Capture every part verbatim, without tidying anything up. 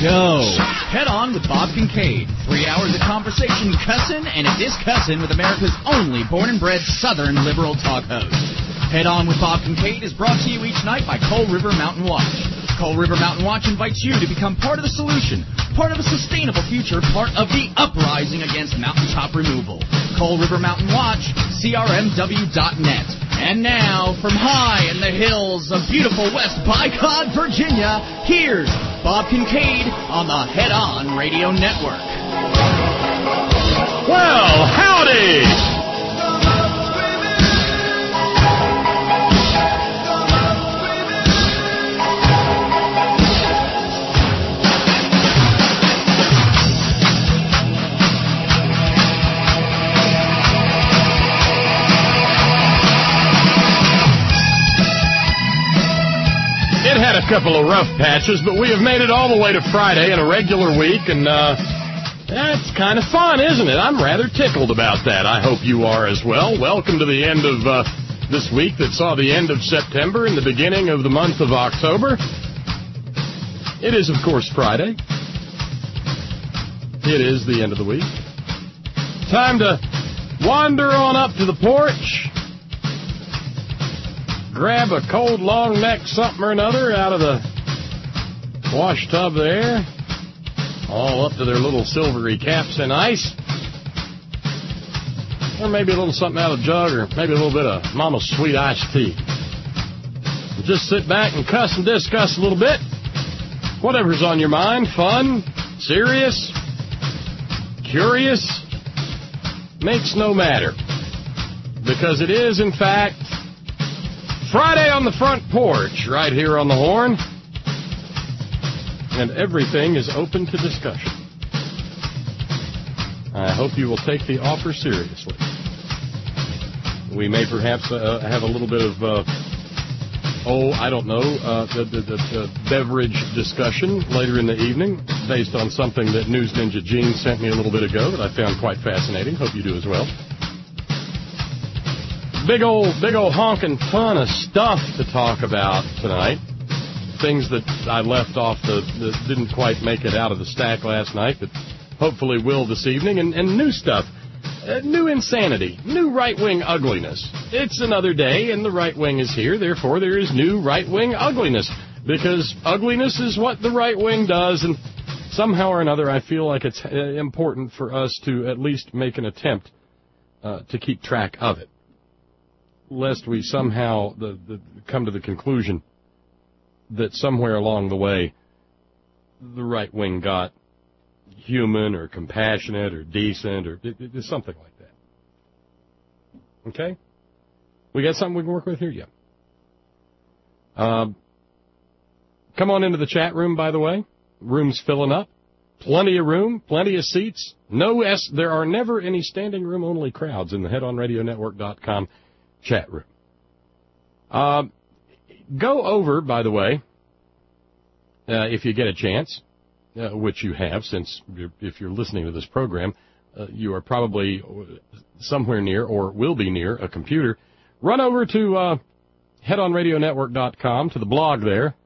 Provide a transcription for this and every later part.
go. Head On with Bob Kincaid. Three hours of conversation, cussin' and a discussin' with America's only born and bred Southern liberal talk host. Head On with Bob Kincaid is brought to you each night by Coal River Mountain Watch. Coal River Mountain Watch invites you to become part of the solution, part of a sustainable future, part of the uprising against mountaintop removal. Coal River Mountain Watch, C R M W dot net. And now, from high in the hills of beautiful West Bicod, Virginia, here's Bob Kincaid on the Head On Radio Network. Well, howdy! It had a couple of rough patches, but we have made it all the way to Friday in a regular week, and uh, that's kind of fun, isn't it? I'm rather tickled about that. I hope you are as well. Welcome to the end of uh, this week that saw the end of September and the beginning of the month of October. It is, of course, Friday. It is the end of the week. Time to wander on up to the porch, grab a cold, long neck something or another out of the wash tub there, all up to their little silvery caps in ice, or maybe a little something out of the jug, or maybe a little bit of Mama's Sweet Iced Tea. Just sit back and cuss and discuss a little bit. Whatever's on your mind, fun, serious, curious, makes no matter. Because it is, in fact, Friday on the front porch, right here on the Horn, and everything is open to discussion. I hope you will take the offer seriously. We may perhaps uh, have a little bit of, uh, oh, I don't know, uh, the, the, the, the beverage discussion later in the evening, based on something that News Ninja Gene sent me a little bit ago that I found quite fascinating. Hope you do as well. Big old, big old honking ton of stuff to talk about tonight. Things that I left off the, the didn't quite make it out of the stack last night, but hopefully will this evening. And, and new stuff, uh, new insanity, new right-wing ugliness. It's another day, and the right wing is here. Therefore, there is new right-wing ugliness, because ugliness is what the right wing does, and somehow or another, I feel like it's uh, important for us to at least make an attempt uh, to keep track of it, lest we somehow the, the, come to the conclusion that somewhere along the way the right wing got human or compassionate or decent or it, it, something like that. Okay? We got something we can work with here? Yeah. Um, come on into the chat room, by the way. Room's filling up. Plenty of room, plenty of seats. No S. There are never any standing room only crowds in the head on radio network dot com chat room. Uh, go over, by the way, uh, if you get a chance, uh, which you have, since you're, if you're listening to this program, uh, you are probably somewhere near or will be near a computer. Run over to uh, head on radio network dot com, to the blog there.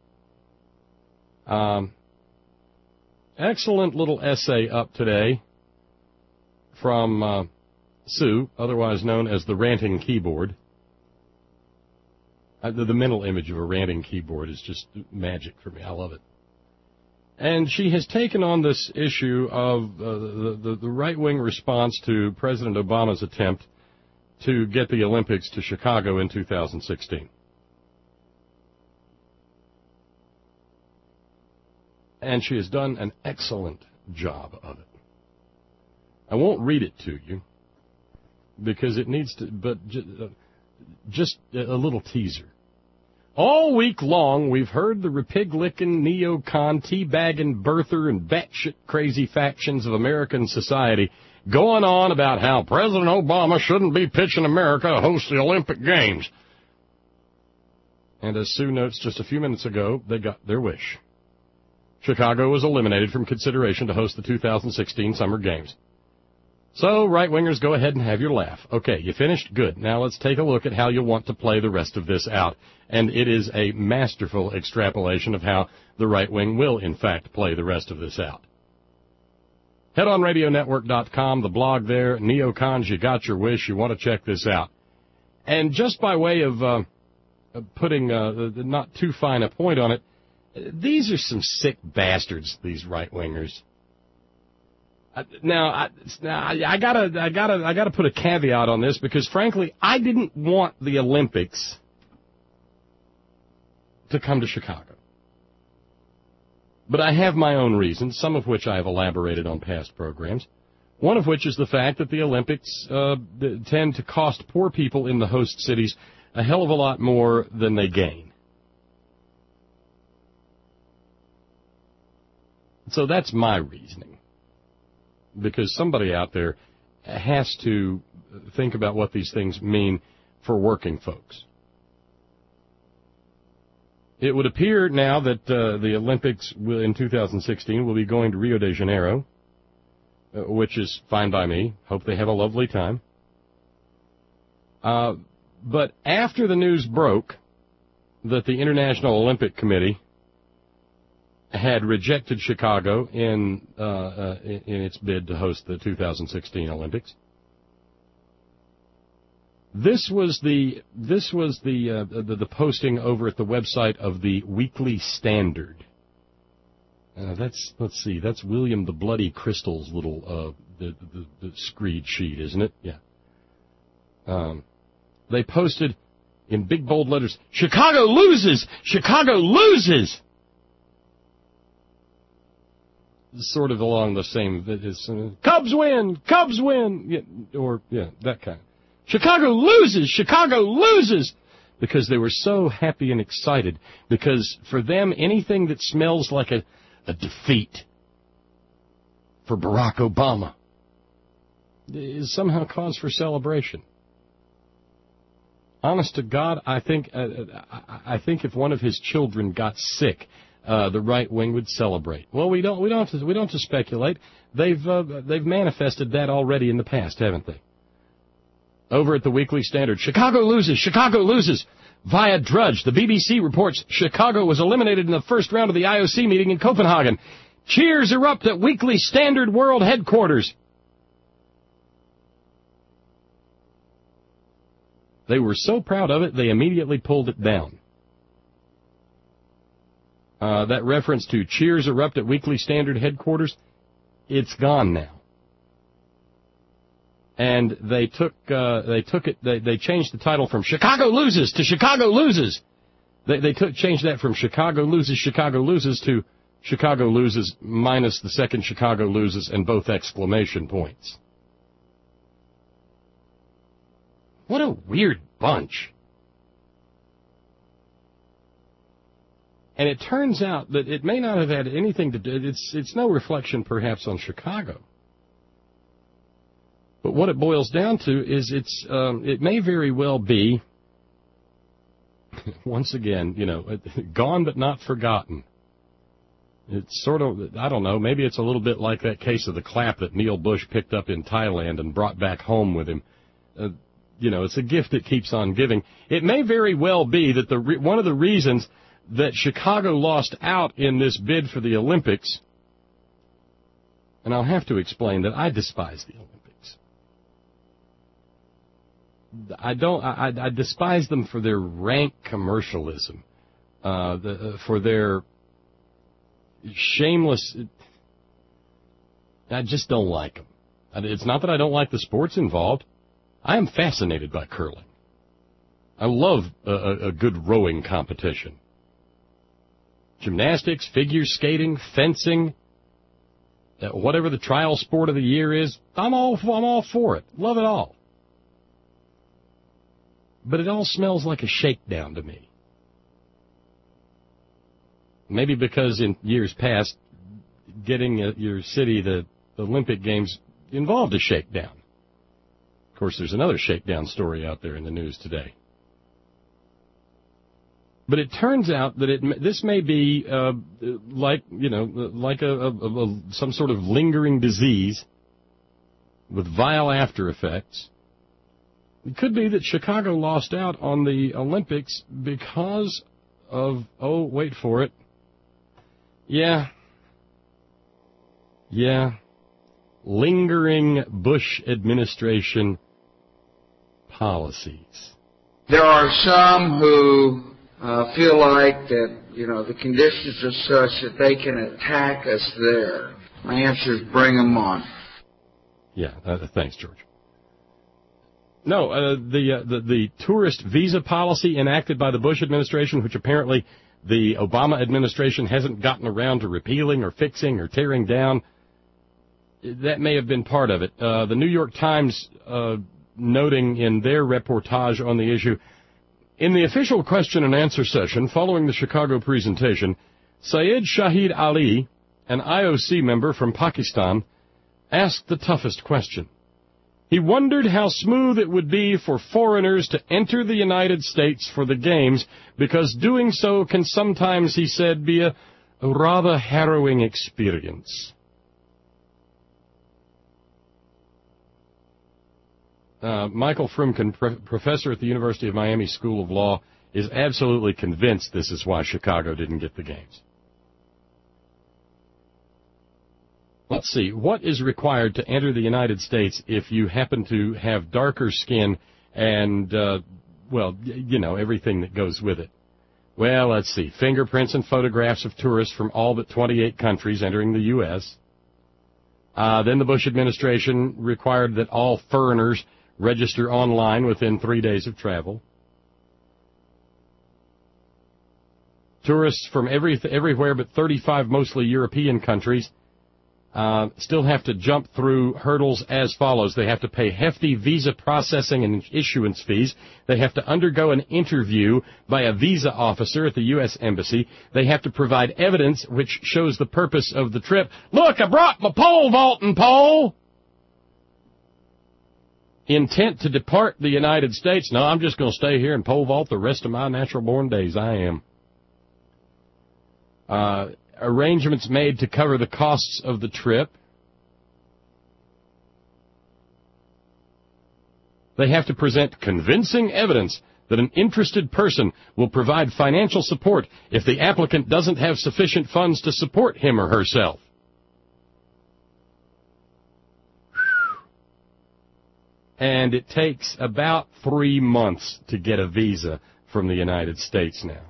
Um, excellent little essay up today from Uh, Sue, otherwise known as the Ranting Keyboard. Uh, the, the mental image of a ranting keyboard is just magic for me. I love it. And she has taken on this issue of uh, the, the, the right-wing response to President Obama's attempt to get the Olympics to Chicago in two thousand sixteen. And she has done an excellent job of it. I won't read it to you, because it needs to, but just a little teaser. All week long, we've heard the repig-licking, neocon, teabagging, birther, and batshit crazy factions of American society going on about how President Obama shouldn't be pitching America to host the Olympic Games. And as Sue notes just a few minutes ago, they got their wish. Chicago was eliminated from consideration to host the two thousand sixteen Summer Games. So, right-wingers, go ahead and have your laugh. Okay, you finished? Good. Now let's take a look at how you want to play the rest of this out. And it is a masterful extrapolation of how the right wing will, in fact, play the rest of this out. head on radio network dot com, the blog there, neocons, you got your wish, you want to check this out. And just by way of uh, putting uh, not too fine a point on it, these are some sick bastards, these right-wingers. Now, I, now I gotta, I gotta, I gotta put a caveat on this because, frankly, I didn't want the Olympics to come to Chicago. But I have my own reasons, some of which I have elaborated on past programs. One of which is the fact that the Olympics uh, tend to cost poor people in the host cities a hell of a lot more than they gain. So that's my reasoning. Because somebody out there has to think about what these things mean for working folks. It would appear now that uh, the Olympics will, in two thousand sixteen will be going to Rio de Janeiro, uh, which is fine by me. Hope they have a lovely time. Uh, but after the news broke that the International Olympic Committee had rejected Chicago in, uh, uh, in its bid to host the two thousand sixteen Olympics. This was the this was the, uh, the the posting over at the website of the Weekly Standard. Uh, that's let's see, that's William the Bloody Crystal's little uh, the, the the screed sheet, isn't it? Yeah. Um, they posted in big bold letters, "Chicago loses! Chicago loses!" Sort of along the same, it's, uh, Cubs win, Cubs win, yeah, or, yeah, that kind. Chicago loses, Chicago loses, because they were so happy and excited, because for them, anything that smells like a, a defeat for Barack Obama is somehow cause for celebration. Honest to God, I think, uh, I think if one of his children got sick, Uh, the right wing would celebrate. Well, we don't. We don't have to. We don't have to speculate. They've uh, they've manifested that already in the past, haven't they? Over at the Weekly Standard, Chicago loses. Chicago loses. Via Drudge, the B B C reports Chicago was eliminated in the first round of the I O C meeting in Copenhagen. Cheers erupt at Weekly Standard World headquarters. They were so proud of it, they immediately pulled it down. Uh, that reference to cheers erupt at Weekly Standard headquarters, it's gone now. And they took uh, they took it. They, they changed the title from Chicago loses to Chicago loses. They they took changed that from Chicago loses Chicago loses to Chicago loses minus the second Chicago loses and both exclamation points. What a weird bunch. And it turns out that it may not have had anything to do, it's, it's no reflection perhaps on Chicago. But what it boils down to is it's, um, it may very well be, once again, you know, gone but not forgotten. It's sort of, I don't know, maybe it's a little bit like that case of the clap that Neil Bush picked up in Thailand and brought back home with him. Uh, you know, it's a gift that keeps on giving. It may very well be that the re- one of the reasons that Chicago lost out in this bid for the Olympics, and I'll have to explain that I despise the Olympics. I don't. I, I despise them for their rank commercialism, uh, the, uh, for their shameless. I just don't like them. It's not that I don't like the sports involved. I am fascinated by curling. I love a, a, a good rowing competition. Gymnastics, figure skating, fencing, uh, whatever the trial sport of the year is, I'm all I'm all for it. Love it all. But it all smells like a shakedown to me. Maybe because in years past, getting uh, your city the Olympic Games involved a shakedown. Of course, there's another shakedown story out there in the news today. But it turns out that it, this may be uh, like, you know, like a, a, a, some sort of lingering disease with vile after effects. It could be that Chicago lost out on the Olympics because of, oh, wait for it. Yeah. Yeah. Lingering Bush administration policies. There are some who uh, feel like that, you know, the conditions are such that they can attack us there. My answer is bring them on. Yeah, uh, thanks, George. No, uh, the, uh, the the tourist visa policy enacted by the Bush administration, which apparently the Obama administration hasn't gotten around to repealing or fixing or tearing down, that may have been part of it. Uh, the New York Times, uh, noting in their reportage on the issue, in the official question and answer session following the Chicago presentation, Syed Shahid Ali, an I O C member from Pakistan, asked the toughest question. He wondered how smooth it would be for foreigners to enter the United States for the games, because doing so can sometimes, he said, be a, a rather harrowing experience. Uh, Michael Frumkin, pro- professor at the University of Miami School of Law, is absolutely convinced this is why Chicago didn't get the games. Let's see, what is required to enter the United States if you happen to have darker skin and, uh, well, you know, everything that goes with it? Well, let's see, fingerprints and photographs of tourists from all but twenty-eight countries entering the U S Uh, then the Bush administration required that all foreigners register online within three days of travel. Tourists from every, everywhere but thirty-five mostly European countries uh, still have to jump through hurdles as follows. They have to pay hefty visa processing and issuance fees. They have to undergo an interview by a visa officer at the U S Embassy. They have to provide evidence which shows the purpose of the trip. Look, I brought my pole vaulting pole! Intent to depart the United States. No, I'm just going to stay here and pole vault the rest of my natural-born days. I am. Uh, arrangements made to cover the costs of the trip. They have to present convincing evidence that an interested person will provide financial support if the applicant doesn't have sufficient funds to support him or herself. And it takes about three months to get a visa from the United States now.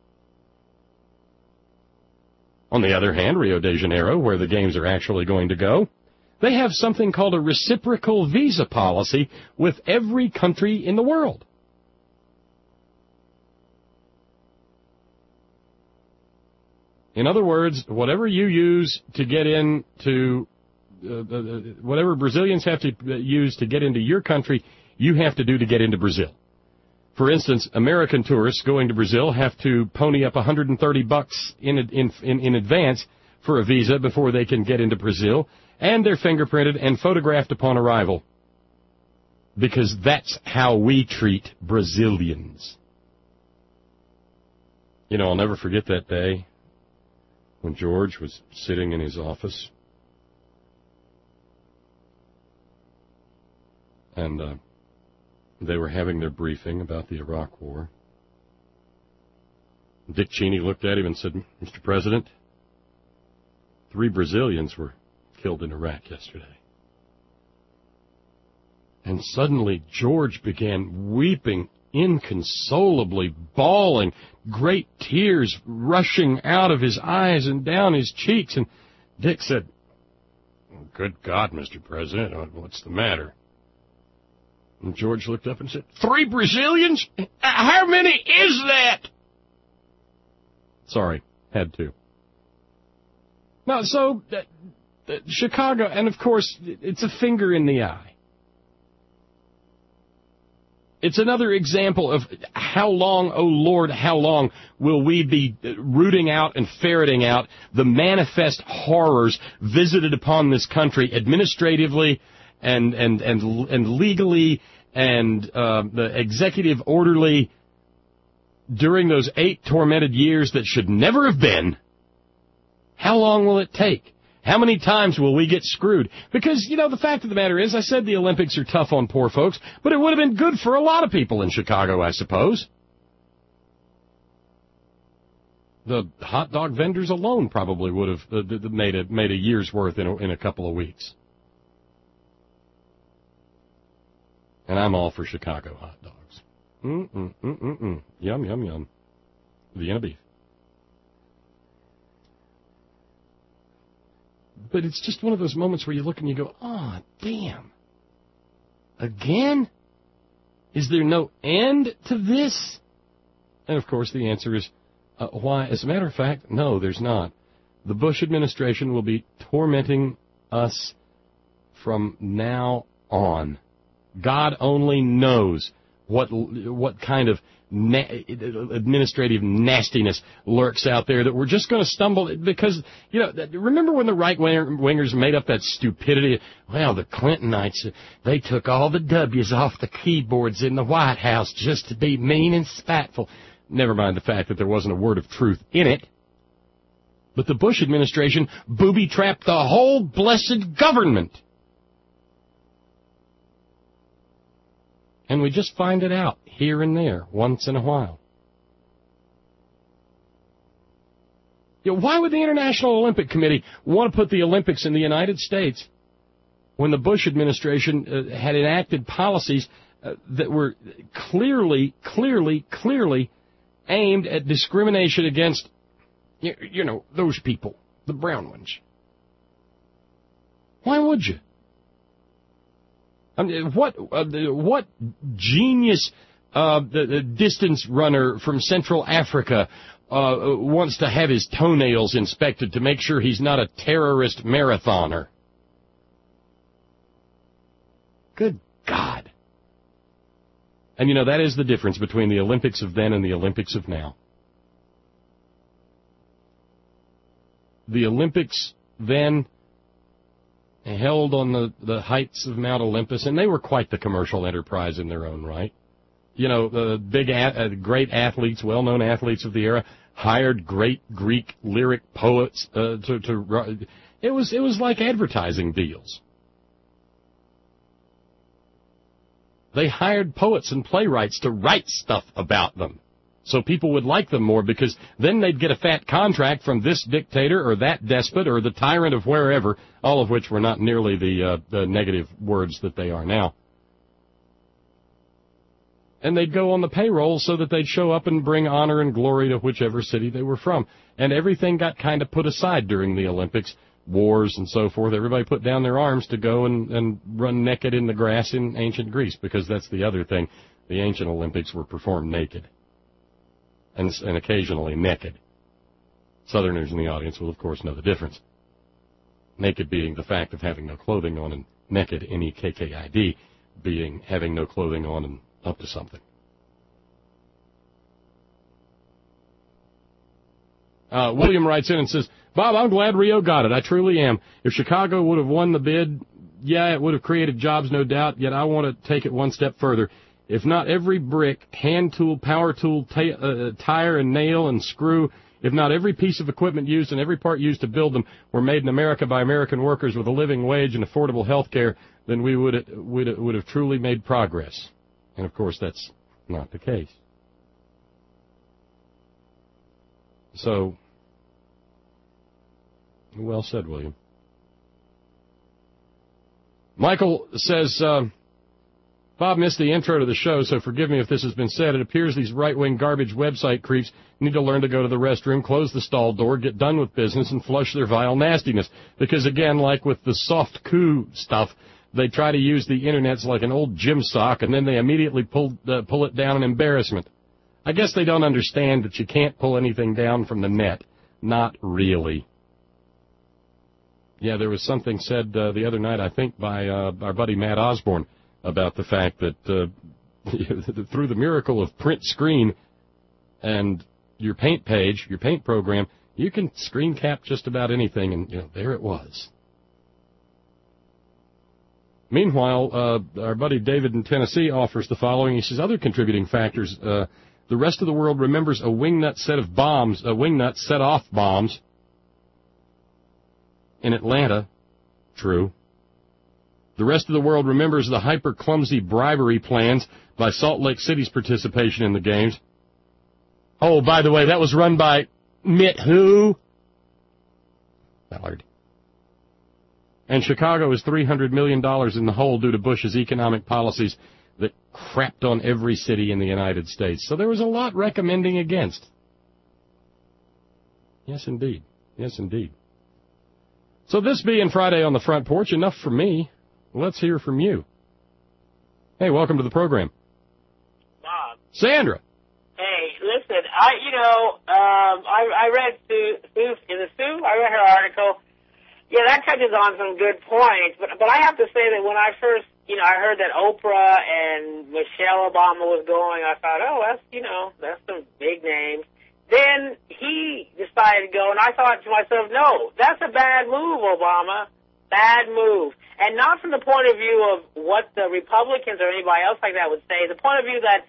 On the other hand, Rio de Janeiro, where the games are actually going to go, they have something called a reciprocal visa policy with every country in the world. In other words, whatever you use to get into, uh, uh, whatever Brazilians have to use to get into your country, you have to do to get into Brazil. For instance, American tourists going to Brazil have to pony up one hundred thirty bucks in, in, in, in advance for a visa before they can get into Brazil, and they're fingerprinted and photographed upon arrival. Because that's how we treat Brazilians. You know, I'll never forget that day when George was sitting in his office. And uh, they were having their briefing about the Iraq War. Dick Cheney looked at him and said, "Mister President, three Brazilians were killed in Iraq yesterday." And suddenly George began weeping inconsolably, bawling, great tears rushing out of his eyes and down his cheeks. And Dick said, "Good God, Mister President, what's the matter?" And George looked up and said, "Three Brazilians? How many is that?" Sorry, had to. Now, so, uh, uh, Chicago, and of course, it's a finger in the eye. It's another example of how long, oh Lord, how long will we be rooting out and ferreting out the manifest horrors visited upon this country administratively and and and, and legally and uh, the executive orderly during those eight tormented years that should never have been. How long will it take? How many times will we get screwed? Because, you know, the fact of the matter is, I said the Olympics are tough on poor folks, but it would have been good for a lot of people in Chicago, I suppose. The hot dog vendors alone probably would have uh, made a made a year's worth in a, in a couple of weeks. And I'm all for Chicago hot dogs. Mm mm mm mm mm. Yum yum yum. Vienna beef. But it's just one of those moments where you look and you go, "Oh, damn! Again? Is there no end to this?" And of course, the answer is. Uh, why? As a matter of fact, no, there's not. The Bush administration will be tormenting us from now on. God only knows what what kind of na- administrative nastiness lurks out there that we're just going to stumble because, you know, remember when the right-wingers made up that stupidity? Well, the Clintonites, they took all the W's off the keyboards in the White House just to be mean and spiteful. Never mind the fact that there wasn't a word of truth in it. But the Bush administration booby-trapped the whole blessed government. And we just find it out here and there once in a while. You know, why would the International Olympic Committee want to put the Olympics in the United States when the Bush administration uh, had enacted policies uh, that were clearly, clearly, clearly aimed at discrimination against, you, you know, those people, the brown ones? Why would you? I mean, what uh, what genius uh, the, the distance runner from Central Africa uh, wants to have his toenails inspected to make sure he's not a terrorist marathoner? Good God. And, you know, that is the difference between the Olympics of then and the Olympics of now. The Olympics then held on the, the heights of Mount Olympus, and they were quite the commercial enterprise in their own right. You know, the big, uh, great athletes, well-known athletes of the era, hired great Greek lyric poets uh, to, to. It was it was like advertising deals. They hired poets and playwrights to write stuff about them, so people would like them more, because then they'd get a fat contract from this dictator or that despot or the tyrant of wherever, all of which were not nearly the, uh, the negative words that they are now. And they'd go on the payroll so that they'd show up and bring honor and glory to whichever city they were from. And everything got kind of put aside during the Olympics, wars and so forth. Everybody put down their arms to go and, and run naked in the grass in ancient Greece, because that's the other thing. The ancient Olympics were performed naked. And, and occasionally naked. Southerners in the audience will, of course, know the difference. Naked being the fact of having no clothing on, and naked, N E K K I D, being having no clothing on and up to something. Uh, William writes in and says, Bob, I'm glad Rio got it. I truly am. If Chicago would have won the bid, yeah, it would have created jobs, no doubt, yet I want to take it one step further. If not every brick, hand tool, power tool, t- uh, tire and nail and screw, if not every piece of equipment used and every part used to build them were made in America by American workers with a living wage and affordable health care, then we would would would have truly made progress. And, of course, that's not the case. So, well said, William. Michael says, uh, Bob missed the intro to the show, so forgive me if this has been said. It appears these right-wing garbage website creeps need to learn to go to the restroom, close the stall door, get done with business, and flush their vile nastiness. Because, again, like with the soft coup stuff, they try to use the Internet like an old gym sock, and then they immediately pull, uh, pull it down in embarrassment. I guess they don't understand that you can't pull anything down from the net. Not really. Yeah, there was something said uh, the other night, I think, by uh, our buddy Matt Osborne, about the fact that uh, through the miracle of print screen and your paint page, your paint program, you can screen cap just about anything, and you know, there it was. Meanwhile, uh, our buddy David in Tennessee offers the following. He says, other contributing factors, uh, the rest of the world remembers a wingnut set of bombs, a wingnut set off bombs, in Atlanta. True. The rest of the world remembers the hyper-clumsy bribery plans by Salt Lake City's participation in the games. Oh, by the way, that was run by Mitt who? Ballard. And Chicago is three hundred million dollars in the hole due to Bush's economic policies that crapped on every city in the United States. So there was a lot recommending against. Yes, indeed. Yes, indeed. So this being Friday on the Front Porch, enough for me. Let's hear from you. Hey, welcome to the program. Bob. Sandra. Hey, listen, I, you know, um, I, I read Sue, Sue, is it Sue? I read her article. Yeah, that touches on some good points, but, but I have to say that when I first, you know, I heard that Oprah and Michelle Obama was going, I thought, oh, that's, you know, that's some big names. Then he decided to go, and I thought to myself, no, that's a bad move, Obama. Bad move. And not from the point of view of what the Republicans or anybody else like that would say, the point of view that,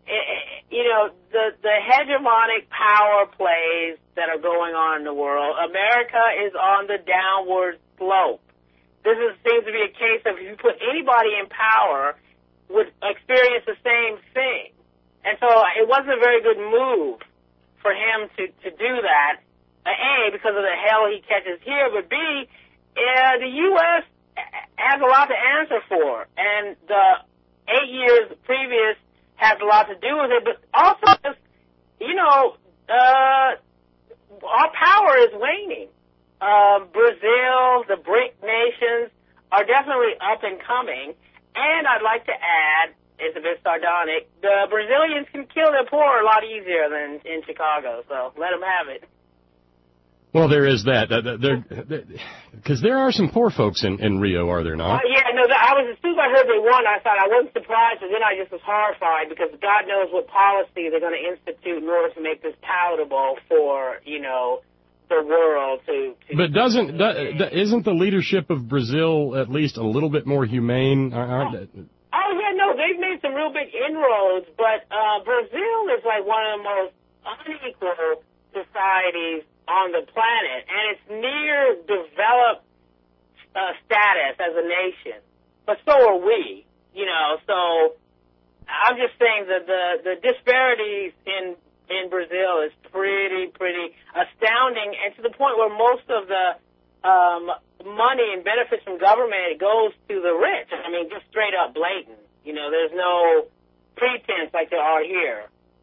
you know, the, the hegemonic power plays that are going on in the world, America is on the downward slope. This is, seems to be a case of if you put anybody in power, would experience the same thing. And so it wasn't a very good move for him to, to do that, A, because of the hell he catches here, but B, uh, the U S has a lot to answer for, and the eight years previous has a lot to do with it, but also, you know, uh, our power is waning. Uh, Brazil, the BRIC nations are definitely up and coming, and I'd like to add, it's a bit sardonic, the Brazilians can kill their poor a lot easier than in Chicago, so let them have it. Well, there is that. Because there are some poor folks in, in Rio, are there not? Uh, yeah, no, I was, as soon as I heard they won, I thought I wasn't surprised, but then I just was horrified because God knows what policy they're going to institute in order to make this palatable for, you know, the world to... to but doesn't, do, isn't the leadership of Brazil at least a little bit more humane? Aren't oh, oh, yeah, no, they've made some real big inroads, but uh, Brazil is like one of the most unequal societies on the planet, and it's near developed uh, status as a nation. But so are we, you know. So I'm just saying that the the disparities in in Brazil is pretty pretty astounding, and to the point where most of the um, money and benefits from government goes to the rich. I mean, just straight up blatant. You know, there's no pretense like there are here.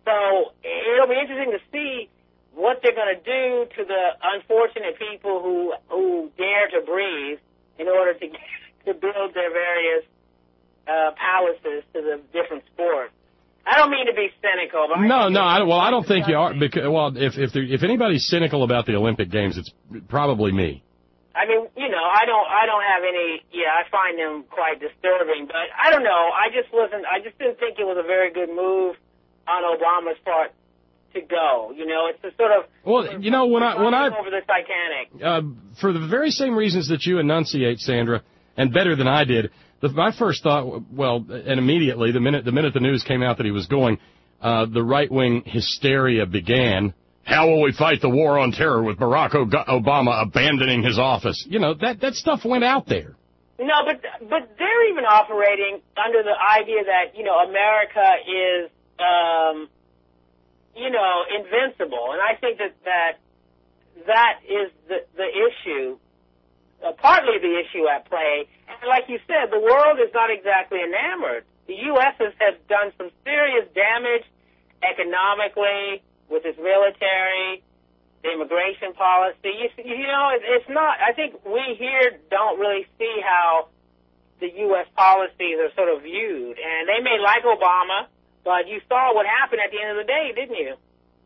So it'll be interesting to see what they're going to do to the unfortunate people who who dare to breathe in order to to build their various uh, palaces to the different sports. I don't mean to be cynical, but no, no. I, well, I don't think you are. Because, well, if if there, if anybody's cynical about the Olympic Games, it's probably me. I mean, you know, I don't I don't have any. Yeah, I find them quite disturbing, but I don't know. I just wasn't. I just didn't think it was a very good move on Obama's part to go. You know, it's a sort of well, you know, when I when I over the Titanic uh, for the very same reasons that you enunciate, Sandra, and better than I did. The, my first thought, well, and immediately the minute the minute the news came out that he was going, uh, the right wing hysteria began. How will we fight the war on terror with Barack Obama abandoning his office? You know, that that stuff went out there. No, but but they're even operating under the idea that, you know, America is, um, you know, invincible. And I think that that, that is the, the issue, uh, partly the issue at play. And like you said, the world is not exactly enamored. The U S has, has done some serious damage economically, with its military, the immigration policy. You, you know, it, it's not, I think we here don't really see how the U S policies are sort of viewed. And they may like Obama, but you saw what happened at the end of the day, didn't you?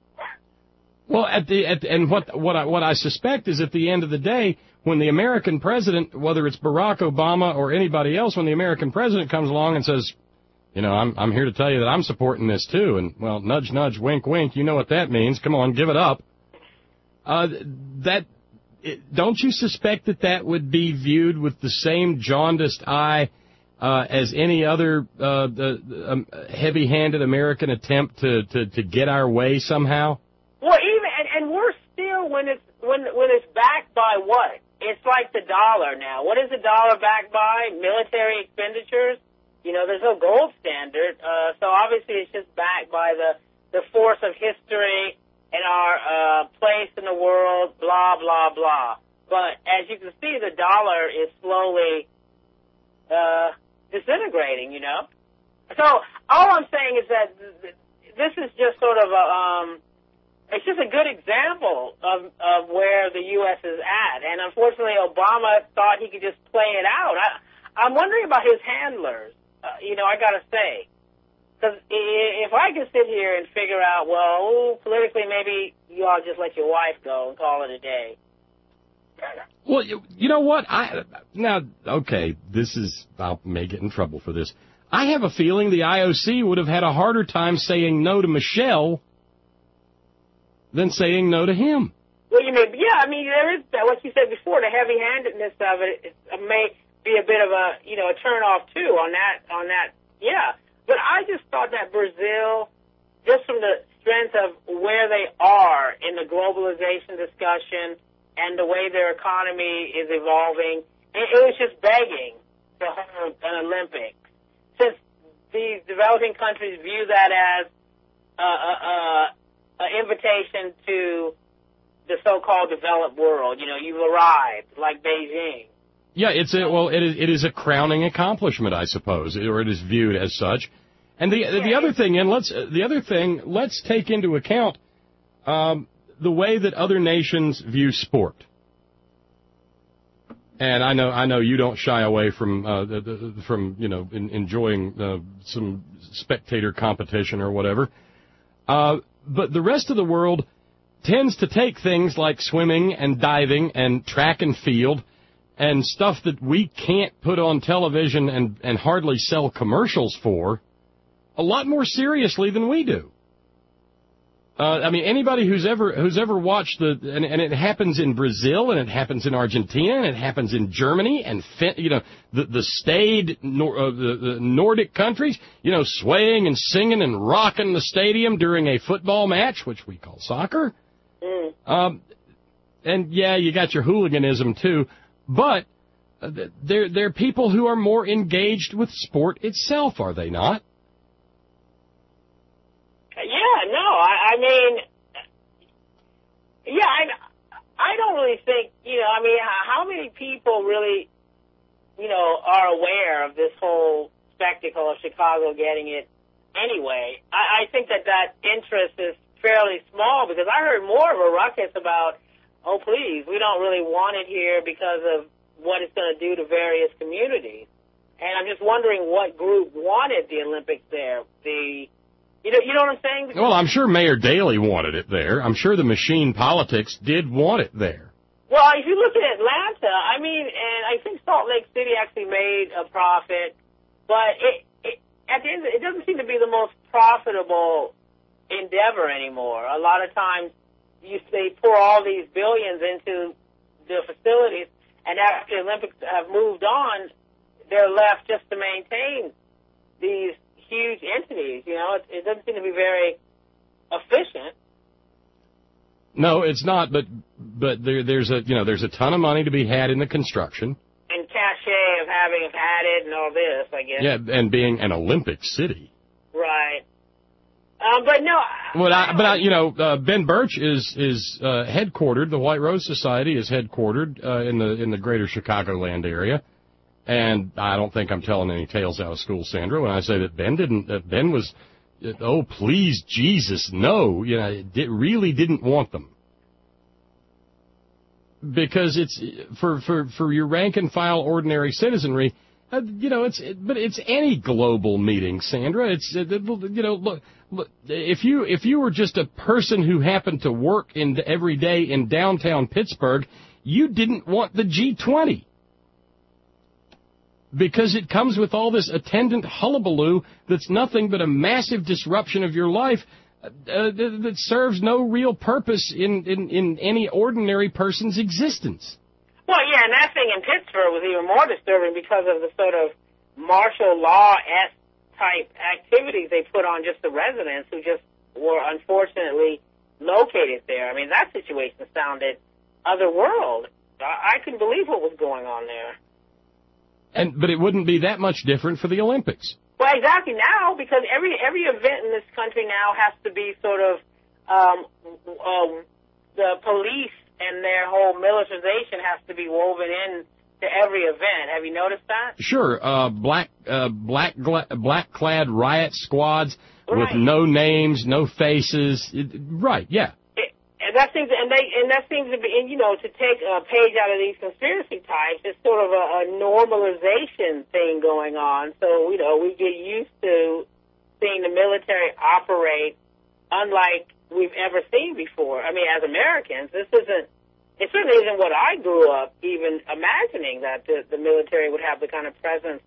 Well, at the, at the and what what I, what I suspect is at the end of the day, when the American president, whether it's Barack Obama or anybody else, when the American president comes along and says, you know, I'm I'm here to tell you that I'm supporting this too, and well, nudge, nudge, wink, wink. You know what that means? Come on, give it up. Uh, that it, don't you suspect that that would be viewed with the same jaundiced eye uh, as any other uh, the, the, um, heavy-handed American attempt to, to, to get our way somehow? Well, even and, and we're still when it's when when it's backed by what? it's like the dollar now. What is the dollar backed by? Military expenditures. You know, there's no gold standard, uh, so obviously it's just backed by the, the force of history and our uh, place in the world, blah, blah, blah. But as you can see, the dollar is slowly uh, disintegrating, you know. So all I'm saying is that this is just sort of a, um, it's just a good example of, of where the U S is at. And unfortunately, Obama thought he could just play it out. I, I'm wondering about his handlers. Uh, you know, I got to say, because if I can sit here and figure out, well, ooh, politically, maybe you all just let your wife go and call it a day. Well, you, you know what? I now, okay, this is, I may get in trouble for this. I have a feeling the I O C would have had a harder time saying no to Michelle than saying no to him. Well, you mean, yeah, I mean, there is, what you said before, the heavy-handedness of it, it may be a bit of a, you know, a turn-off, too, on that, on that, yeah. But I just thought that Brazil, just from the strength of where they are in the globalization discussion and the way their economy is evolving, it, it was just begging to hold an Olympics. Since these developing countries view that as an invitation to the so-called developed world, you know, you've arrived, like Beijing. Yeah, it's a, well, it is, it is a crowning accomplishment, I suppose, or it is viewed as such. And the yeah, the other thing, and let's the other thing, let's take into account um, the way that other nations view sport. And I know I know you don't shy away from uh, the, the, from you know in, enjoying uh, some spectator competition or whatever, uh, but the rest of the world tends to take things like swimming and diving and track and field and stuff that we can't put on television and, and hardly sell commercials for a lot more seriously than we do. Uh, I mean, anybody who's ever who's ever watched the, and, and it happens in Brazil, and it happens in Argentina, and it happens in Germany, and you know the the staid nor, uh, the, the Nordic countries, you know, swaying and singing and rocking the stadium during a football match, which we call soccer. Mm. Um, and yeah, you got your hooliganism too. But uh, they're, they're people who are more engaged with sport itself, are they not? Yeah, no, I, I mean, yeah, I, I don't really think, you know, I mean, how many people really, you know, are aware of this whole spectacle of Chicago getting it anyway? I, I think that that interest is fairly small, because I heard more of a ruckus about, oh, please, we don't really want it here because of what it's going to do to various communities. And I'm just wondering what group wanted the Olympics there. The, you know, you know what I'm saying? Well, I'm sure Mayor Daley wanted it there. I'm sure the machine politics did want it there. Well, if you look at Atlanta, I mean, and I think Salt Lake City actually made a profit, but it, it at the end, it doesn't seem to be the most profitable endeavor anymore. A lot of times, You, they pour all these billions into the facilities, and after the Olympics have moved on, they're left just to maintain these huge entities. You know, it, it doesn't seem to be very efficient. No, it's not. But but there, there's a you know there's a ton of money to be had in the construction and cachet of having had it and all this, I guess. Yeah, and being an Olympic city. Right. Um, but no. Well, I, but I, you know, uh, Ben Birch is is uh, headquartered. The White Rose Society is headquartered uh, in the in the greater Chicagoland area, and I don't think I'm telling any tales out of school, Sandra, when I say that Ben didn't. Uh, Ben was, uh, oh please Jesus, no, you know, it really didn't want them, because it's for for for your rank and file ordinary citizenry. Uh, you know, it's but it's any global meeting, Sandra. It's uh, you know, look, look, if you if you were just a person who happened to work in every day in downtown Pittsburgh, you didn't want the G twenty, because it comes with all this attendant hullabaloo that's nothing but a massive disruption of your life uh, that, that serves no real purpose in, in in any ordinary person's existence. Well, yeah, and that thing in Pittsburgh was even more disturbing because of the sort of martial law-esque type activities they put on just the residents who just were unfortunately located there. I mean, that situation sounded otherworld. I, I couldn't believe what was going on there. And but it wouldn't be that much different for the Olympics. Well, exactly now, because every every event in this country now has to be sort of um, um, the police and their whole militarization has to be woven in to every event. Have you noticed that? Sure. Uh, black uh, black gla- black clad riot squads right. with no names, no faces. It, right? Yeah. It, and that seems and they and that seems to be and, you know, to take a page out of these conspiracy types. It's sort of a, a normalization thing going on. So you know we get used to seeing the military operate unlike we've ever seen before. I mean, as Americans, this isn't. It certainly isn't what I grew up even imagining, that the, the military would have the kind of presence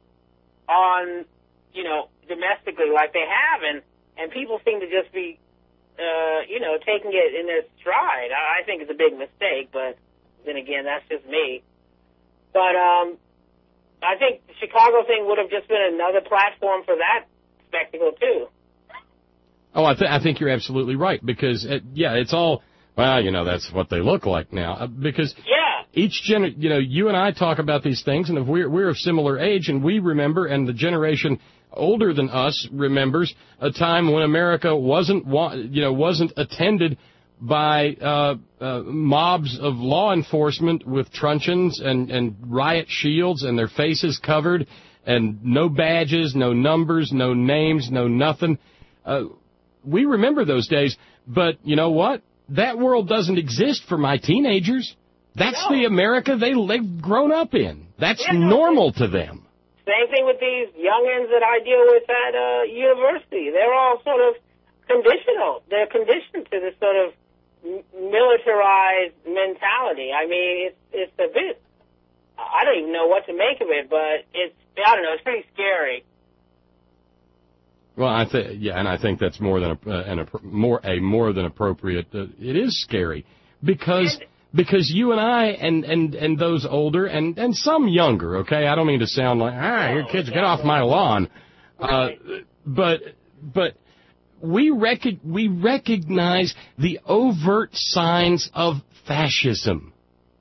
on, you know, domestically like they have, and and people seem to just be, uh, you know, taking it in their stride. I, I think it's a big mistake, but then again, that's just me. But um, I think the Chicago thing would have just been another platform for that spectacle too. Oh, I, th- I think you're absolutely right, because, it, yeah, it's all, well, you know, that's what they look like now. Uh, because yeah. each gen, you know, you and I talk about these things, and if we're, we're of similar age, and we remember, and the generation older than us remembers a time when America wasn't, you know, wasn't attended by uh, uh, mobs of law enforcement with truncheons and, and riot shields and their faces covered, and no badges, no numbers, no names, no nothing. Uh, we remember those days, but you know what? That world doesn't exist for my teenagers. That's no. the America they, they've grown up in. That's yeah, normal to them. Same thing with these youngins that I deal with at uh, university. They're all sort of conditional. They're conditioned to this sort of militarized mentality. I mean, it's it's a bit, I don't even know what to make of it, but it's, I don't know, it's pretty scary. Well, I think, yeah, and I think that's more than a, uh, an, a more a more than appropriate. Uh, it is scary because and, because you and I and, and, and those older and, and some younger. Okay, I don't mean to sound like ah, your kids get off my lawn, right. uh, but but we rec- we recognize the overt signs of fascism,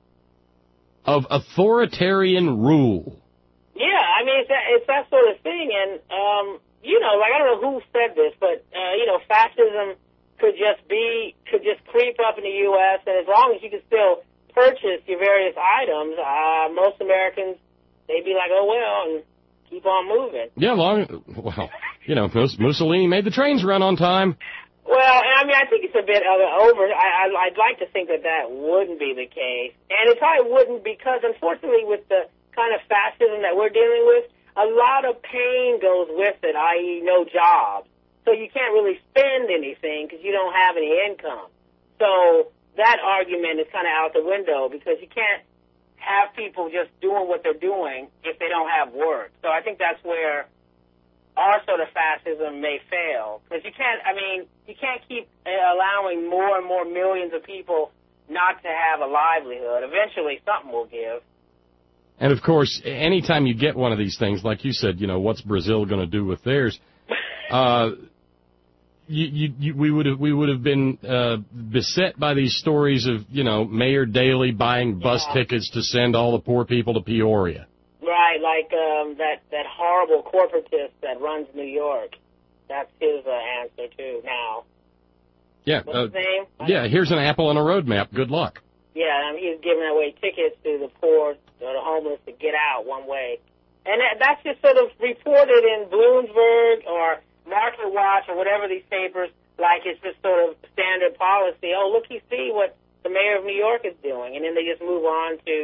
of authoritarian rule. Yeah, I mean it's that, it's that sort of thing, and. um You know, like, I don't know who said this, but, uh, you know, fascism could just be, could just creep up in the U S, and as long as you can still purchase your various items, uh, most Americans, they'd be like, oh, well, and keep on moving. Yeah, long, well, you know, Mussolini made the trains run on time. Well, and I mean, I think it's a bit over. I, I, I'd like to think that that wouldn't be the case. And it probably wouldn't because, unfortunately, with the kind of fascism that we're dealing with, a lot of pain goes with it, that is no job. So you can't really spend anything because you don't have any income. So that argument is kind of out the window because you can't have people just doing what they're doing if they don't have work. So I think that's where our sort of fascism may fail. Because you can't, I mean, you can't keep allowing more and more millions of people not to have a livelihood. Eventually something will give. And, of course, anytime you get one of these things, like you said, you know, what's Brazil going to do with theirs? Uh, you, you, you, we would have we would have been uh, beset by these stories of, you know, Mayor Daley buying bus yeah. tickets to send all the poor people to Peoria. Right, like um, that, that horrible corporatist that runs New York. That's his uh, answer, too, now. Yeah. What's uh, his name? Yeah, here's an apple and a roadmap. Good luck. Yeah, I mean, he's giving away tickets to the poor or the homeless to get out one way. And that, that's just sort of reported in Bloomberg or Market Watch or whatever these papers, like it's just sort of standard policy. Oh, look, you see what the mayor of New York is doing. And then they just move on to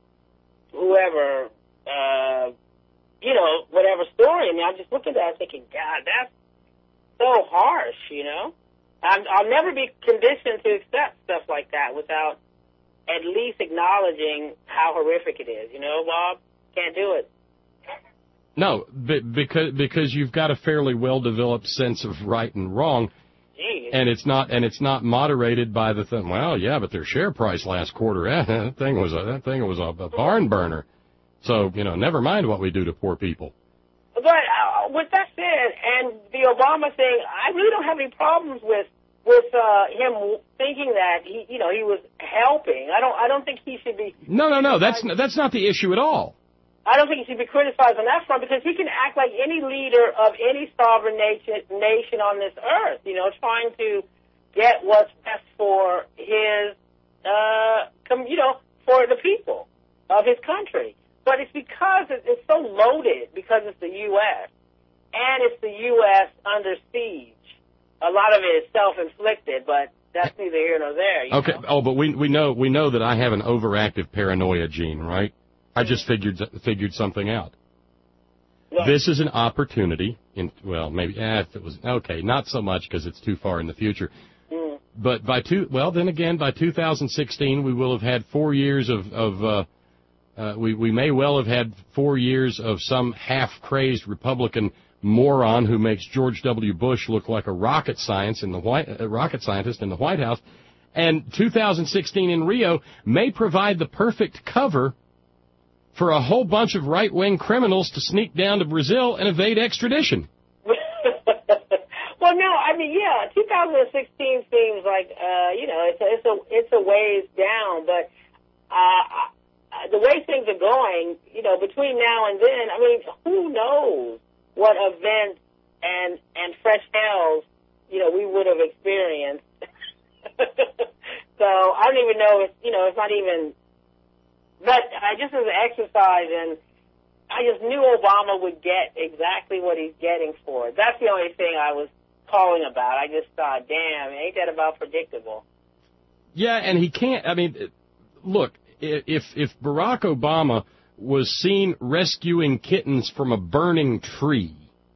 whoever, uh, you know, whatever story. I mean, I'm just looking at that thinking, God, that's so harsh, you know? I'm, I'll never be conditioned to accept stuff like that without at least acknowledging how horrific it is. You know, Bob? Can't do it. No, because because you've got a fairly well-developed sense of right and wrong, Jeez. and it's not and it's not moderated by the thing. Well, yeah, but their share price last quarter, eh, that thing was a that thing was a, a barn burner. So you know, never mind what we do to poor people. But uh, with that said, and the Obama thing, I really don't have any problems with with uh, him thinking that he, you know, he was helping. I don't, I don't think he should be. No, no, no. That's that's not the issue at all. I don't think he should be criticized on that front because he can act like any leader of any sovereign nation, nation on this earth. You know, trying to get what's best for his, uh, com, you know, for the people of his country. But it's because it's so loaded because it's the U S and it's the U S under siege. A lot of it is self-inflicted, but that's neither here nor there. You okay. know? Oh, but we we know we know that I have an overactive paranoia gene, right? I just figured figured something out. Yeah. This is an opportunity. In well, maybe eh, if it was okay, not so much because it's too far in the future. Mm. But by two, well, then again, by two thousand sixteen, we will have had four years of of. Uh, uh, we we may well have had four years of some half-crazed Republican moron who makes George W. Bush look like a rocket science in the White uh, rocket scientist in the White House, and two thousand sixteen in Rio may provide the perfect cover for a whole bunch of right-wing criminals to sneak down to Brazil and evade extradition. Well, no, I mean, yeah, two thousand sixteen seems like uh, you know it's a, it's a it's a ways down, but uh, the way things are going, you know, between now and then, I mean, who knows what events and and fresh hells, you know, we would have experienced. So I don't even know if, you know, it's not even, but I just as an exercise, and I just knew Obama would get exactly what he's getting for it. That's the only thing I was calling about. I just thought, damn, ain't that about predictable? Yeah, and he can't, I mean, look, if if Barack Obama was seen rescuing kittens from a burning tree,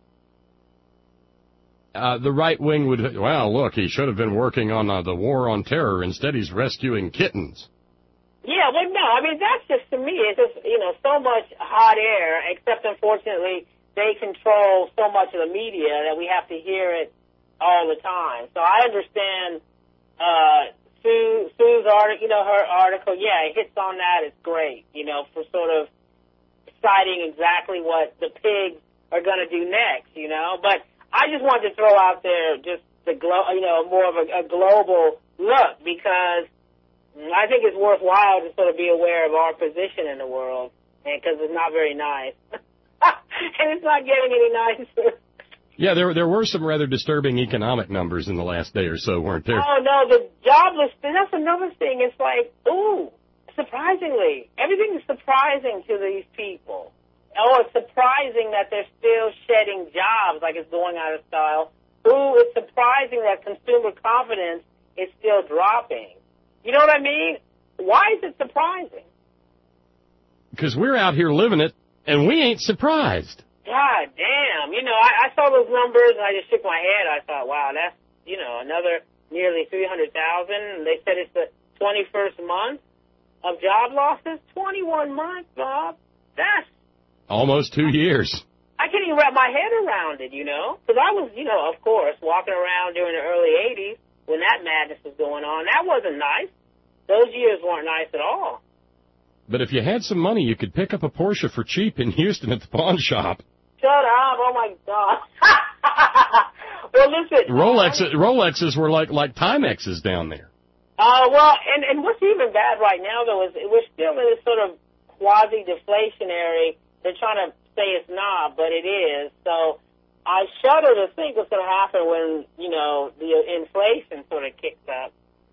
uh, the right wing would, well, look, he should have been working on uh, the war on terror. Instead, he's rescuing kittens. Yeah, well, no, I mean, that's just, to me, it's just, you know, so much hot air, except, unfortunately, they control so much of the media that we have to hear it all the time. So I understand uh, Sue, Sue's article, you know, her article, yeah, it hits on that. It's great, you know, for sort of citing exactly what the pigs are going to do next, you know. But I just wanted to throw out there just the, glo- you know, more of a, a global look, because I think it's worthwhile to sort of be aware of our position in the world, and because it's not very nice. And it's not getting any nicer. Yeah, there there were some rather disturbing economic numbers in the last day or so, weren't there? Oh, no, the jobless, that's another thing. It's like, ooh, surprisingly, everything is surprising to these people. Oh, it's surprising that they're still shedding jobs like it's going out of style. Ooh, it's surprising that consumer confidence is still dropping. You know what I mean? Why is it surprising? Because we're out here living it, and we ain't surprised. God damn. You know, I, I saw those numbers, and I just shook my head. I thought, wow, that's, you know, another nearly three hundred thousand. And they said it's the twenty-first month of job losses. twenty-one months, Bob. That's... Almost two years. I can't even wrap my head around it, you know? Because I was, you know, of course, walking around during the early eighties when that madness was going on. That wasn't nice. Those years weren't nice at all. But if you had some money, you could pick up a Porsche for cheap in Houston at the pawn shop. Shut up. Oh, my God. Well, listen. Rolex, Rolexes were like, like Timexes down there. Uh, well, and, and what's even bad right now, though, is we're still in this sort of quasi-deflationary. They're trying to say it's not, but it is. So I shudder to think what's going to happen when, you know, the inflation sort of kicks up.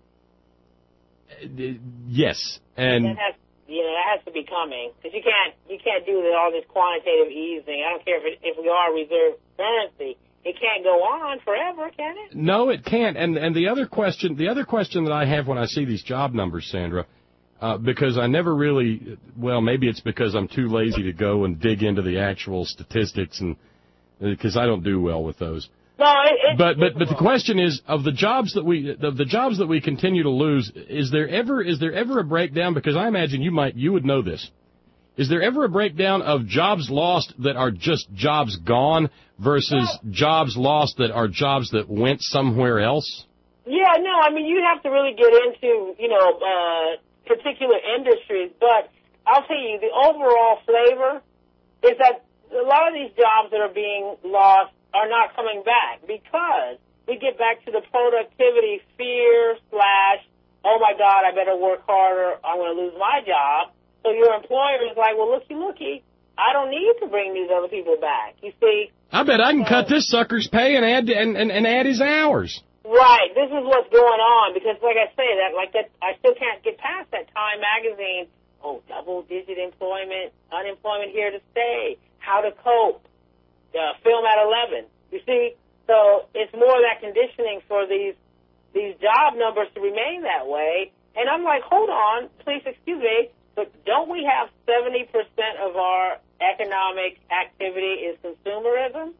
Uh, yes. And... That has, you know, that has to be coming, because you can't you can't do all this quantitative easing. I don't care if it, if we are reserve currency. It can't go on forever, can it? No, it can't. And and the other question, the other question that I have when I see these job numbers, Sandra, uh, because I never really, well, maybe it's because I'm too lazy to go and dig into the actual statistics, and because I don't do well with those. No, it, it, but but but the question is, of the jobs that we of the jobs that we continue to lose, is there ever is there ever a breakdown? Because I imagine you might you would know this. Is there ever a breakdown of jobs lost that are just jobs gone versus well, jobs lost that are jobs that went somewhere else? Yeah, no, I mean, you'd have to really get into, you know, uh, particular industries. But I'll tell you, the overall flavor is that a lot of these jobs that are being lost are not coming back, because we get back to the productivity fear slash, oh, my God, I better work harder, I'm going to lose my job. So your employer is like, well, looky, looky, I don't need to bring these other people back. You see? I bet I can so, cut this sucker's pay and add and, and, and add his hours. Right. This is what's going on because, like I say, that like that, I still can't get past that Time magazine. Oh, double-digit employment, unemployment here to stay. How to cope. Uh, film at eleven. You see, so it's more of that conditioning for these these job numbers to remain that way. And I'm like, hold on, please excuse me, but don't we have seventy percent of our economic activity is consumerism?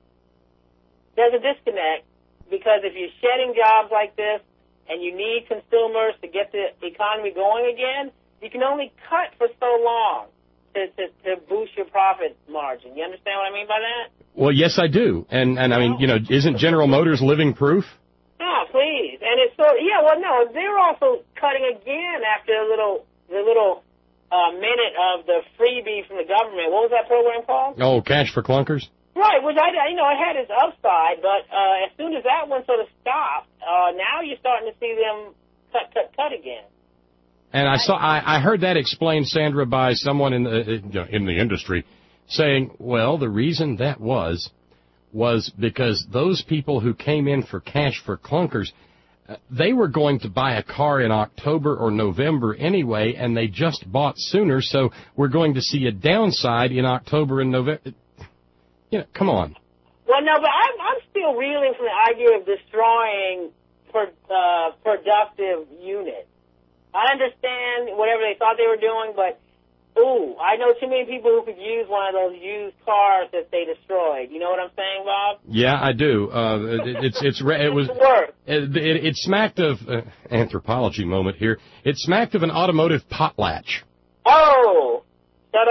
There's a disconnect. Because if you're shedding jobs like this and you need consumers to get the economy going again, you can only cut for so long to, to, to boost your profit margin. You understand what I mean by that? Well, yes, I do. And, and I mean, you know, isn't General Motors living proof? Oh, please. And it's so, yeah, well, no, they're also cutting again after a little, the little uh, minute of the freebie from the government. What was that program called? Oh, Cash for Clunkers? Right, which I, you know, it had its upside, but uh, as soon as that one sort of stopped, uh, now you're starting to see them cut, cut, cut again. And I saw, I, I heard that explained, Sandra, by someone in the in the industry, saying, well, the reason that was was because those people who came in for Cash for Clunkers, uh, they were going to buy a car in October or November anyway, and they just bought sooner, so we're going to see a downside in October and November. You know, come on. Well, no, but I'm, I'm still reeling from the idea of destroying per, uh, productive units. I understand whatever they thought they were doing, but, ooh, I know too many people who could use one of those used cars that they destroyed. You know what I'm saying, Bob? Yeah, I do. Uh, it, it's it's it was it, it, it smacked of uh, anthropology moment here. It smacked of an automotive potlatch. Oh, shut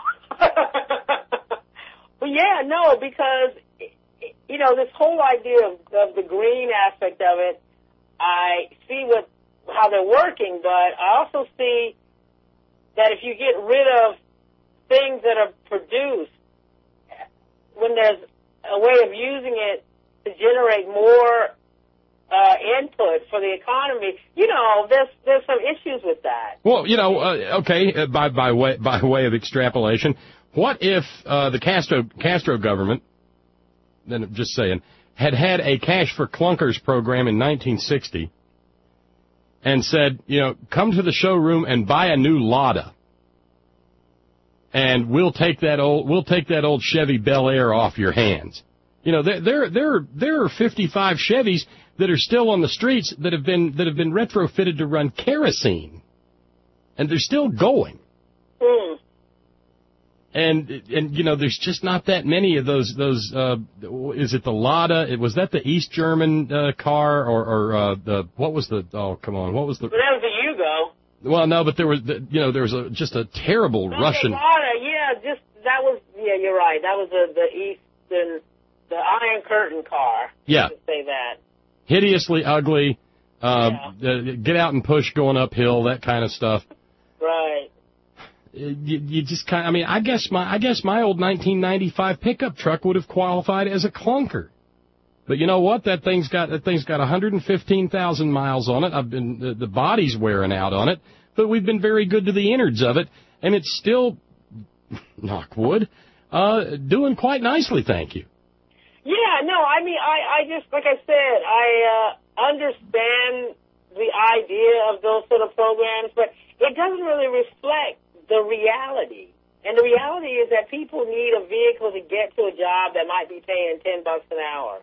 up. Well, yeah, no, because, you know, this whole idea of, of the green aspect of it, I see what how they're working, but I also see that if you get rid of things that are produced, when there's a way of using it to generate more uh, input for the economy, you know, there's there's some issues with that. Well, you know, uh, okay, uh, by by way by way of extrapolation. What if uh, the Castro Castro government, then I'm just saying, had had a Cash for Clunkers program in nineteen sixty and said, you know, come to the showroom and buy a new Lada, and we'll take that old we'll take that old Chevy Bel Air off your hands. You know, there there there there are fifty-five Chevys that are still on the streets that have been that have been retrofitted to run kerosene, and they're still going. Mm. And, and you know, there's just not that many of those, those, uh, is it the Lada? Was that the East German, uh, car, or, or, uh, the, what was the, oh, come on, what was the? Well, that was the Yugo. Well, no, but there was, the, you know, there was a, just a terrible no, Russian. The Lada, yeah, just, that was, yeah, you're right, that was the, the Eastern, the Iron Curtain car. Yeah. To say that. Hideously ugly, uh, yeah. uh, get out and push going uphill, that kind of stuff. Right. You, you just kind of, I mean, I guess my, I guess my old nineteen ninety-five pickup truck would have qualified as a clunker. But you know what? That thing's got, that thing's got one hundred fifteen thousand miles on it. I've been, the, the body's wearing out on it, but we've been very good to the innards of it, and it's still, knock wood, uh, doing quite nicely, thank you. Yeah, no, I mean, I, I just, like I said, I, uh, understand the idea of those sort of programs, but it doesn't really reflect the reality. And the reality is that people need a vehicle to get to a job that might be paying ten bucks an hour.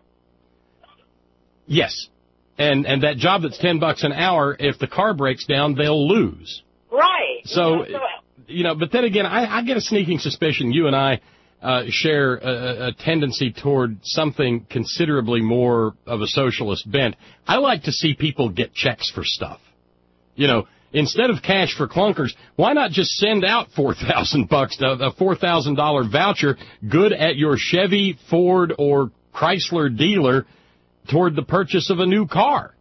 Yes. And and that job that's ten bucks an hour, if the car breaks down, they'll lose. Right. So, you know, so, you know but then again, I, I get a sneaking suspicion you and I uh, share a, a tendency toward something considerably more of a socialist bent. I like to see people get checks for stuff. You know, instead of Cash for Clunkers, why not just send out four thousand bucks, a four thousand dollar voucher, good at your Chevy, Ford, or Chrysler dealer, toward the purchase of a new car?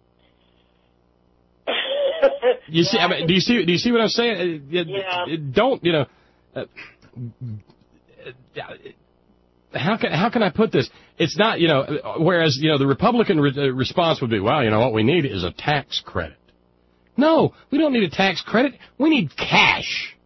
You see? I mean, do you see? Do you see what I'm saying? Yeah. Don't you know? Uh, how can how can I put this? It's not, you know, whereas, you know, the Republican re- response would be, well, you know, what we need is a tax credit. No, we don't need a tax credit. We need cash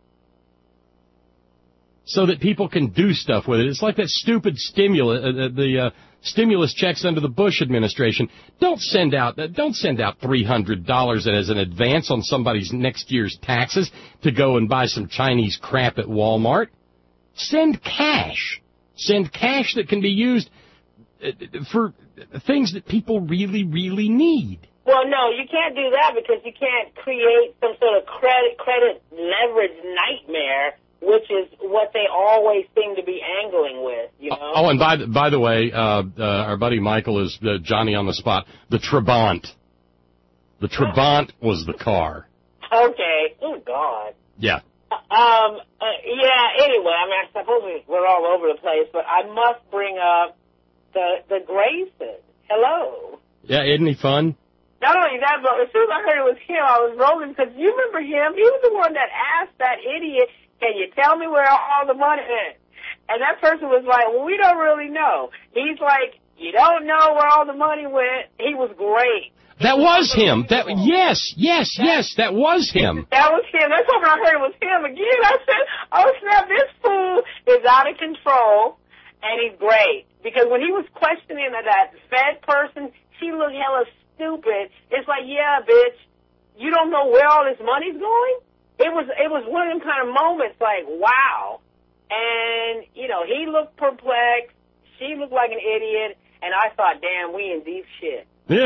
so that people can do stuff with it. It's like that stupid stimulus, uh, the uh, stimulus checks under the Bush administration. Don't send out uh, don't send out three hundred dollars as an advance on somebody's next year's taxes to go and buy some Chinese crap at Walmart. Send cash. Send cash that can be used for things that people really, really need. Well, no, you can't do that because you can't create some sort of credit credit leverage nightmare, which is what they always seem to be angling with, you know? Oh, and by the, by the way, uh, uh, our buddy Michael is uh, Johnny on the spot. The Trabant. The Trabant was the car. Okay. Oh, God. Yeah. Um. Uh, yeah. Anyway, I mean, I suppose we, we're all over the place, but I must bring up the the Grayson. Hello. Yeah, isn't he fun? Not only that, but as soon as I heard it was him, I was rolling because you remember him. He was the one that asked that idiot, "Can you tell me where all the money went?" And that person was like, "Well, we don't really know." He's like, "You don't know where all the money went." He was great. That was him. That yes, yes, yes. That was him. That was him. That's when I heard it was him again. I said, "Oh snap! This fool is out of control, and he's great." Because when he was questioning that Fed person, she looked hella stupid. It's like, yeah, bitch, you don't know where all this money's going. It was it was one of them kind of moments, like wow. And you know, he looked perplexed. She looked like an idiot, and I thought, damn, we in deep shit. uh,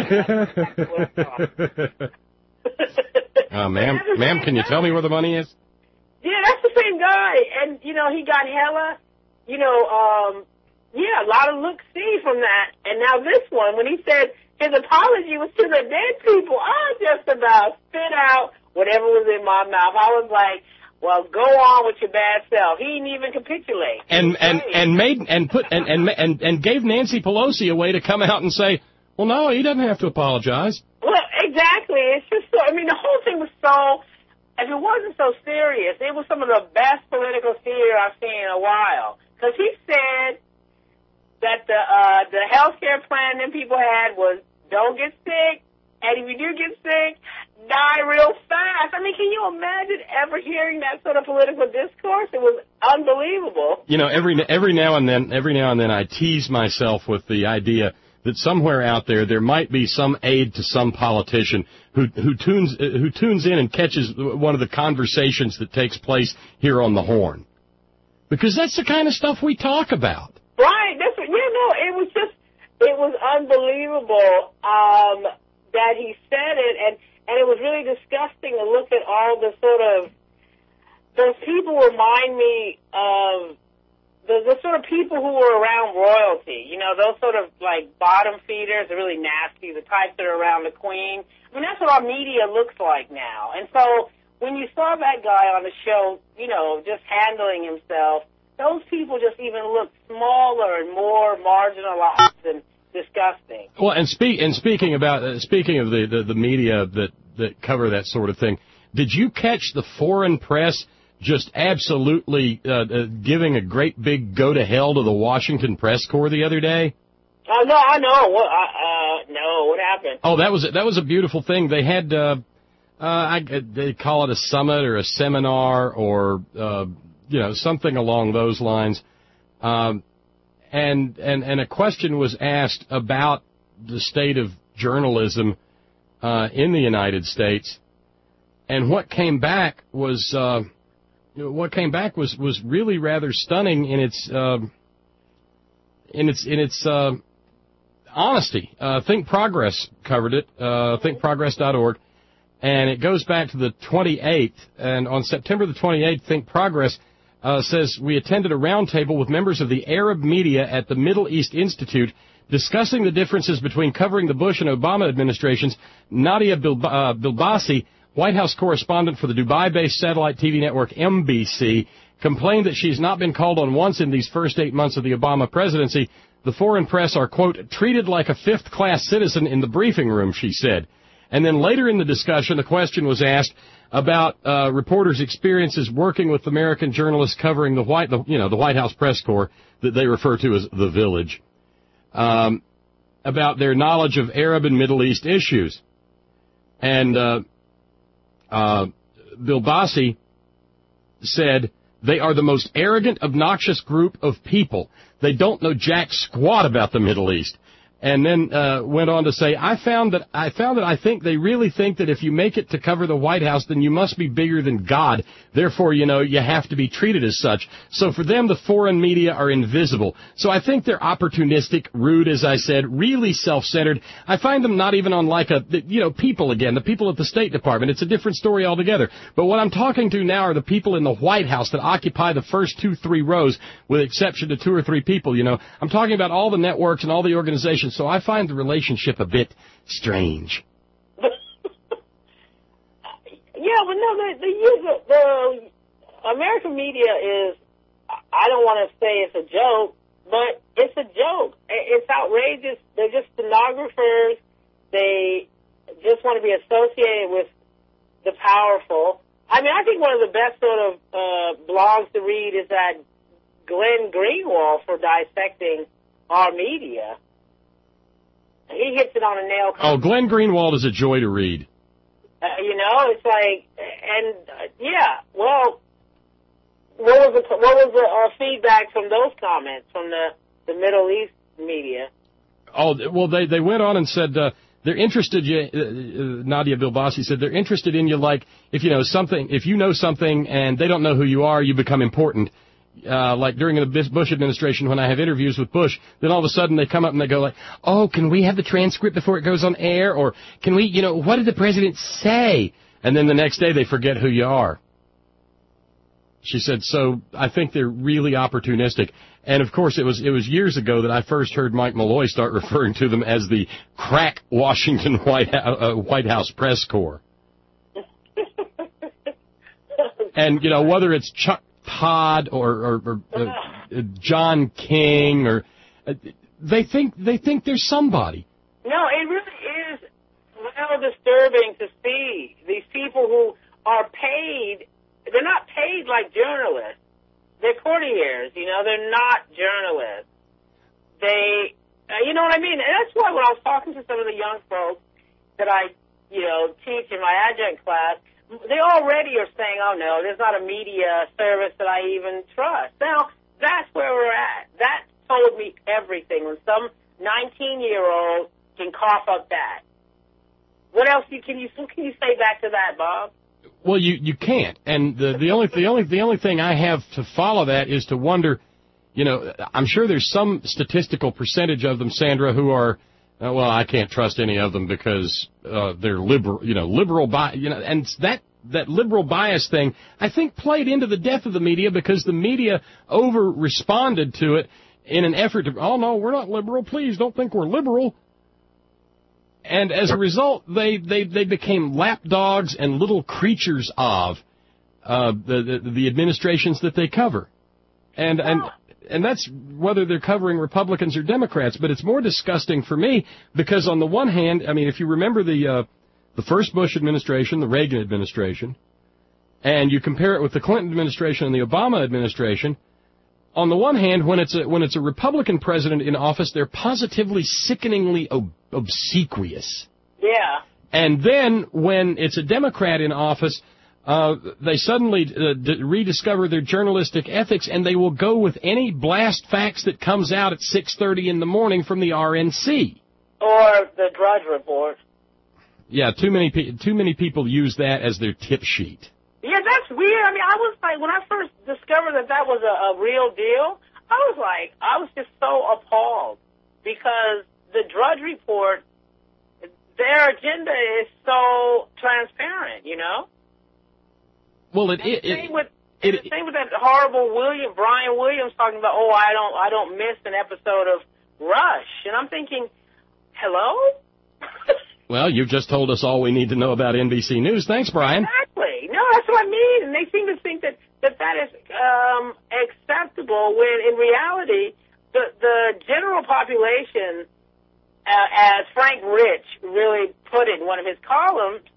ma'am, ma'am, can you tell me where the money is? Yeah, that's the same guy. And, you know, he got hella, you know, um, yeah, a lot of look-see from that. And now this one, when he said his apology was to the dead people, I just about spit out whatever was in my mouth. I was like, well, go on with your bad self. He didn't even capitulate. And, and, and made, and put, and, and, and, and gave Nancy Pelosi a way to come out and say, well, no, he doesn't have to apologize. Well, exactly. It's just so, I mean, the whole thing was so, if it wasn't so serious, it was some of the best political theater I've seen in a while. Because he said that the uh, the health care plan that people had was don't get sick, and if you do get sick, die real fast. I mean, can you imagine ever hearing that sort of political discourse? It was unbelievable. You know, every every now and then, every now and then I tease myself with the idea that somewhere out there there might be some aide to some politician who who tunes uh, who tunes in and catches one of the conversations that takes place here on the Horn, because that's the kind of stuff we talk about. Right. That's what, yeah. No, it was just it was unbelievable um, that he said it, and and it was really disgusting to look at all the sort of those people remind me of. The, the sort of people who were around royalty, you know, those sort of, like, bottom feeders are really nasty, the types that are around the queen. I mean, that's what our media looks like now. And so when you saw that guy on the show, you know, just handling himself, those people just even look smaller and more marginalized and disgusting. Well, and, speak, and speaking about uh, speaking of the, the, the media that, that cover that sort of thing, did you catch the foreign press just absolutely uh, uh, giving a great big go to hell to the Washington press corps the other day? Oh uh, no, I know. What? Uh, uh, no, what happened? Oh, that was that was a beautiful thing. They had uh, uh, I, they call it a summit or a seminar or uh, you know something along those lines, um, and and and a question was asked about the state of journalism uh, in the United States, and what came back was. Uh, What came back was, was really rather stunning in its uh, in its in its uh, honesty. Uh, Think Progress covered it, uh, think progress dot org, and it goes back to the twenty-eighth. And on September the twenty-eighth, Think Progress uh, says we attended a roundtable with members of the Arab media at the Middle East Institute discussing the differences between covering the Bush and Obama administrations. Nadia Bilb- uh, Bilbassi, White House correspondent for the Dubai-based satellite T V network M B C, complained that she's not been called on once in these first eight months of the Obama presidency. The foreign press are, quote, treated like a fifth-class citizen in the briefing room, she said. And then later in the discussion, the question was asked about uh, reporters' experiences working with American journalists covering the White, the, you know, the White House press corps that they refer to as the Village, um, about their knowledge of Arab and Middle East issues. And uh, uh, Bill Bassi said, they are the most arrogant, obnoxious group of people. They don't know jack squat about the Middle East. And then uh, went on to say, I found that I found that I think they really think that if you make it to cover the White House, then you must be bigger than God. Therefore, you know, you have to be treated as such. So for them, the foreign media are invisible. So I think they're opportunistic, rude, as I said, really self-centered. I find them not even on like a, you know, people again, the people at the State Department. It's a different story altogether. But what I'm talking to now are the people in the White House that occupy the first two, three rows, with exception to two or three people, you know. I'm talking about all the networks and all the organizations. So I find the relationship a bit strange. Yeah, but no, the, the, the American media is, I don't want to say it's a joke, but it's a joke. It's outrageous. They're just stenographers. They just want to be associated with the powerful. I mean, I think one of the best sort of uh, blogs to read is that Glenn Greenwald for dissecting our media. He hits it on a nail. Oh, Glenn Greenwald is a joy to read. Uh, you know, it's like, and uh, yeah, well, what was the what was the uh, feedback from those comments from the, the Middle East media? Oh, well, they they went on and said uh, they're interested. You, uh, Nadia Bilbassi said they're interested in you, like if you know something, if you know something and they don't know who you are, you become important. Uh, like during the Bush administration, when I have interviews with Bush, then all of a sudden they come up and they go like, oh, can we have the transcript before it goes on air? Or can we, you know, what did the president say? And then the next day they forget who you are. She said, so I think they're really opportunistic. And of course it was, it was years ago that I first heard Mike Malloy start referring to them as the crack Washington White, uh, White House press corps. And, you know, whether it's Chuck Todd or, or, or uh, John King, or uh, they think they think there's somebody. No, it really is well disturbing to see these people who are paid. They're not paid like journalists. They're courtiers. You know, they're not journalists. They, uh, you know what I mean. And that's why when I was talking to some of the young folks that I, you know, teach in my adjunct class, they already are saying, oh, no, there's not a media service that I even trust. Now, that's where we're at. That told me everything. When some nineteen-year-old can cough up that. What else can you can you say back to that, Bob? Well, you, you can't. And the, the only the only the only thing I have to follow that is to wonder, you know, I'm sure there's some statistical percentage of them, Sandra, who are, Uh, well, I can't trust any of them because uh, they're liberal, you know, liberal bias, you know, and that that liberal bias thing, I think, played into the death of the media because the media over-responded to it in an effort to, oh, no, we're not liberal, please don't think we're liberal. And as a result, they, they, they became lapdogs and little creatures of uh, the, the the administrations that they cover. And and. And that's whether they're covering Republicans or Democrats. But it's more disgusting for me because on the one hand, I mean, if you remember the uh, the first Bush administration, the Reagan administration, and you compare it with the Clinton administration and the Obama administration, on the one hand, when it's a, when it's a Republican president in office, they're positively sickeningly ob- obsequious. Yeah. And then when it's a Democrat in office, Uh, they suddenly uh, d- rediscover their journalistic ethics, and they will go with any blast fax that comes out at six thirty in the morning from the R N C. Or the Drudge Report. Yeah, too many pe- too many people use that as their tip sheet. Yeah, that's weird. I mean, I was like, when I first discovered that that was a, a real deal, I was like, I was just so appalled because the Drudge Report, their agenda is so transparent, you know? Well, it it, it, same with, it, the same with that horrible William Brian Williams talking about, oh, I don't I don't miss an episode of Rush, and I'm thinking, hello. Well, you've just told us all we need to know about N B C News. Thanks, Brian. Exactly. No, that's what I mean, and they seem to think that that, that is um, acceptable when in reality the the general population, uh, as Frank Rich really put it in one of his columns,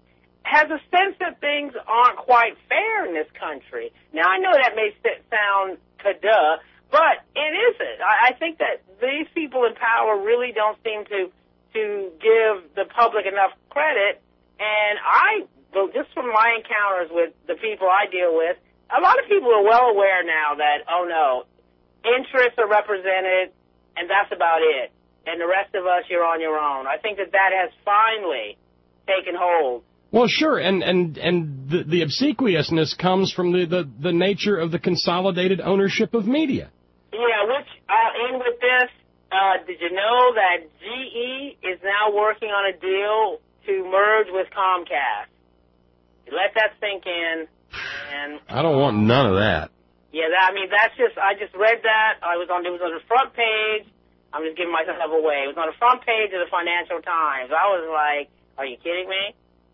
has a sense that things aren't quite fair in this country. Now, I know that may sound duh, but it isn't. I, I think that these people in power really don't seem to to give the public enough credit. And I, well, just from my encounters with the people I deal with, a lot of people are well aware now that, oh, no, interests are represented, and that's about it. And the rest of us, you're on your own. I think that that has finally taken hold. Well, sure, and and and the, the obsequiousness comes from the, the, the nature of the consolidated ownership of media. Yeah, which I'll end with this. Uh, did you know that G E is now working on a deal to merge with Comcast? Let that sink in. And I don't want none of that. Yeah, that, I mean, that's just, I just read that. I was on, it was on the front page. I'm just giving myself away. It was on the front page of the Financial Times. I was like, are you kidding me?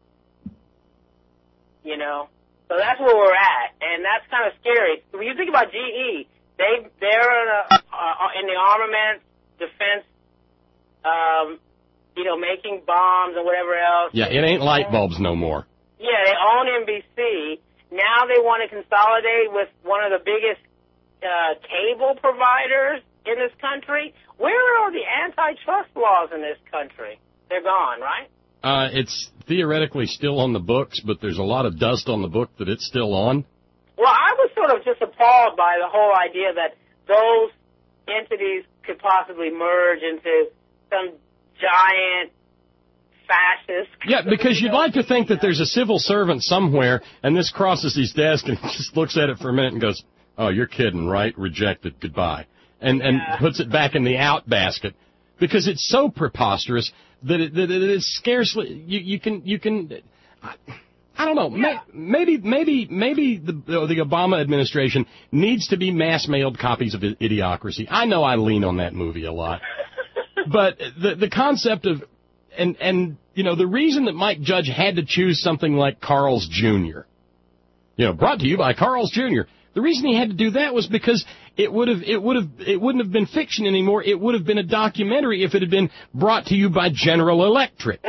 You know? So that's where we're at, and that's kind of scary. When you think about G E, they, they're in, a, uh, in the armament, defense, um, you know, making bombs and whatever else. Yeah, it ain't light bulbs no more. Yeah, they own N B C. Now they want to consolidate with one of the biggest uh, cable providers in this country. Where are the antitrust laws in this country? They're gone, right? Uh, it's theoretically still on the books, but there's a lot of dust on the book that it's still on. Well, I was sort of just appalled by the whole idea that those entities could possibly merge into some giant fascist. Yeah, because you'd like to think that there's a civil servant somewhere, and this crosses his desk and just looks at it for a minute and goes, oh, you're kidding, right? Rejected. Goodbye. And and Yeah. puts it back in the out basket. Because it's so preposterous that it, that it is scarcely, you, you can, you can, I, I don't know, Yeah. may, maybe, maybe, maybe the, the Obama administration needs to be mass-mailed copies of Idiocracy. I know I lean on that movie a lot. But the the concept of, and, and, you know, the reason that Mike Judge had to choose something like Carl's Junior, you know, brought to you by Carl's Junior, the reason he had to do that was because it would have, it would have, it wouldn't have been fiction anymore. It would have been a documentary if it had been brought to you by General Electric.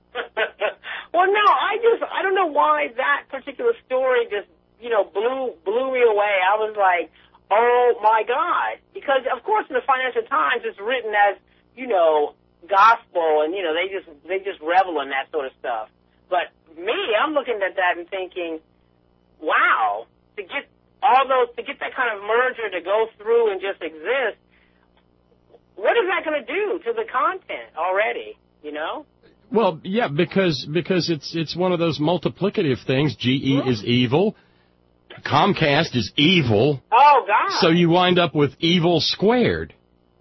Well, no, I just, I don't know why that particular story just, you know, blew, blew me away. I was like, oh my God. Because, of course, in the Financial Times, it's written as, you know, gospel, and, you know, they just, they just revel in that sort of stuff. But me, I'm looking at that and thinking, wow, to get all those, to get that kind of merger to go through and just exist, what is that going to do to the content already, you know? Well, yeah, because because it's it's one of those multiplicative things. G E is evil. Comcast is evil. Oh, God. So you wind up with evil squared.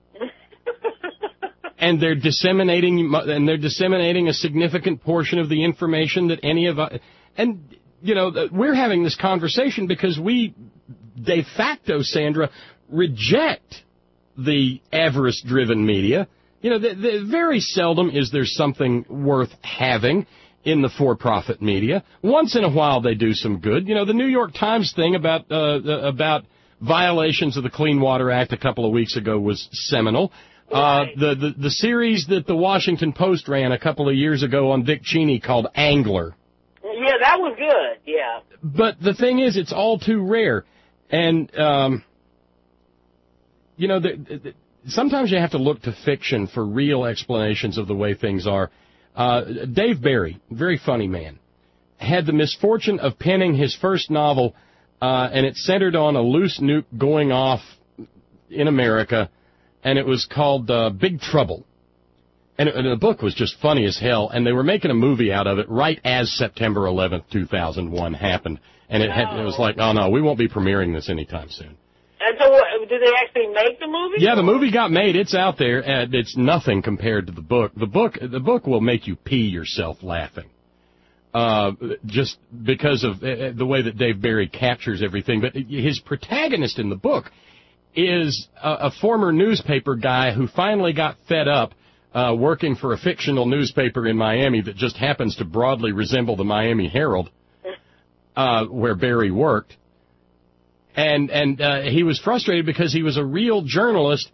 And they're disseminating and they're disseminating a significant portion of the information that any of us, and you know, we're having this conversation because we de facto, Sandra, reject the avarice-driven media. You know, the, the, very seldom is there something worth having in the for-profit media. Once in a while they do some good. You know, the New York Times thing about uh, about violations of the Clean Water Act a couple of weeks ago was seminal. Uh, the, the the series that the Washington Post ran a couple of years ago on Dick Cheney called Angler. Yeah, that was good, yeah. But the thing is, it's all too rare. And, um, you know, the, the, sometimes you have to look to fiction for real explanations of the way things are. Uh, Dave Barry, very funny man, had the misfortune of penning his first novel, uh, and it centered on a loose nuke going off in America, and it was called uh, Big Trouble. And, it, and the book was just funny as hell, and they were making a movie out of it right as September eleventh, two thousand one happened. And it, had, it was like, oh, no, we won't be premiering this anytime soon. And so, uh, did they actually make the movie? Yeah, the movie got made. It's out there, and it's nothing compared to the book. The book, the book will make you pee yourself laughing, uh, just because of uh, the way that Dave Barry captures everything. But his protagonist in the book is a, a former newspaper guy who finally got fed up uh, working for a fictional newspaper in Miami that just happens to broadly resemble the Miami Herald, uh, where Barry worked. And and uh, he was frustrated because he was a real journalist,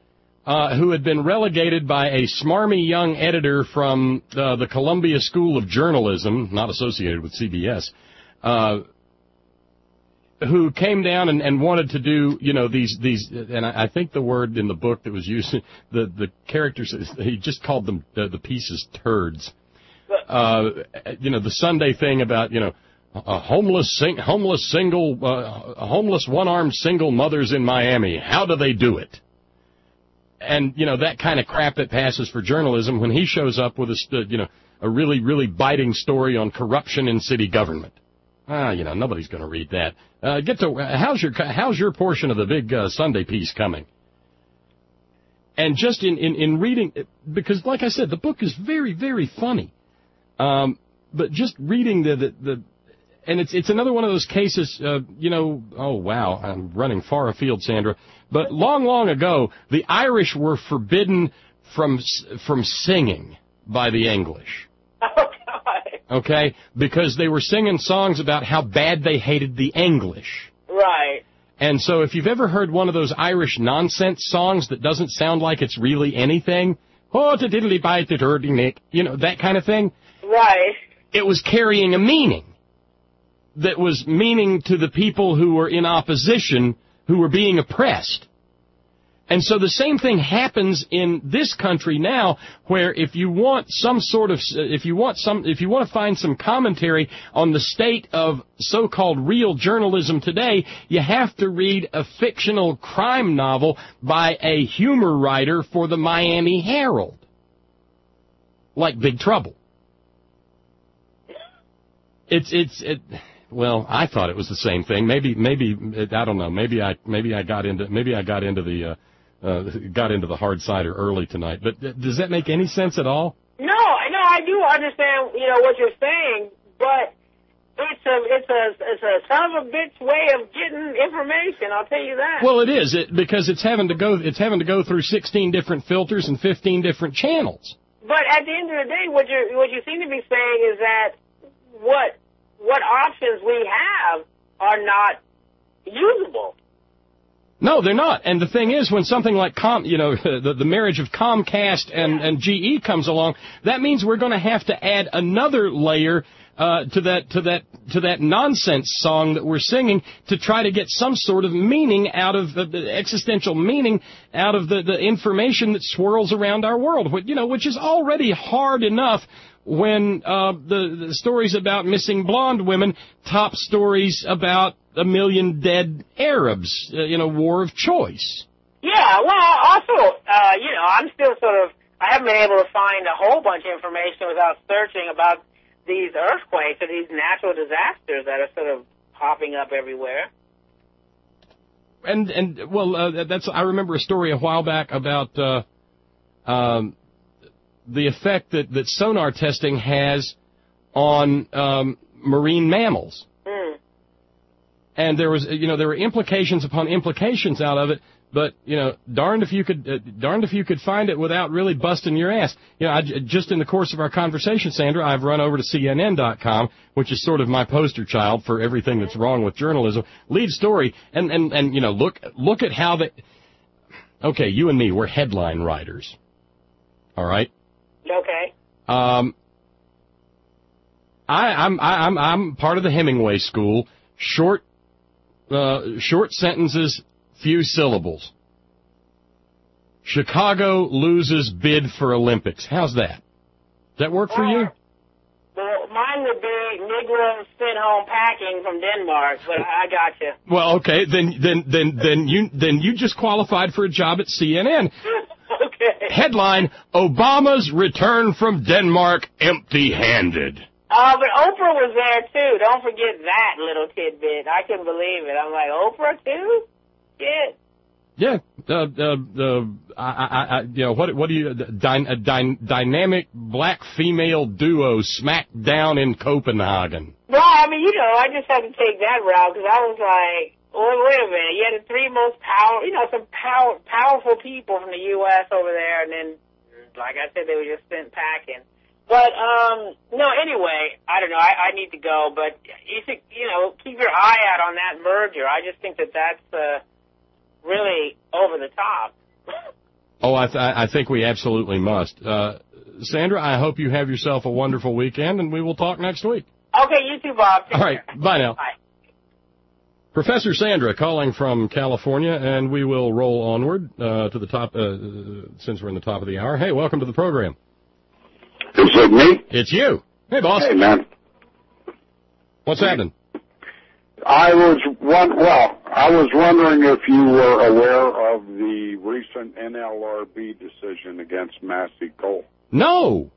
uh, who had been relegated by a smarmy young editor from uh, the Columbia School of Journalism, not associated with C B S, uh, who came down and, and wanted to do, you know, these, these, and I, I think the word in the book that was used, the, the characters, he just called them the, the pieces turds. Uh, you know, the Sunday thing about, you know, a homeless, sing, homeless single, uh, homeless one-armed single mothers in Miami. How do they do it? And, you know, that kind of crap that passes for journalism when he shows up with a, you know, a really, really biting story on corruption in city government. Ah, you know, nobody's going to read that. Uh, get to, how's your, how's your portion of the big uh, Sunday piece coming? And just in, in, in reading, because like I said, the book is very, very funny. Um, but just reading the, the, the, and it's, it's another one of those cases, uh, you know, oh wow, I'm running far afield, Sandra. But long, long ago, the Irish were forbidden from, from singing by the English. Okay, because they were singing songs about how bad they hated the English. Right. And so if you've ever heard one of those Irish nonsense songs that doesn't sound like it's really anything, oh, to diddly bite the dirty nick, you know, that kind of thing. Right. It was carrying a meaning that was meaning to the people who were in opposition, who were being oppressed. And so the same thing happens in this country now, where if you want some sort of, if you want some, if you want to find some commentary on the state of so-called real journalism today, you have to read a fictional crime novel by a humor writer for the Miami Herald. Like Big Trouble. It's, it's, it, well, I thought it was the same thing. Maybe, maybe, I don't know. Maybe I, maybe I got into, maybe I got into the, uh, Uh, got into the hard cider early tonight. But th- does that make any sense at all? No, no, I do understand, you know, what you're saying, but it's a, it's a, it's a son of a bitch way of getting information. I'll tell you that. Well, it is it, because it's having to go, it's having to go through sixteen different filters and fifteen different channels. But at the end of the day, what you what you seem to be saying is that what what options we have are not usable. No, they're not. And the thing is, when something like Com, you know, the, the marriage of Comcast and, and G E comes along, that means we're going to have to add another layer uh, to that to that to that nonsense song that we're singing to try to get some sort of meaning out of uh, the existential meaning out of the, the information that swirls around our world. You know, which is already hard enough. When uh, the, the stories about missing blonde women top stories about a million dead Arabs uh, in a war of choice. Yeah, well, also, uh, you know, I'm still sort of, I haven't been able to find a whole bunch of information without searching about these earthquakes or these natural disasters that are sort of popping up everywhere. And, and well, uh, that's, I remember a story a while back about uh, um, the effect that, that sonar testing has on um, marine mammals. Mm. And there was, you know, there were implications upon implications out of it, but, you know, darned if you could, uh, darned if you could find it without really busting your ass. You know, I, just in the course of our conversation, Sandra, I've run over to C N N dot com, which is sort of my poster child for everything that's wrong with journalism. Lead story, and, and, and, you know, look, look at how they, okay, you and me, we're headline writers. All right? Okay. Um, I, I'm, I, I'm, I'm part of the Hemingway school. Short, uh, short sentences, few syllables. Chicago loses bid for Olympics. How's that? Does that work for well, you? Well, mine would be Negroes sent home packing from Denmark, but I got you. Well, okay, then, then, then, then you, then you just qualified for a job at C N N. Okay. Headline: Obama's return from Denmark empty-handed. Uh, but Oprah was there, too. Don't forget that little tidbit. I couldn't believe it. I'm like, Oprah, too? Shit. Yeah. Uh, uh, uh, I, I, I, you know, what, what do you, dy, a dy, dynamic black female duo smacked down in Copenhagen. Well, I mean, you know, I just had to take that route because I was like, well, wait a minute. You had the three most power, you know, some power, powerful people from the U S over there, and then, like I said, they were just sent packing. But, um, no, anyway, I don't know. I, I need to go, but you should, you know, keep your eye out on that merger. I just think that that's uh, really over the top. Oh, I, th- I think we absolutely must. Uh, Sandra, I hope you have yourself a wonderful weekend, and we will talk next week. Okay, you too, Bob. Take All right, care. bye now. Bye. Professor Sandra calling from California, and we will roll onward uh, to the top, uh, since we're in the top of the hour. Hey, welcome to the program. Is it me? It's you. Hey, boss. Hey, man. What's happening? I was one. Well, I was wondering if you were aware of the recent N L R B decision against Massey Coal. No.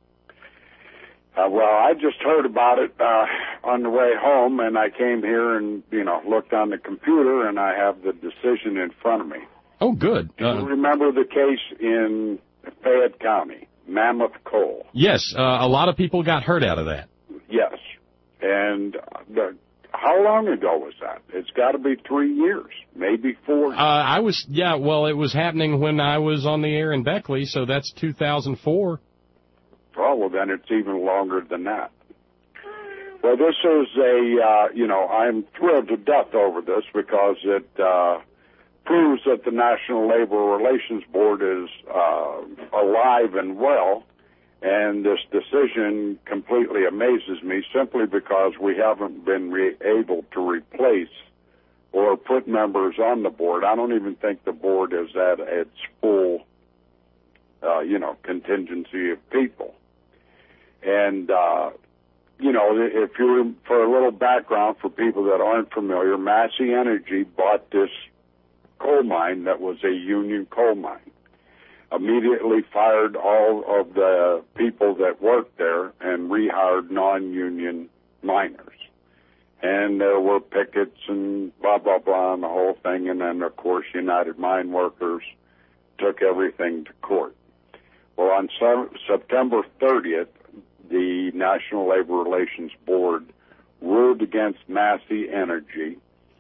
Uh, well, I just heard about it uh, on the way home, and I came here and, you know, looked on the computer, and I have the decision in front of me. Oh, good. Do Uh, you remember the case in Fayette County, Mammoth Coal? yes, uh, a lot of people got hurt out of that. Yes. And the, how long ago was that? It's got to be three years, maybe four. Uh, I was, yeah, well, it was happening when I was on the air in Beckley, so that's two thousand four. Oh, well, then it's even longer than that. Well, this is a, uh, you know, I'm thrilled to death over this because it uh, proves that the National Labor Relations Board is uh, alive and well, and this decision completely amazes me simply because we haven't been re- able to replace or put members on the board. I don't even think the board is at its full, uh, you know, contingency of people. And, uh, you know, if you're, for a little background for people that aren't familiar, Massey Energy bought this coal mine that was a union coal mine, immediately fired all of the people that worked there and rehired non-union miners. And there were pickets and blah, blah, blah, and the whole thing. And then, of course, United Mine Workers took everything to court. Well, on September thirtieth, the National Labor Relations Board ruled against Massey Energy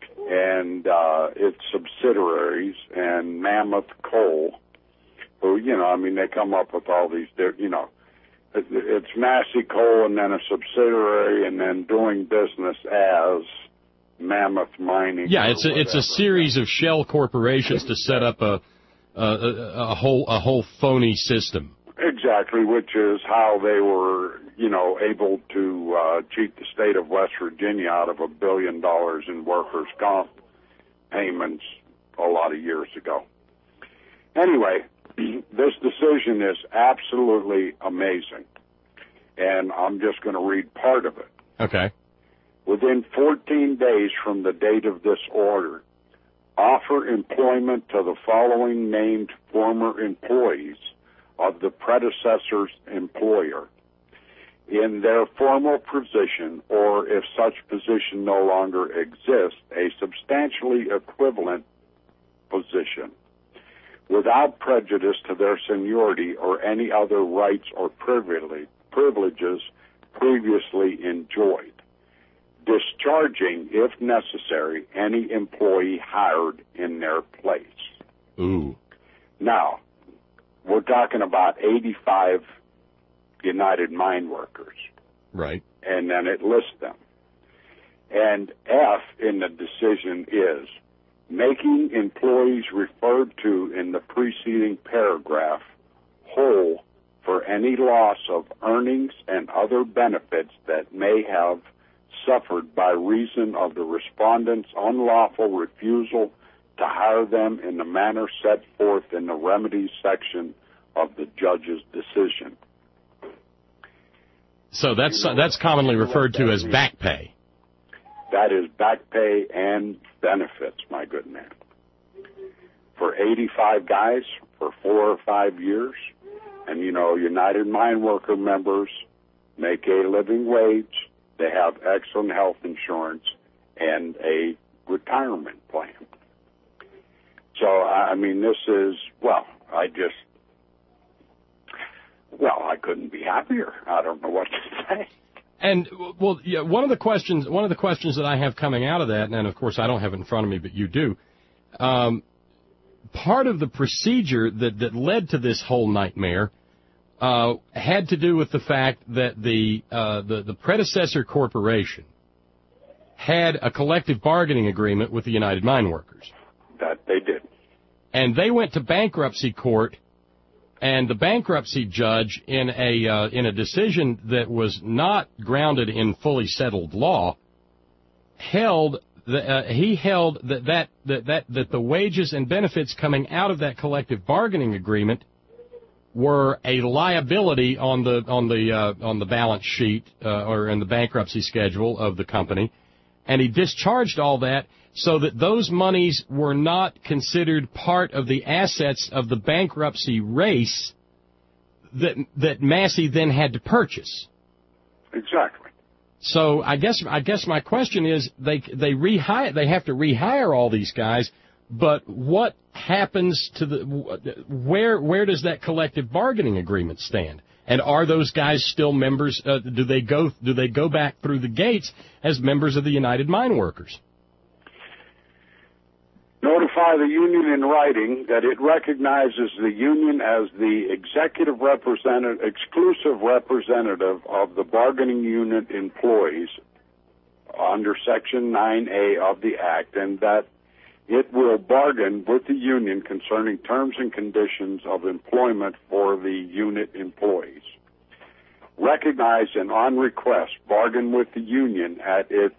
and uh, its subsidiaries and Mammoth Coal, who, you know, I mean, they come up with all these, you know, it's Massey Coal and then a subsidiary and then doing business as Mammoth Mining. Yeah, it's a, it's a series of shell corporations to set up a a, a, a whole a whole phony system. Exactly, which is how they were, you know, able to uh, cheat the state of West Virginia out of a billion dollars in workers' comp payments a lot of years ago. Anyway, this decision is absolutely amazing, and I'm just going to read part of it. Okay. Within fourteen days from the date of this order, offer employment to the following named former employees of the predecessor's employer in their formal position, or if such position no longer exists, a substantially equivalent position, without prejudice to their seniority or any other rights or privilege, privileges previously enjoyed, discharging, if necessary, any employee hired in their place. Ooh. Now, we're talking about eighty-five United Mine Workers. Right. And then it lists them. And F in the decision is making employees referred to in the preceding paragraph whole for any loss of earnings and other benefits that may have suffered by reason of the respondent's unlawful refusal to hire them in the manner set forth in the remedies section of the judge's decision. So that's uh, that's commonly referred to as back pay. That is back pay and benefits, my good man. For eighty-five guys for four or five years, and, you know, United Mine Worker members make a living wage. They have excellent health insurance and a retirement plan. So, I mean, this is, well, I just, well, I couldn't be happier. I don't know what to say. And, well, yeah, one of the questions, one of the questions that I have coming out of that, and of course I don't have it in front of me, but you do, um, part of the procedure that, that led to this whole nightmare uh, had to do with the fact that the, uh, the the predecessor corporation had a collective bargaining agreement with the United Mine Workers. That they did. And they went to bankruptcy court And the bankruptcy judge, in a uh, in a decision that was not grounded in fully settled law, held the, uh, he held that that, that that that the wages and benefits coming out of that collective bargaining agreement were a liability on the on the uh, on the balance sheet uh, or in the bankruptcy schedule of the company, and he discharged all that so that those monies were not considered part of the assets of the bankruptcy race that that Massey then had to purchase. Exactly. So I guess I guess my question is they they rehire they have to rehire all these guys, but what happens to the where where does that collective bargaining agreement stand? And are those guys still members? Uh, do they go do they go back through the gates as members of the United Mine Workers? Notify the union in writing that it recognizes the union as the executive representative, exclusive representative of the bargaining unit employees under Section nine A of the Act, and that it will bargain with the union concerning terms and conditions of employment for the unit employees. Recognize and on request bargain with the union at its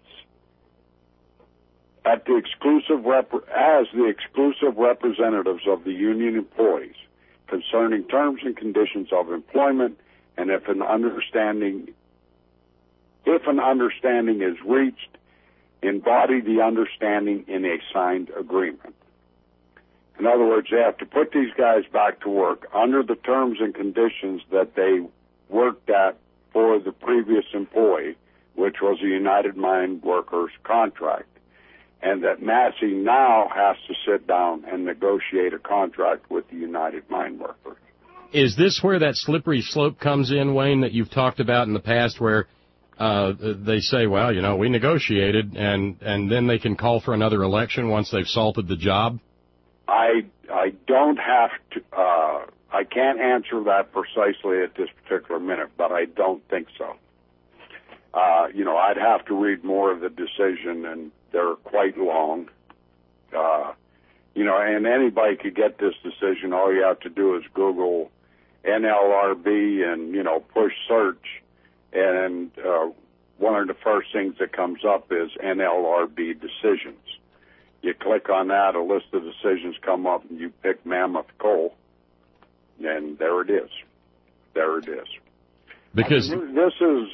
at the exclusive rep- as the exclusive representatives of the union employees concerning terms and conditions of employment, and if an understanding if an understanding is reached, embody the understanding in a signed agreement. In other words, they have to put these guys back to work under the terms and conditions that they worked at for the previous employee, which was a United Mine Workers contract, and that Massey now has to sit down and negotiate a contract with the United Mine Workers. Is this where that slippery slope comes in, Wayne, that you've talked about in the past, where uh, they say, well, you know, we negotiated, and, and then they can call for another election once they've salted the job? I I don't have to, uh, I can't answer that precisely at this particular minute, but I don't think so. Uh, you know, I'd have to read more of the decision, and they're quite long. Uh, you know, and anybody could get this decision. All you have to do is Google N L R B and, you know, push search, and uh, one of the first things that comes up is N L R B decisions. You click on that, a list of decisions come up, and you pick Mammoth Coal, and there it is. There it is. Because I mean, this is,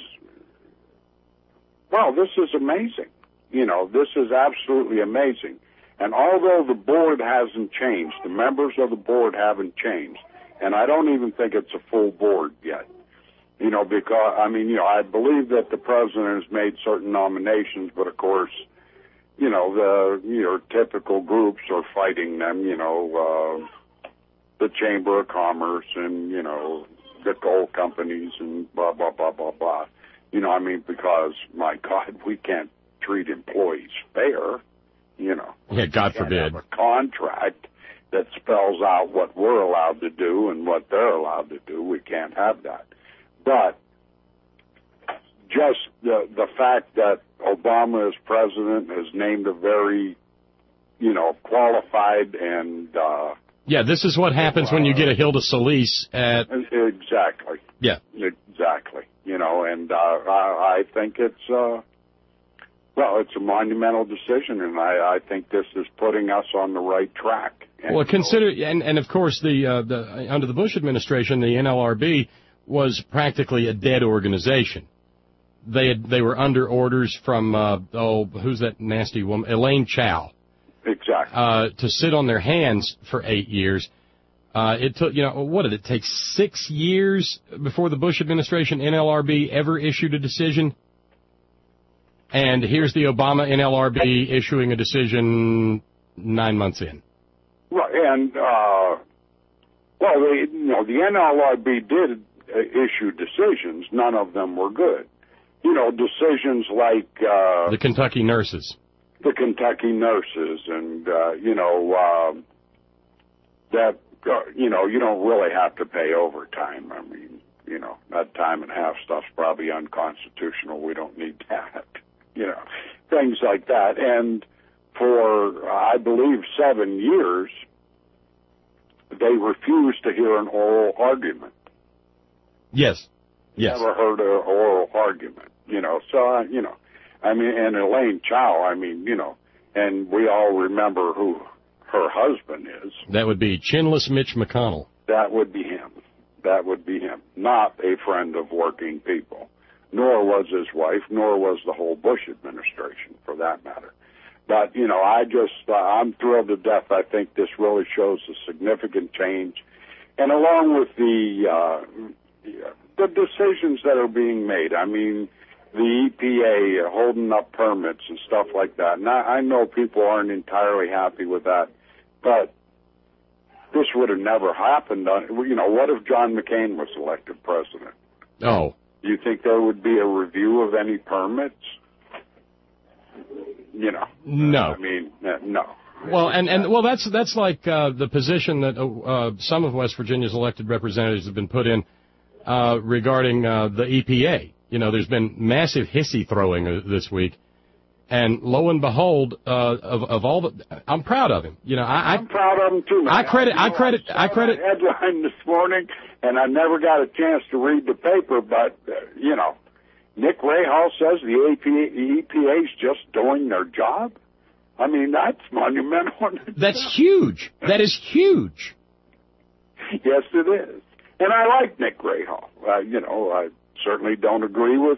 well, this is amazing. You know, this is absolutely amazing. And although the board hasn't changed, the members of the board haven't changed, and I don't even think it's a full board yet. You know, because, I mean, you know, I believe that the president has made certain nominations, but of course, you know, the, you know, typical groups are fighting them, you know, uh, the Chamber of Commerce and, you know, the coal companies and blah, blah, blah, blah, blah. You know, I mean, because, my God, we can't treat employees fair, you know. Yeah, God forbid. Have a contract that spells out what we're allowed to do and what they're allowed to do. We can't have that. But just the the fact that Obama as president has named a very, you know, qualified and uh, yeah, this is what happens uh, when you get a Hilda Solis at exactly. Yeah, exactly. You know, and uh, I, I think it's. Uh, Well, it's a monumental decision, and I, I think this is putting us on the right track. And well, consider, and, and of course, the, uh, the under the Bush administration, the N L R B was practically a dead organization. They had, they were under orders from, uh, oh, who's that nasty woman, Elaine Chao. Exactly. Uh, to sit on their hands for eight years. Uh, it took, you know, what did it take, six years before the Bush administration N L R B ever issued a decision? And here's the Obama N L R B issuing a decision nine months in. Right, and, uh, well, they, you know, the N L R B did uh, issue decisions. None of them were good. You know, decisions like... Uh, the Kentucky nurses. The Kentucky nurses, and, uh, you know, uh, that, uh, you know, you don't really have to pay overtime. I mean, you know, that time and a half stuff's probably unconstitutional. We don't need that. You know, things like that. And for, I believe, seven years, they refuse to hear an oral argument. Yes. Yes. Never heard an oral argument, you know. So, uh, you know, I mean, and Elaine Chao, I mean, you know, and we all remember who her husband is. That would be Chinless Mitch McConnell. That would be him. That would be him. Not a friend of working people. Nor was his wife, nor was the whole Bush administration, for that matter. But, you know, I just, uh, I'm thrilled to death. I think this really shows a significant change. And along with the, uh, the decisions that are being made, I mean, the E P A holding up permits and stuff like that. And I, I know people aren't entirely happy with that, but this would have never happened. You know, what if John McCain was elected president? Oh. Do you think there would be a review of any permits? You know. No. I mean, uh, no. Well, and, and well, that's that's like uh, the position that uh, some of West Virginia's elected representatives have been put in uh, regarding uh, the E P A. You know, there's been massive hissy throwing uh, this week, and lo and behold, uh, of of all the, I'm proud of him. You know, I, I'm proud of him too. Man. I credit, I, I credit, I, I credit. That headline this morning, and I never got a chance to read the paper, but uh, you know, Nick Rahal says the E P A is just doing their job. I mean, that's monumental. That's huge. That is huge. Yes, it is. And I like Nick Rahal. Uh, you know, I certainly don't agree with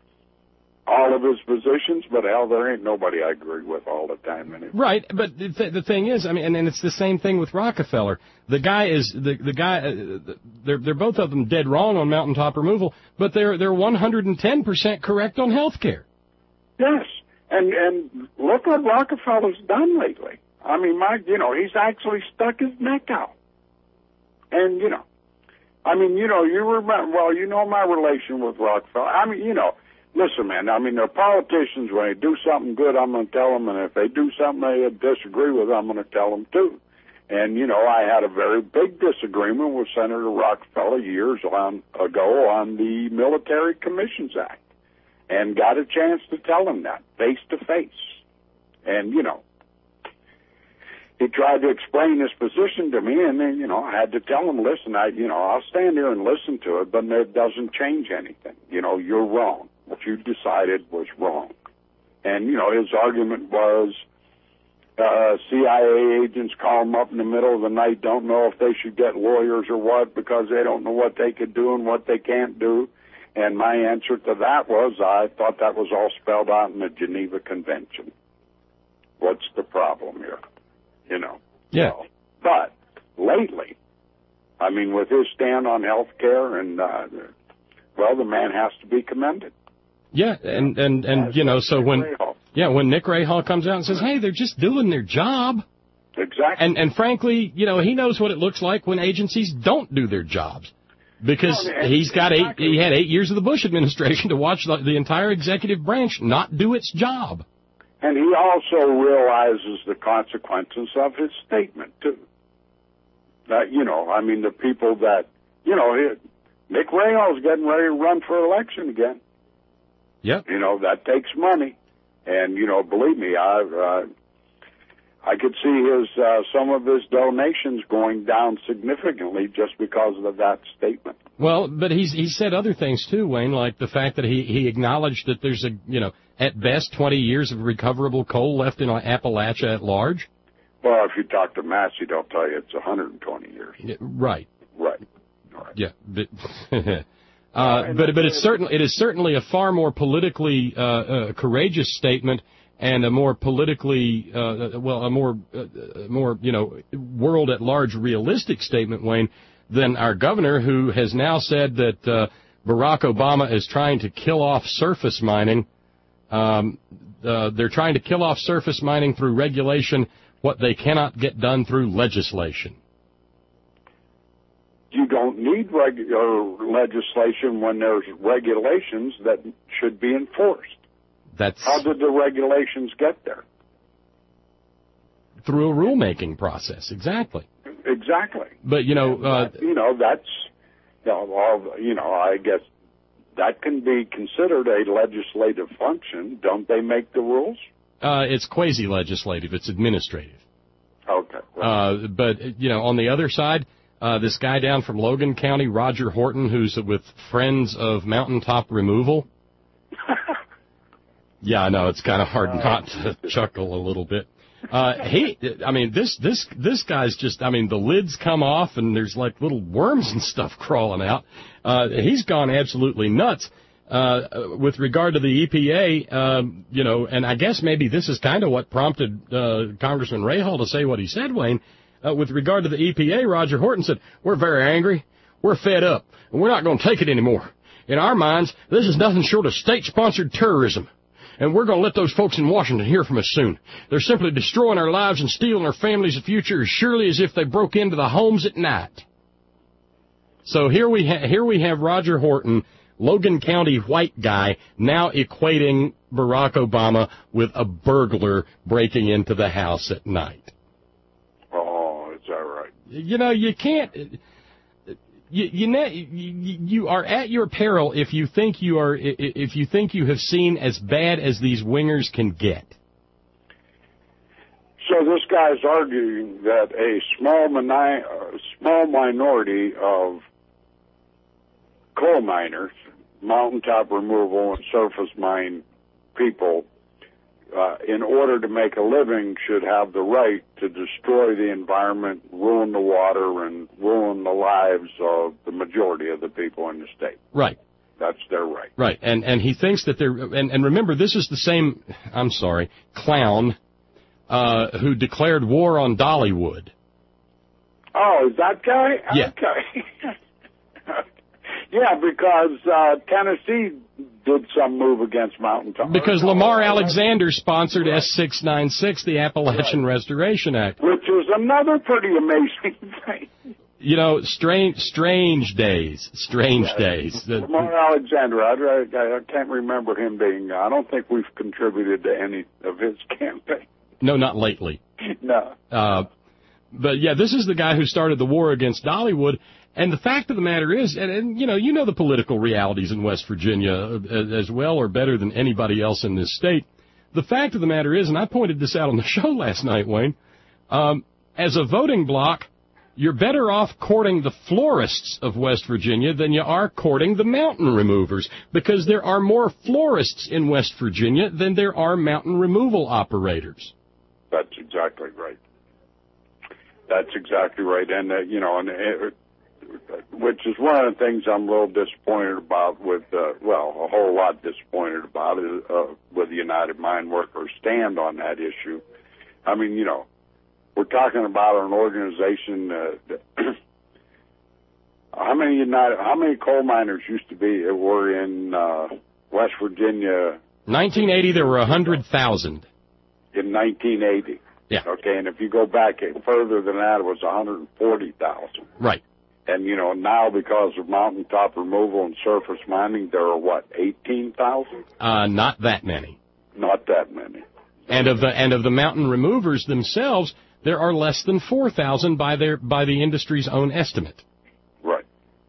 all of his positions, but hell, there ain't nobody I agree with all the time anyway. Right, but the, th- the thing is, I mean, and, and it's the same thing with Rockefeller. The guy is the the guy. Uh, they're they're both of them dead wrong on mountaintop removal, but they're they're one hundred ten percent correct on health care. Yes, and and look what Rockefeller's done lately. I mean, my, you know, he's actually stuck his neck out, and you know, I mean, you know, you remember, well, you know my relation with Rockefeller. I mean, you know. Listen, man, I mean, they're politicians. When they do something good, I'm going to tell them, and if they do something they disagree with, I'm going to tell them, too. And, you know, I had a very big disagreement with Senator Rockefeller years on, ago on the Military Commissions Act, and got a chance to tell him that, face to face. And, you know, he tried to explain his position to me, and then, you know, I had to tell him, listen, I, you know, I'll stand here and listen to it, but it doesn't change anything. You know, you're wrong. What you decided was wrong. And, you know, his argument was uh, C I A agents call him up in the middle of the night, don't know if they should get lawyers or what, because they don't know what they could do and what they can't do. And my answer to that was, I thought that was all spelled out in the Geneva Convention. What's the problem here? You know? Yeah. Well, but lately, I mean, with his stand on health care, and, uh, well, the man has to be commended. Yeah, and, and, and you know, so when, yeah, when Nick Rahal comes out and says, hey, they're just doing their job. Exactly. And, and frankly, you know, he knows what it looks like when agencies don't do their jobs. Because No, man, he's got eight, exactly. he had eight years of the Bush administration to watch the, the entire executive branch not do its job. And he also realizes the consequences of his statement, too. That, you know, I mean, the people that, you know, he, Nick Rahal's getting ready to run for election again. Yep. You know, that takes money. And, you know, believe me, I uh, I could see his uh, some of his donations going down significantly just because of that statement. Well, but he's he said other things, too, Wayne, like the fact that he, he acknowledged that there's, a you know, at best twenty years of recoverable coal left in Appalachia at large. Well, if you talk to Massey, they'll tell you it's one hundred twenty years. Yeah, right. Right. Right. Yeah. But, uh, but but it's certainly it is certainly a far more politically uh, uh, courageous statement and a more politically uh, well a more uh, more you know world at large realistic statement, Wayne, than our governor, who has now said that uh, Barack Obama is trying to kill off surface mining. Um, uh, they're trying to kill off surface mining through regulation, what they cannot get done through legislation. You don't need regular legislation when there's regulations that should be enforced. That's How did the regulations get there? through a rulemaking process, exactly. Exactly. But, you know... Uh, you know, that's, you know, all, you know, I guess that can be considered a legislative function. Don't they make the rules? uh, it's quasi-legislative. It's administrative. Okay. Uh, but, you know, on the other side, uh, this guy down from Logan County, Roger Horton, who's with Friends of Mountaintop Removal. Yeah, I know, it's kind of hard not to chuckle a little bit. Uh, he, I mean, this, this, this guy's just, I mean, the lids come off and there's like little worms and stuff crawling out. Uh, he's gone absolutely nuts. Uh, with regard to the E P A, um, you know, and I guess maybe this is kind of what prompted, uh, Congressman Rahal to say what he said, Wayne. Uh, with regard to the E P A, Roger Horton said, we're very angry, we're fed up, and we're not going to take it anymore. In our minds, this is nothing short of state-sponsored terrorism. And we're going to let those folks in Washington hear from us soon. They're simply destroying our lives and stealing our families' future as surely as if they broke into the homes at night. So here we ha- here we have Roger Horton, Logan County white guy, now equating Barack Obama with a burglar breaking into the house at night. Oh, is that right? You know, you can't... You, you you are at your peril if you think you are if you think you have seen as bad as these wingers can get. So this guy's arguing that a small mini- uh, small minority of coal miners, mountaintop removal and surface mine people, uh, in order to make a living, should have the right to destroy the environment, ruin the water, and ruin the lives of the majority of the people in the state. Right. That's their right. Right. And and he thinks that they're, and, and remember, this is the same, I'm sorry, clown uh, who declared war on Dollywood. Oh, is that guy? Yeah. Okay. Yeah, because uh, Tennessee did some move against mountaintop. Because Lamar Alexander sponsored right. S six ninety-six, the Appalachian right. Restoration Act. Which is another pretty amazing thing. You know, strange, strange days, strange yeah. days. Lamar Alexander, I, I, I can't remember him being, I don't think we've contributed to any of his campaign. No, not lately. No. Uh, but, yeah, this is the guy who started the war against Dollywood. And the fact of the matter is, and, and you know, you know the political realities in West Virginia as well or better than anybody else in this state. The fact of the matter is, and I pointed this out on the show last night, Wayne, um, as a voting bloc, you're better off courting the florists of West Virginia than you are courting the mountain removers, because there are more florists in West Virginia than there are mountain removal operators. That's exactly right. That's exactly right. And, uh, you know, and it, which is one of the things I'm a little disappointed about with, uh, well, a whole lot disappointed about is, uh, with the United Mine Workers stand on that issue. I mean, you know, we're talking about an organization, uh, that how many United, how many coal miners used to be, were in, uh, West Virginia? nineteen eighty, there were one hundred thousand. In nineteen eighty. Yeah. Okay, and if you go back further than that, it was one hundred forty thousand. Right. And, you know, now because of mountaintop removal and surface mining, there are, what, eighteen thousand? Uh, not that many. Not that many. And of the and of the mountain removers themselves, there are less than four thousand by their by the industry's own estimate. Right.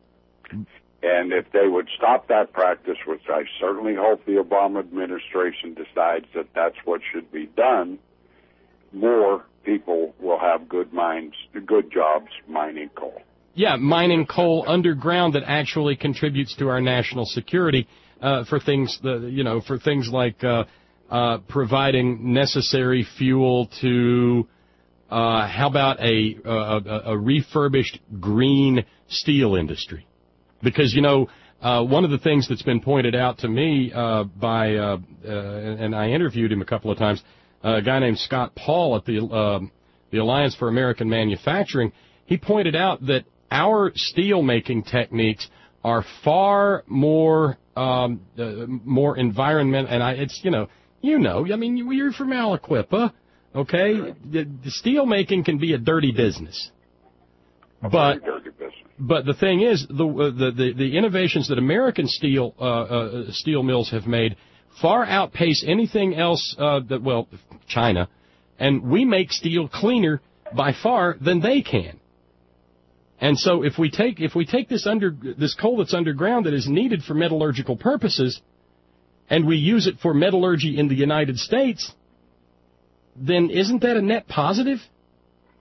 And if they would stop that practice, which I certainly hope the Obama administration decides that that's what should be done, more people will have good mines, good jobs mining coal. Yeah, mining coal underground that actually contributes to our national security uh, for things, the, you know, for things like uh, uh, providing necessary fuel to, uh, how about a, a, a refurbished green steel industry? Because, you know, uh, one of the things that's been pointed out to me uh, by, uh, uh, and I interviewed him a couple of times, uh, a guy named Scott Paul at the uh, the Alliance for American Manufacturing, he pointed out that our steel-making techniques are far more um, uh, more environment, and I, it's you know you know I mean you're from Aliquippa, okay? The, the steel-making can be a dirty business, but dirty business. But the thing is, the the the, the innovations that American steel uh, uh, steel mills have made far outpace anything else uh, that well China, and we make steel cleaner by far than they can. And so if we take if we take this under this coal that's underground that is needed for metallurgical purposes, and we use it for metallurgy in the United States, then isn't that a net positive?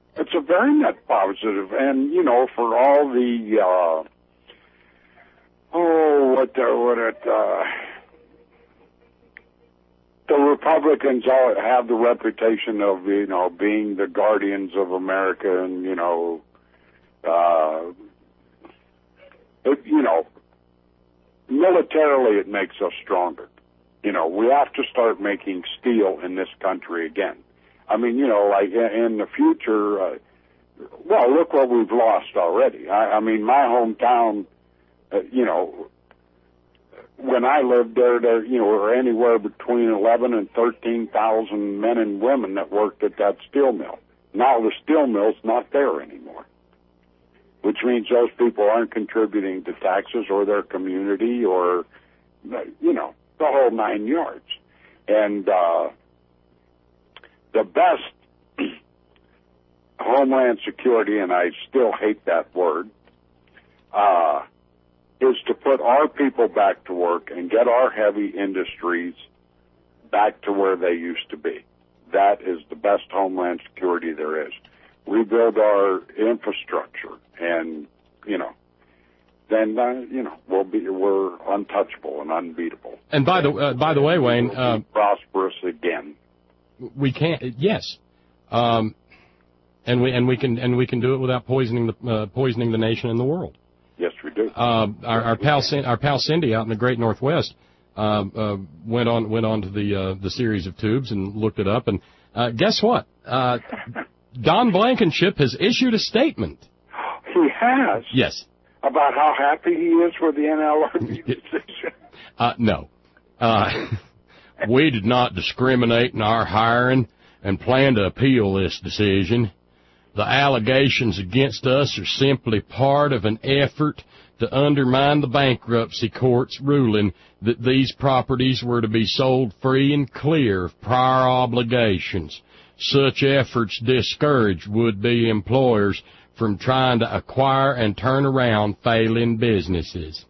It's a very net positive, and you know, for all the uh, oh, what the what it uh, the Republicans all have the reputation of you know being the guardians of America, and you know, uh, it, you know, militarily it makes us stronger. You know, we have to start making steel in this country again. I mean, you know, like in the future, uh, well, look what we've lost already. I, I mean, my hometown, uh, you know, when I lived there, there, you know, were anywhere between eleven and thirteen thousand men and women that worked at that steel mill. Now the steel mill's not there anymore, which means those people aren't contributing to taxes or their community or, you know, the whole nine yards. And, uh, the best homeland security, and I still hate that word, uh, is to put our people back to work and get our heavy industries back to where they used to be. That is the best homeland security there is. Rebuild our infrastructure, and, you know, then, uh, you know, we'll be, we're untouchable and unbeatable. And by the, uh, by the way, Wayne, we'll uh, prosperous again. We can't. Yes, um, and we and we can and we can do it without poisoning the uh, poisoning the nation and the world. Yes, we do. Uh, our, our pal our pal Cindy out in the Great Northwest uh, uh, went on went on to the uh, the series of tubes and looked it up, and uh, guess what? Uh, Don Blankenship has issued a statement. He has. Yes. About how happy he is with the N L R B decision. Uh, no. Uh, We did not discriminate in our hiring and plan to appeal this decision. The allegations against us are simply part of an effort to undermine the bankruptcy court's ruling that these properties were to be sold free and clear of prior obligations. Such efforts discourage would-be employers from trying to acquire and turn around failing businesses.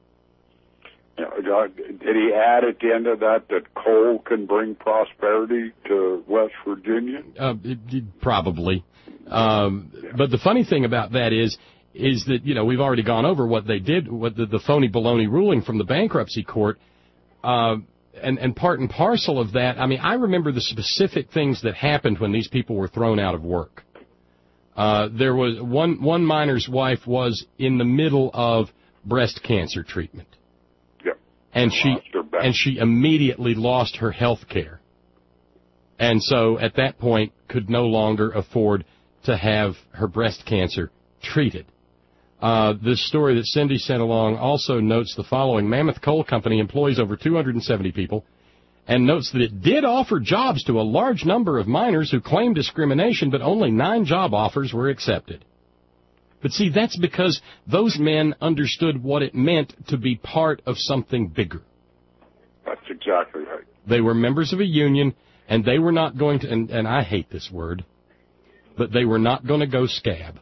Did he add at the end of that that coal can bring prosperity to West Virginia? Uh, it, it, probably. Um, but the funny thing about that is, is that, you know, we've already gone over what they did, what the, the phony baloney ruling from the bankruptcy court, uh, and, and part and parcel of that, I mean, I remember the specific things that happened when these people were thrown out of work. Uh, there was one, one miner's wife was in the middle of breast cancer treatment. And she and she immediately lost her health care. And so at that point could no longer afford to have her breast cancer treated. Uh, this story that Cindy sent along also notes the following. Mammoth Coal Company employs over two hundred seventy people and notes that it did offer jobs to a large number of miners who claimed discrimination, but only nine job offers were accepted. But see, that's because those men understood what it meant to be part of something bigger. That's exactly right. They were members of a union, and they were not going to, and, and I hate this word, but they were not going to go scab.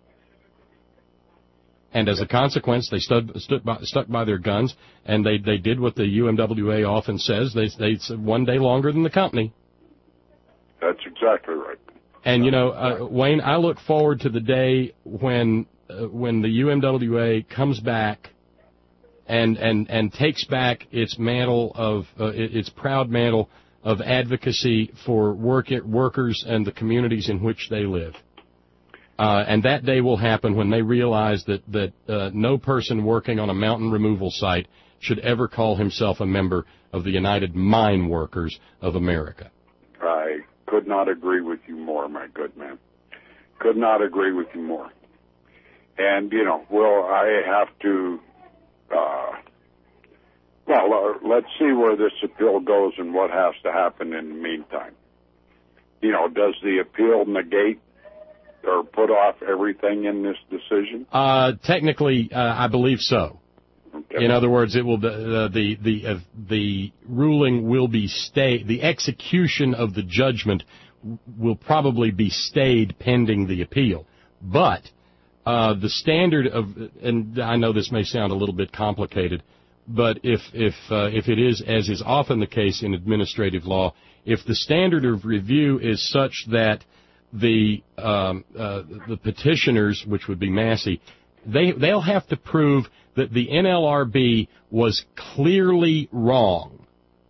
And as a consequence, they stood, stood by, stuck by their guns, and they, they did what the U M W A often says. They, they said one day longer than the company. That's exactly right. And, you know, uh, Wayne, I look forward to the day when uh, when the U M W A comes back and and, and takes back its mantle of uh, its proud mantle of advocacy for work workers and the communities in which they live. Uh, and that day will happen when they realize that that uh, no person working on a mountain removal site should ever call himself a member of the United Mine Workers of America. I could not agree with you more, my good man. Could not agree with you more. And, you know, well, I have to, uh, well, uh, let's see where this appeal goes and what has to happen in the meantime. You know, does the appeal negate or put off everything in this decision? Uh, technically, uh, I believe so. Okay. In other words, it will uh, the the uh, the ruling will be stay. The execution of the judgment will probably be stayed pending the appeal. But uh, the standard of, and I know this may sound a little bit complicated, but if if uh, if it is, as is often the case in administrative law, if the standard of review is such that the um, uh, the petitioners, which would be Massey, they they'll have to prove that the N L R B was clearly wrong,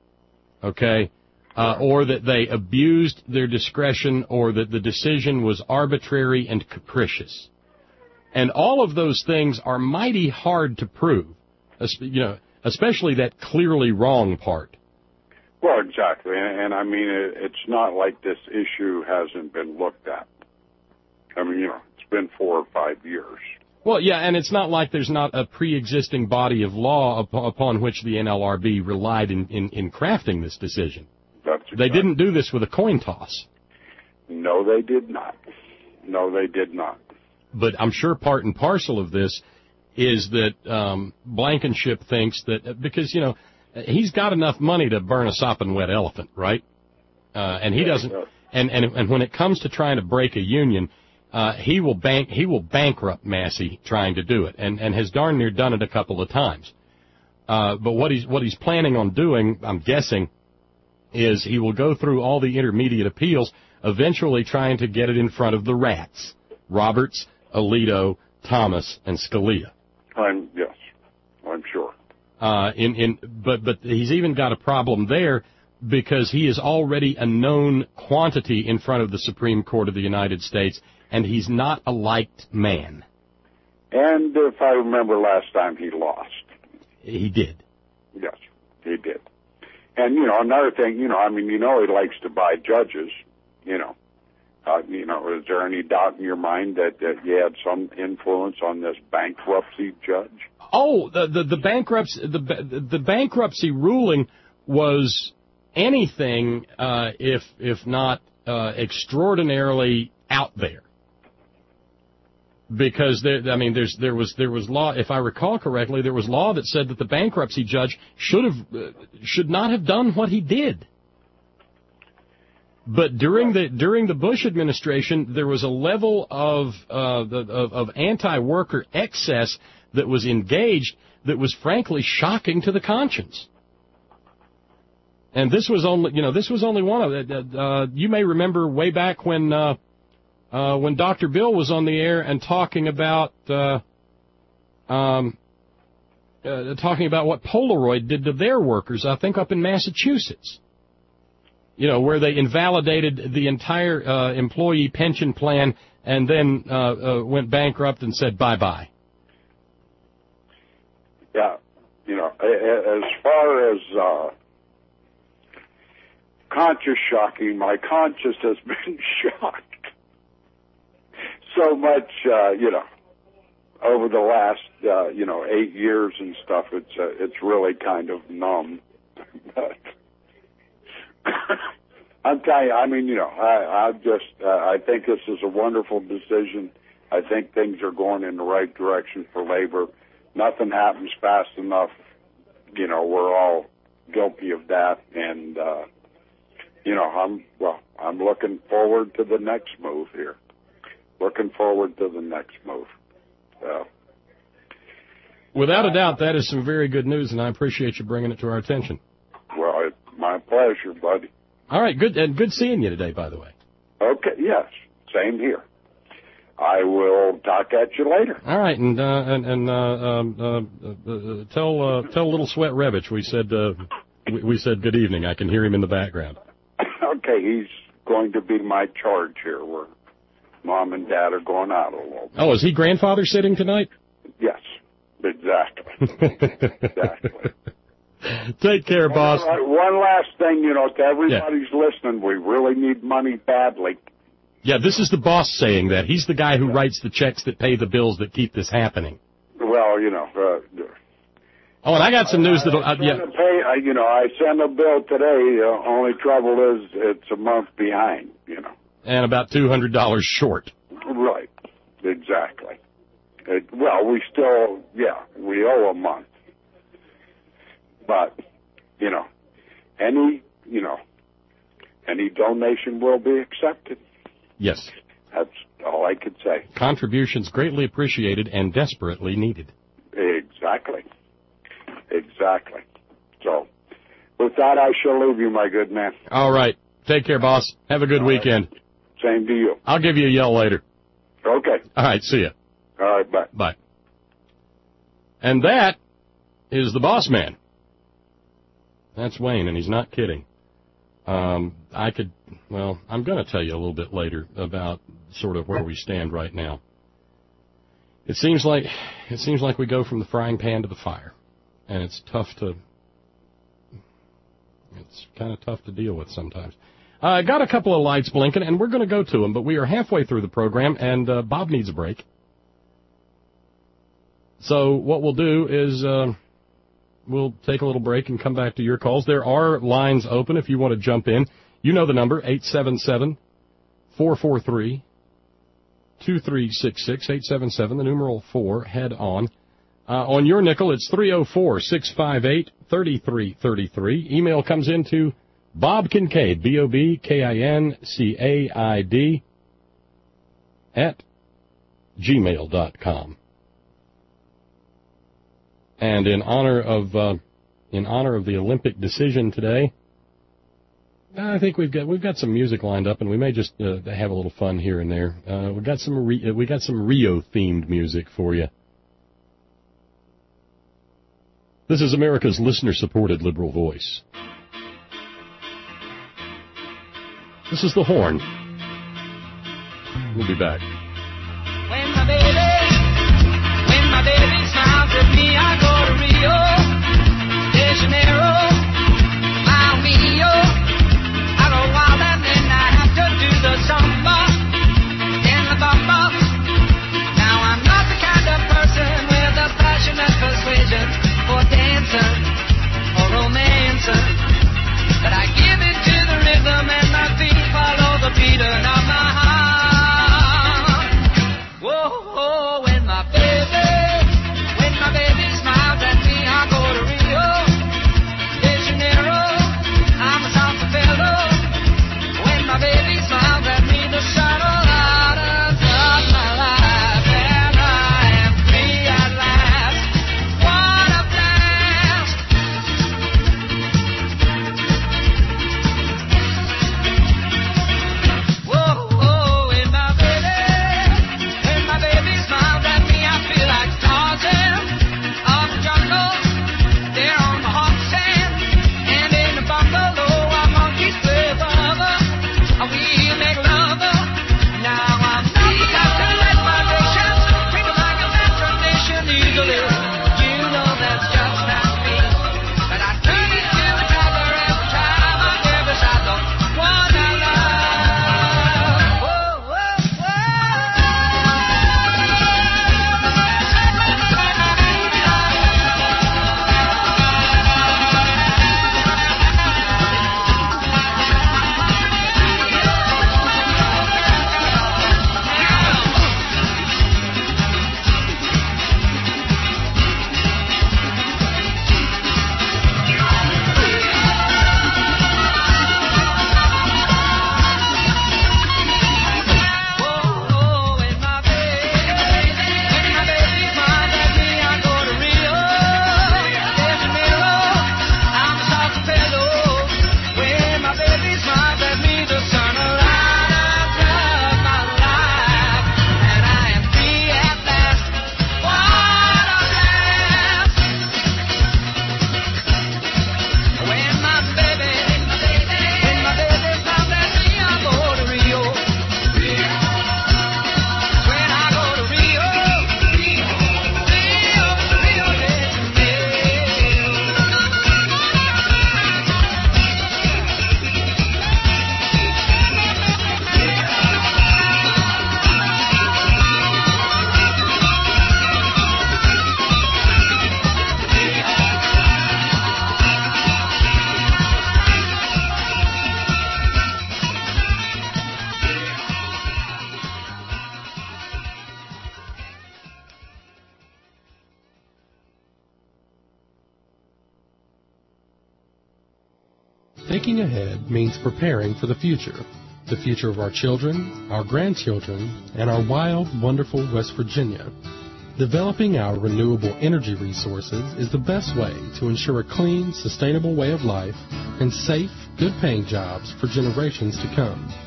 okay, uh, or that they abused their discretion, or that the decision was arbitrary and capricious. And all of those things are mighty hard to prove, you know, especially that clearly wrong part. Well, exactly. And, and I mean, it, it's not like this issue hasn't been looked at. I mean, you know, it's been four or five years. Well, yeah, and it's not like there's not a pre-existing body of law up, upon which the N L R B relied in, in, in crafting this decision. That's exactly. They didn't do this with a coin toss. No, they did not. No, they did not. But I'm sure part and parcel of this is that um, Blankenship thinks that, because, you know, he's got enough money to burn a sopping wet elephant, right? Uh, and he yeah, doesn't. He does. And, and and when it comes to trying to break a union, uh, he will bank he will bankrupt Massey trying to do it, and and has darn near done it a couple of times. Uh, but what he's what he's planning on doing, I'm guessing, is he will go through all the intermediate appeals, eventually trying to get it in front of the rats, Roberts, Alito, Thomas, and Scalia. I'm yes, I'm sure. Uh, in in but but he's even got a problem there because he is already a known quantity in front of the Supreme Court of the United States, and he's not a liked man. And if I remember last time, he lost. He did. Yes, he did. And you know, another thing, you know, I mean, you know, he likes to buy judges. You know. Uh, you know, is there any doubt in your mind that, that he had some influence on this bankruptcy judge? Oh, the the, the bankruptcy the the bankruptcy ruling was anything uh, if if not uh, extraordinarily out there. Because there, I mean, there's there was there was law. If I recall correctly, there was law that said that the bankruptcy judge should have uh, should not have done what he did. But during the during the Bush administration, there was a level of uh, the, of, of anti-worker excess that was engaged that was frankly shocking to the conscience. And this was only you know this was only one of it. Uh, you may remember way back when uh, uh, when Doctor Bill was on the air and talking about uh, um, uh, talking about what Polaroid did to their workers. I think up in Massachusetts. You know, where they invalidated the entire uh, employee pension plan and then uh, uh, went bankrupt and said bye-bye. Yeah. You know, as far as uh, conscious shocking, my conscience has been shocked so much, uh, you know, over the last, uh, you know, eight years and stuff. It's uh, it's really kind of numb. But I'm telling you, I mean, you know, I, I just, uh, I think this is a wonderful decision. I think things are going in the right direction for labor. Nothing happens fast enough. You know, we're all guilty of that. And, uh, you know, I'm, well, I'm looking forward to the next move here. Looking forward to the next move. Uh, Without a doubt, that is some very good news, and I appreciate you bringing it to our attention. Well, it's my pleasure, buddy. All right, good, and good seeing you today, by the way. Okay, yes, same here. I will talk at you later. All right, and uh, and, and uh, um, uh, uh, tell uh, tell Little Sweat Revich we said uh, we, we said good evening. I can hear him in the background. Okay, he's going to be my charge here. Where Mom and Dad are going out a little bit. Oh, is he grandfather sitting tonight? Yes, exactly. Exactly. Take care, boss. All right, one last thing, you know, to everybody's yeah. listening, we really need money badly. Yeah, this is the boss saying that. He's the guy who writes the checks that pay the bills that keep this happening. Well, you know. Uh, oh, and I got some news that'll. Uh, yeah. Pay, uh, you know, I sent a bill today. Uh, only trouble is it's a month behind. You know. And about two hundred dollars short. Right. Exactly. It, well, we still, yeah, we owe a month. But, you know, any, you know, any donation will be accepted. Yes. That's all I could say. Contributions greatly appreciated and desperately needed. Exactly. Exactly. So, with that, I shall leave you, my good man. All right. Take care, boss. Have a good all weekend. Right. Same to you. I'll give you a yell later. Okay. All right, see ya. All right, bye. Bye. And that is the boss man. That's Wayne, and he's not kidding. Um, I could, well, I'm going to tell you a little bit later about sort of where we stand right now. It seems like it seems like we go from the frying pan to the fire, and it's tough to it's kind of tough to deal with sometimes. I uh, got a couple of lights blinking, and we're going to go to them, but we are halfway through the program, and uh, Bob needs a break. So what we'll do is uh, we'll take a little break and come back to your calls. There are lines open if you want to jump in. You know the number, eight seven seven, four four three, two three six six, eight seven seven, the numeral four, head on. Uh, on your nickel, it's three oh four, six five eight, three three three three. Email comes into Bob Kincaid, B O B K I N C A I D, at gmail dot com. And in honor of uh, in honor of the Olympic decision today, I think we've got we've got some music lined up, and we may just uh, have a little fun here and there. Uh, we got some re- we got some Rio themed music for you. This is America's listener-supported liberal voice. This is the Horn. We'll be back. When my baby, when my baby smiles at me, I go to Rio de Janeiro, I'll be yo. I go wild and then I have to do the samba in the bumba. Now I'm not the kind of person with a passionate persuasion for dancer or romancer, but I give it to the rhythm and my feet follow the beating of my heart. Whoa, whoa, when my baby, when my baby smiles at me, I go to Rio de Janeiro, I'm a salsa fellow. When my baby smiles at me, the sun lightens up my life, and I am free at last. What a blast! Whoa, whoa, when my baby, when my baby smiles at me, I feel like Tarzan of the jungle. There on the hot sand, and in the bungalow, our monkeys play lover. We make love. Now I'm not the type to let my patience treat me like a masturbation easily. You know that's just not me. But I turn into a tiger every time I get beside the one I love. Whoa, whoa, whoa. Whoa, when my baby, when my baby smiles at me, I go to Rio de Janeiro, I'm a salsa fellow. When my baby smiles at me, the sun lightens up my life, and I am free at last. What a blast! When my baby, when my baby smiles at me, I go to Rio. When I go to Rio, Rio, Rio de Thinking ahead means preparing for the future. The future of our children, our grandchildren, and our wild, wonderful West Virginia. Developing our renewable energy resources is the best way to ensure a clean, sustainable way of life and safe, good-paying jobs for generations to come.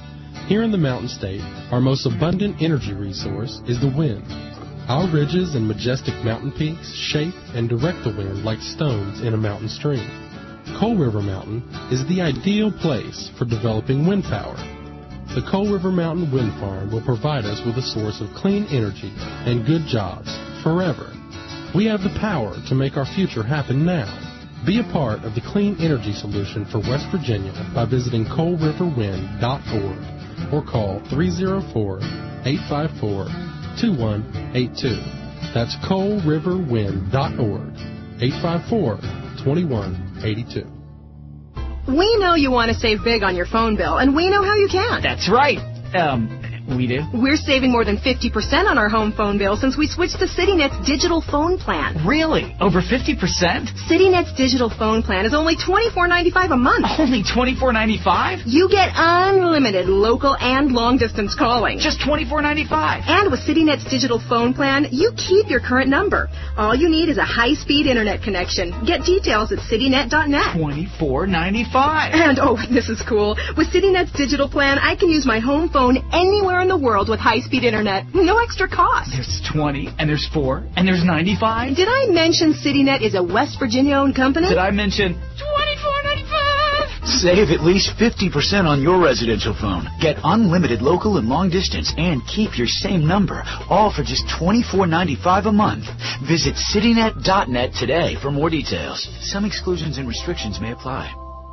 Here in the Mountain State, our most abundant energy resource is the wind. Our ridges and majestic mountain peaks shape and direct the wind like stones in a mountain stream. Coal River Mountain is the ideal place for developing wind power. The Coal River Mountain Wind Farm will provide us with a source of clean energy and good jobs forever. We have the power to make our future happen now. Be a part of the clean energy solution for West Virginia by visiting coal river wind dot org or call three oh four, eight five four, two one eight two. That's coal river wind dot org, eight five four, two one eight two. We know you want to save big on your phone bill, and we know how you can. That's right. Um, we do. We're saving more than fifty percent on our home phone bill since we switched to CityNet's digital phone plan. Really? Over fifty percent? CityNet's digital phone plan is only twenty-four ninety-five a month. Only twenty-four ninety-five? You get unlimited local and long-distance calling. Just twenty-four ninety-five. And with CityNet's digital phone plan, you keep your current number. All you need is a high-speed internet connection. Get details at citynet dot net. twenty-four ninety-five. And, oh, this is cool. With CityNet's digital plan, I can use my home phone anywhere in the world with high-speed internet. No extra cost. There's twenty, and there's four, and there's ninety-five. Did I mention CityNet is a West Virginia-owned company? Did I mention twenty-four ninety-five? Save at least fifty percent on your residential phone. Get unlimited local and long distance and keep your same number, all for just twenty-four ninety-five a month. Visit citynet dot net today for more details. Some exclusions and restrictions may apply.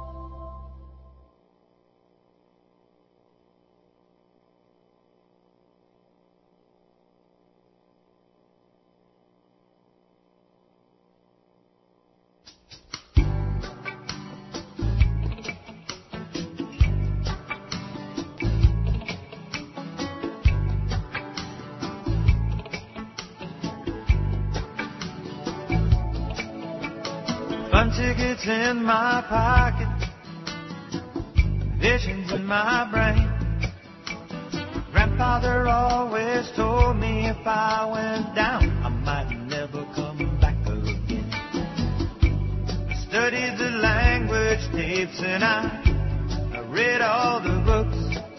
Fun tickets in my pocket, visions in my brain. Grandfather always told me if I went down, I might never come back again. I studied the language tapes and I, I read all the books.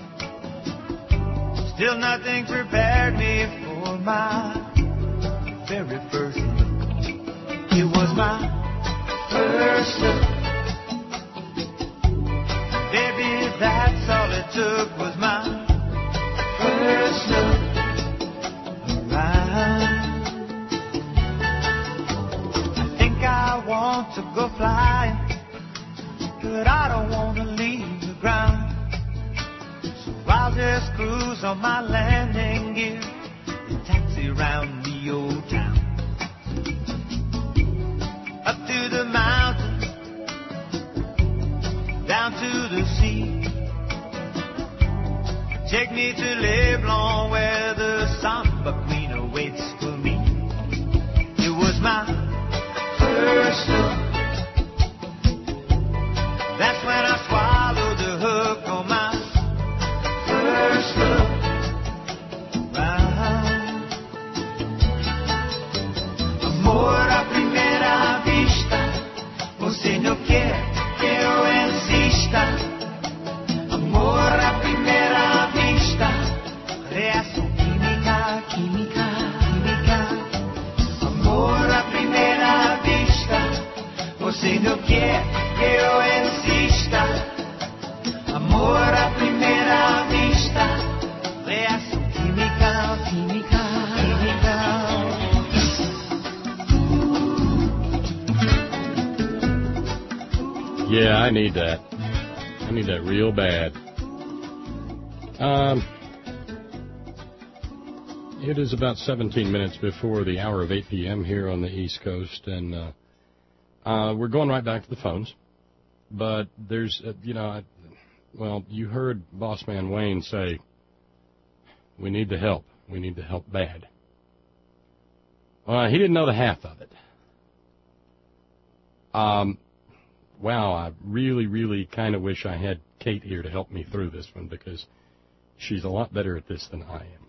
Still nothing prepared me for my very first look. It was my first look. Baby, that's all it took was my first look around. I think I want to go flying, but I don't want to leave the ground. So I'll just cruise on my landing gear and taxi round the old town. Up to the mountains, down to the sea. Take me to Leblon where the Samba Queen awaits for me. It was my first look. That's when I swallowed the hook on my first look round. Amor a primera vista, você não quer que eu insista. Amor a primeira vista, reação química, química, química. Amor a primeira vista, você não quer que eu insista. Amor a primeira vista, reação química, química, química. Yeah, I need that. I need that real bad. Um, it is about seventeen minutes before the hour of eight p.m. here on the East Coast, and uh, uh, we're going right back to the phones. But there's, uh, you know, I, well, you heard Boss Man Wayne say, we need the help. We need the help bad. Well, he didn't know the half of it. Um, wow, I really, really kind of wish I had Kate here to help me through this one, because she's a lot better at this than I am.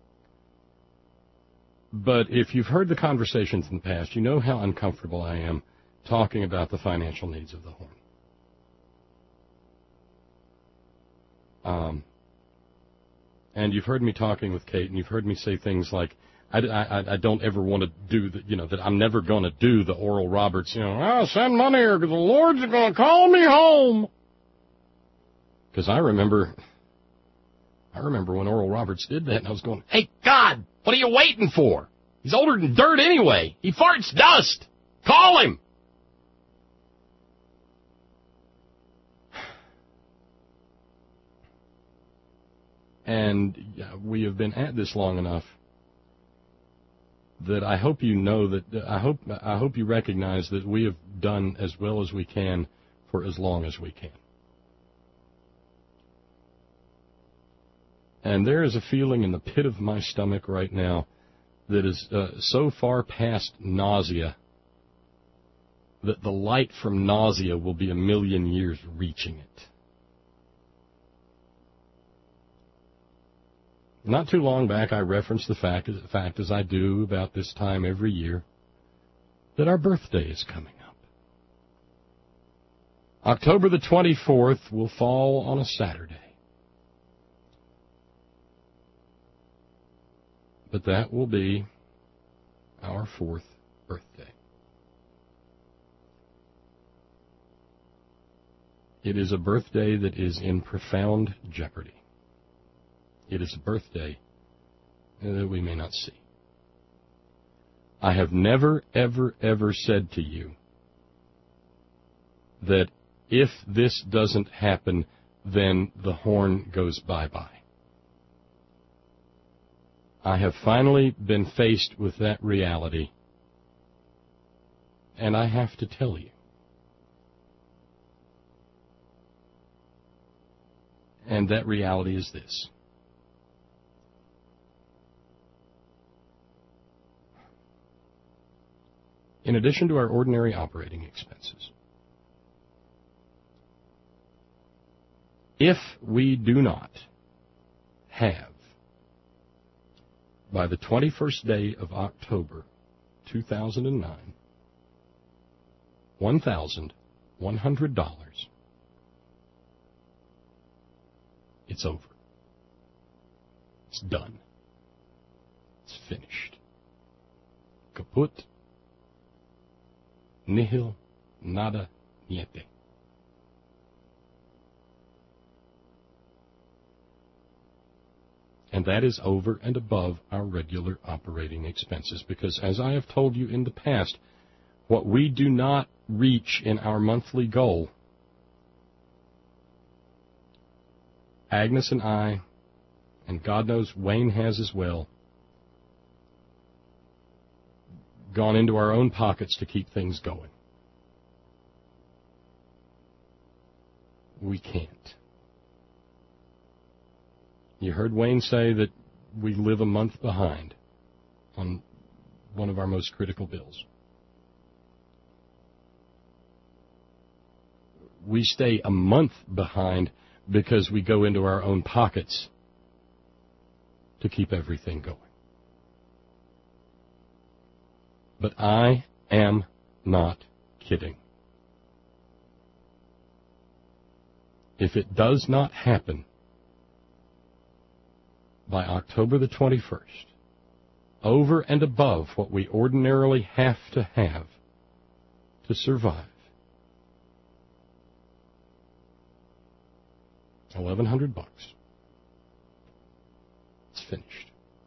But if you've heard the conversations in the past, you know how uncomfortable I am talking about the financial needs of the Horn. Um, And you've heard me talking with Kate, and you've heard me say things like, I, I, I don't ever want to do the, you know, that I'm never going to do the Oral Roberts, you know, oh, send money or the Lord's going to call me home. Because I remember, I remember when Oral Roberts did that, and I was going, hey, God, what are you waiting for? He's older than dirt anyway. He farts dust. Call him. And yeah, we have been at this long enough that I hope you know that I hope I hope you recognize that we have done as well as we can for as long as we can. And there is a feeling in the pit of my stomach right now that is uh, so far past nausea that the light from nausea will be a million years reaching it. Not too long back, I referenced the fact, the fact, as I do about this time every year, that our birthday is coming up. October the twenty-fourth will fall on a Saturday. But that will be our fourth birthday. It is a birthday that is in profound jeopardy. It is a birthday that we may not see. I have never, ever, ever said to you that if this doesn't happen, then the horn goes bye-bye. I have finally been faced with that reality, and I have to tell you. And that reality is this. In addition to our ordinary operating expenses, if we do not have, by the twenty-first day of October, two thousand nine, one thousand one hundred dollars, it's over. It's done. It's finished. Kaput. Nihil, nada, niente. And that is over and above our regular operating expenses, because as I have told you in the past, what we do not reach in our monthly goal, Agnes and I, and God knows Wayne has as well, gone into our own pockets to keep things going. We can't. You heard Wayne say that we live a month behind on one of our most critical bills. We stay a month behind because we go into our own pockets to keep everything going. But I am not kidding. If it does not happen by October the twenty-first, over and above what we ordinarily have to have to survive, eleven hundred bucks, it's finished.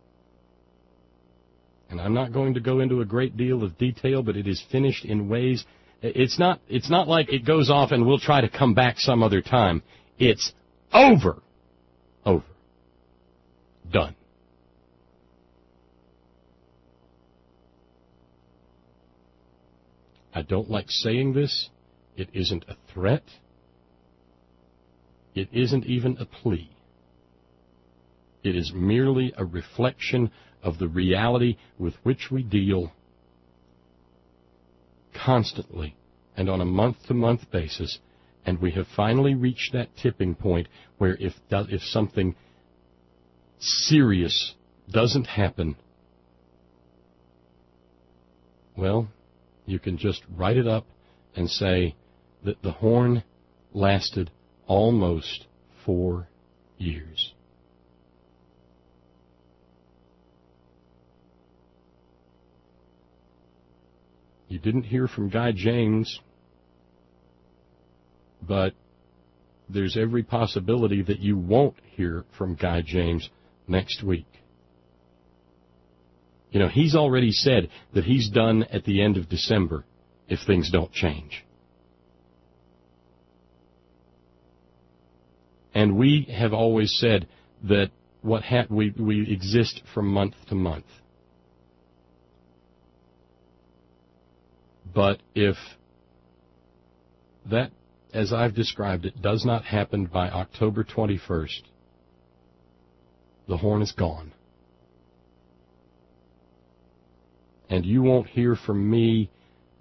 And I'm not going to go into a great deal of detail, but it is finished in ways. It's not, it's not like it goes off and we'll try to come back some other time. It's over. Over. Done. I don't like saying this. It isn't a threat. It isn't even a plea. It is merely a reflection of the reality with which we deal constantly and on a month-to-month basis, and we have finally reached that tipping point where if if something serious doesn't happen, well, you can just write it up and say that the horn lasted almost four years. You didn't hear from Guy James, but there's every possibility that you won't hear from Guy James next week. You know, he's already said that he's done at the end of December if things don't change. And we have always said that what ha- we, we exist from month to month. But if that, as I've described it, does not happen by October twenty-first, the horn is gone. And you won't hear from me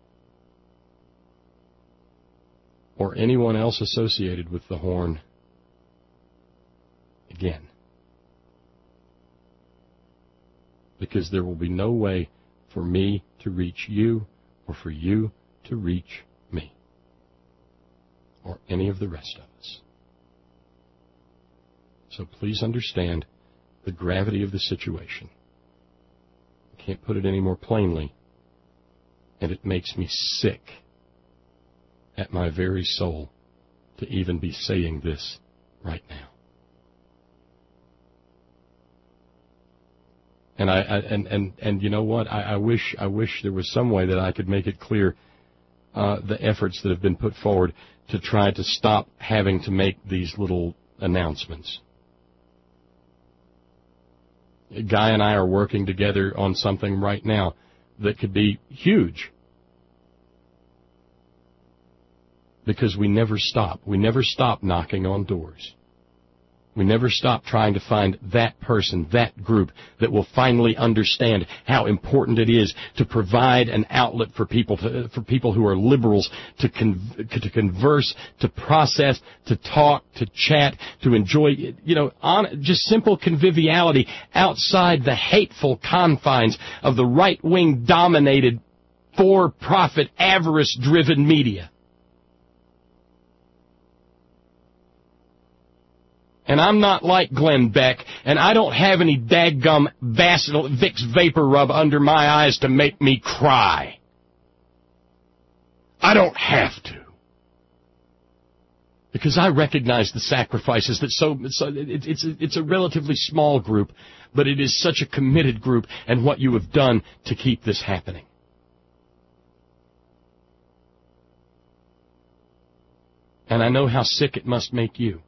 or anyone else associated with the horn again. Because there will be no way for me to reach you or for you to reach me or any of the rest of us. So please understand the gravity of the situation. I can't put it any more plainly, and it makes me sick at my very soul to even be saying this right now. And I, I and, and and you know what? I, I wish I wish there was some way that I could make it clear uh, the efforts that have been put forward to try to stop having to make these little announcements. Guy and I are working together on something right now that could be huge. Because we never stop. We never stop knocking on doors. We never stop trying to find that person, that group, that will finally understand how important it is to provide an outlet for people to, for people who are liberals to con, to converse, to process, to talk, to chat, to enjoy, you know, on just simple conviviality outside the hateful confines of the right-wing dominated, for-profit, avarice-driven media. And I'm not like Glenn Beck, and I don't have any dadgum Vicks vapor rub under my eyes to make me cry. I don't have to. Because I recognize the sacrifices that so, so it, it's, it's a relatively small group, but it is such a committed group, and what you have done to keep this happening. And I know how sick it must make you.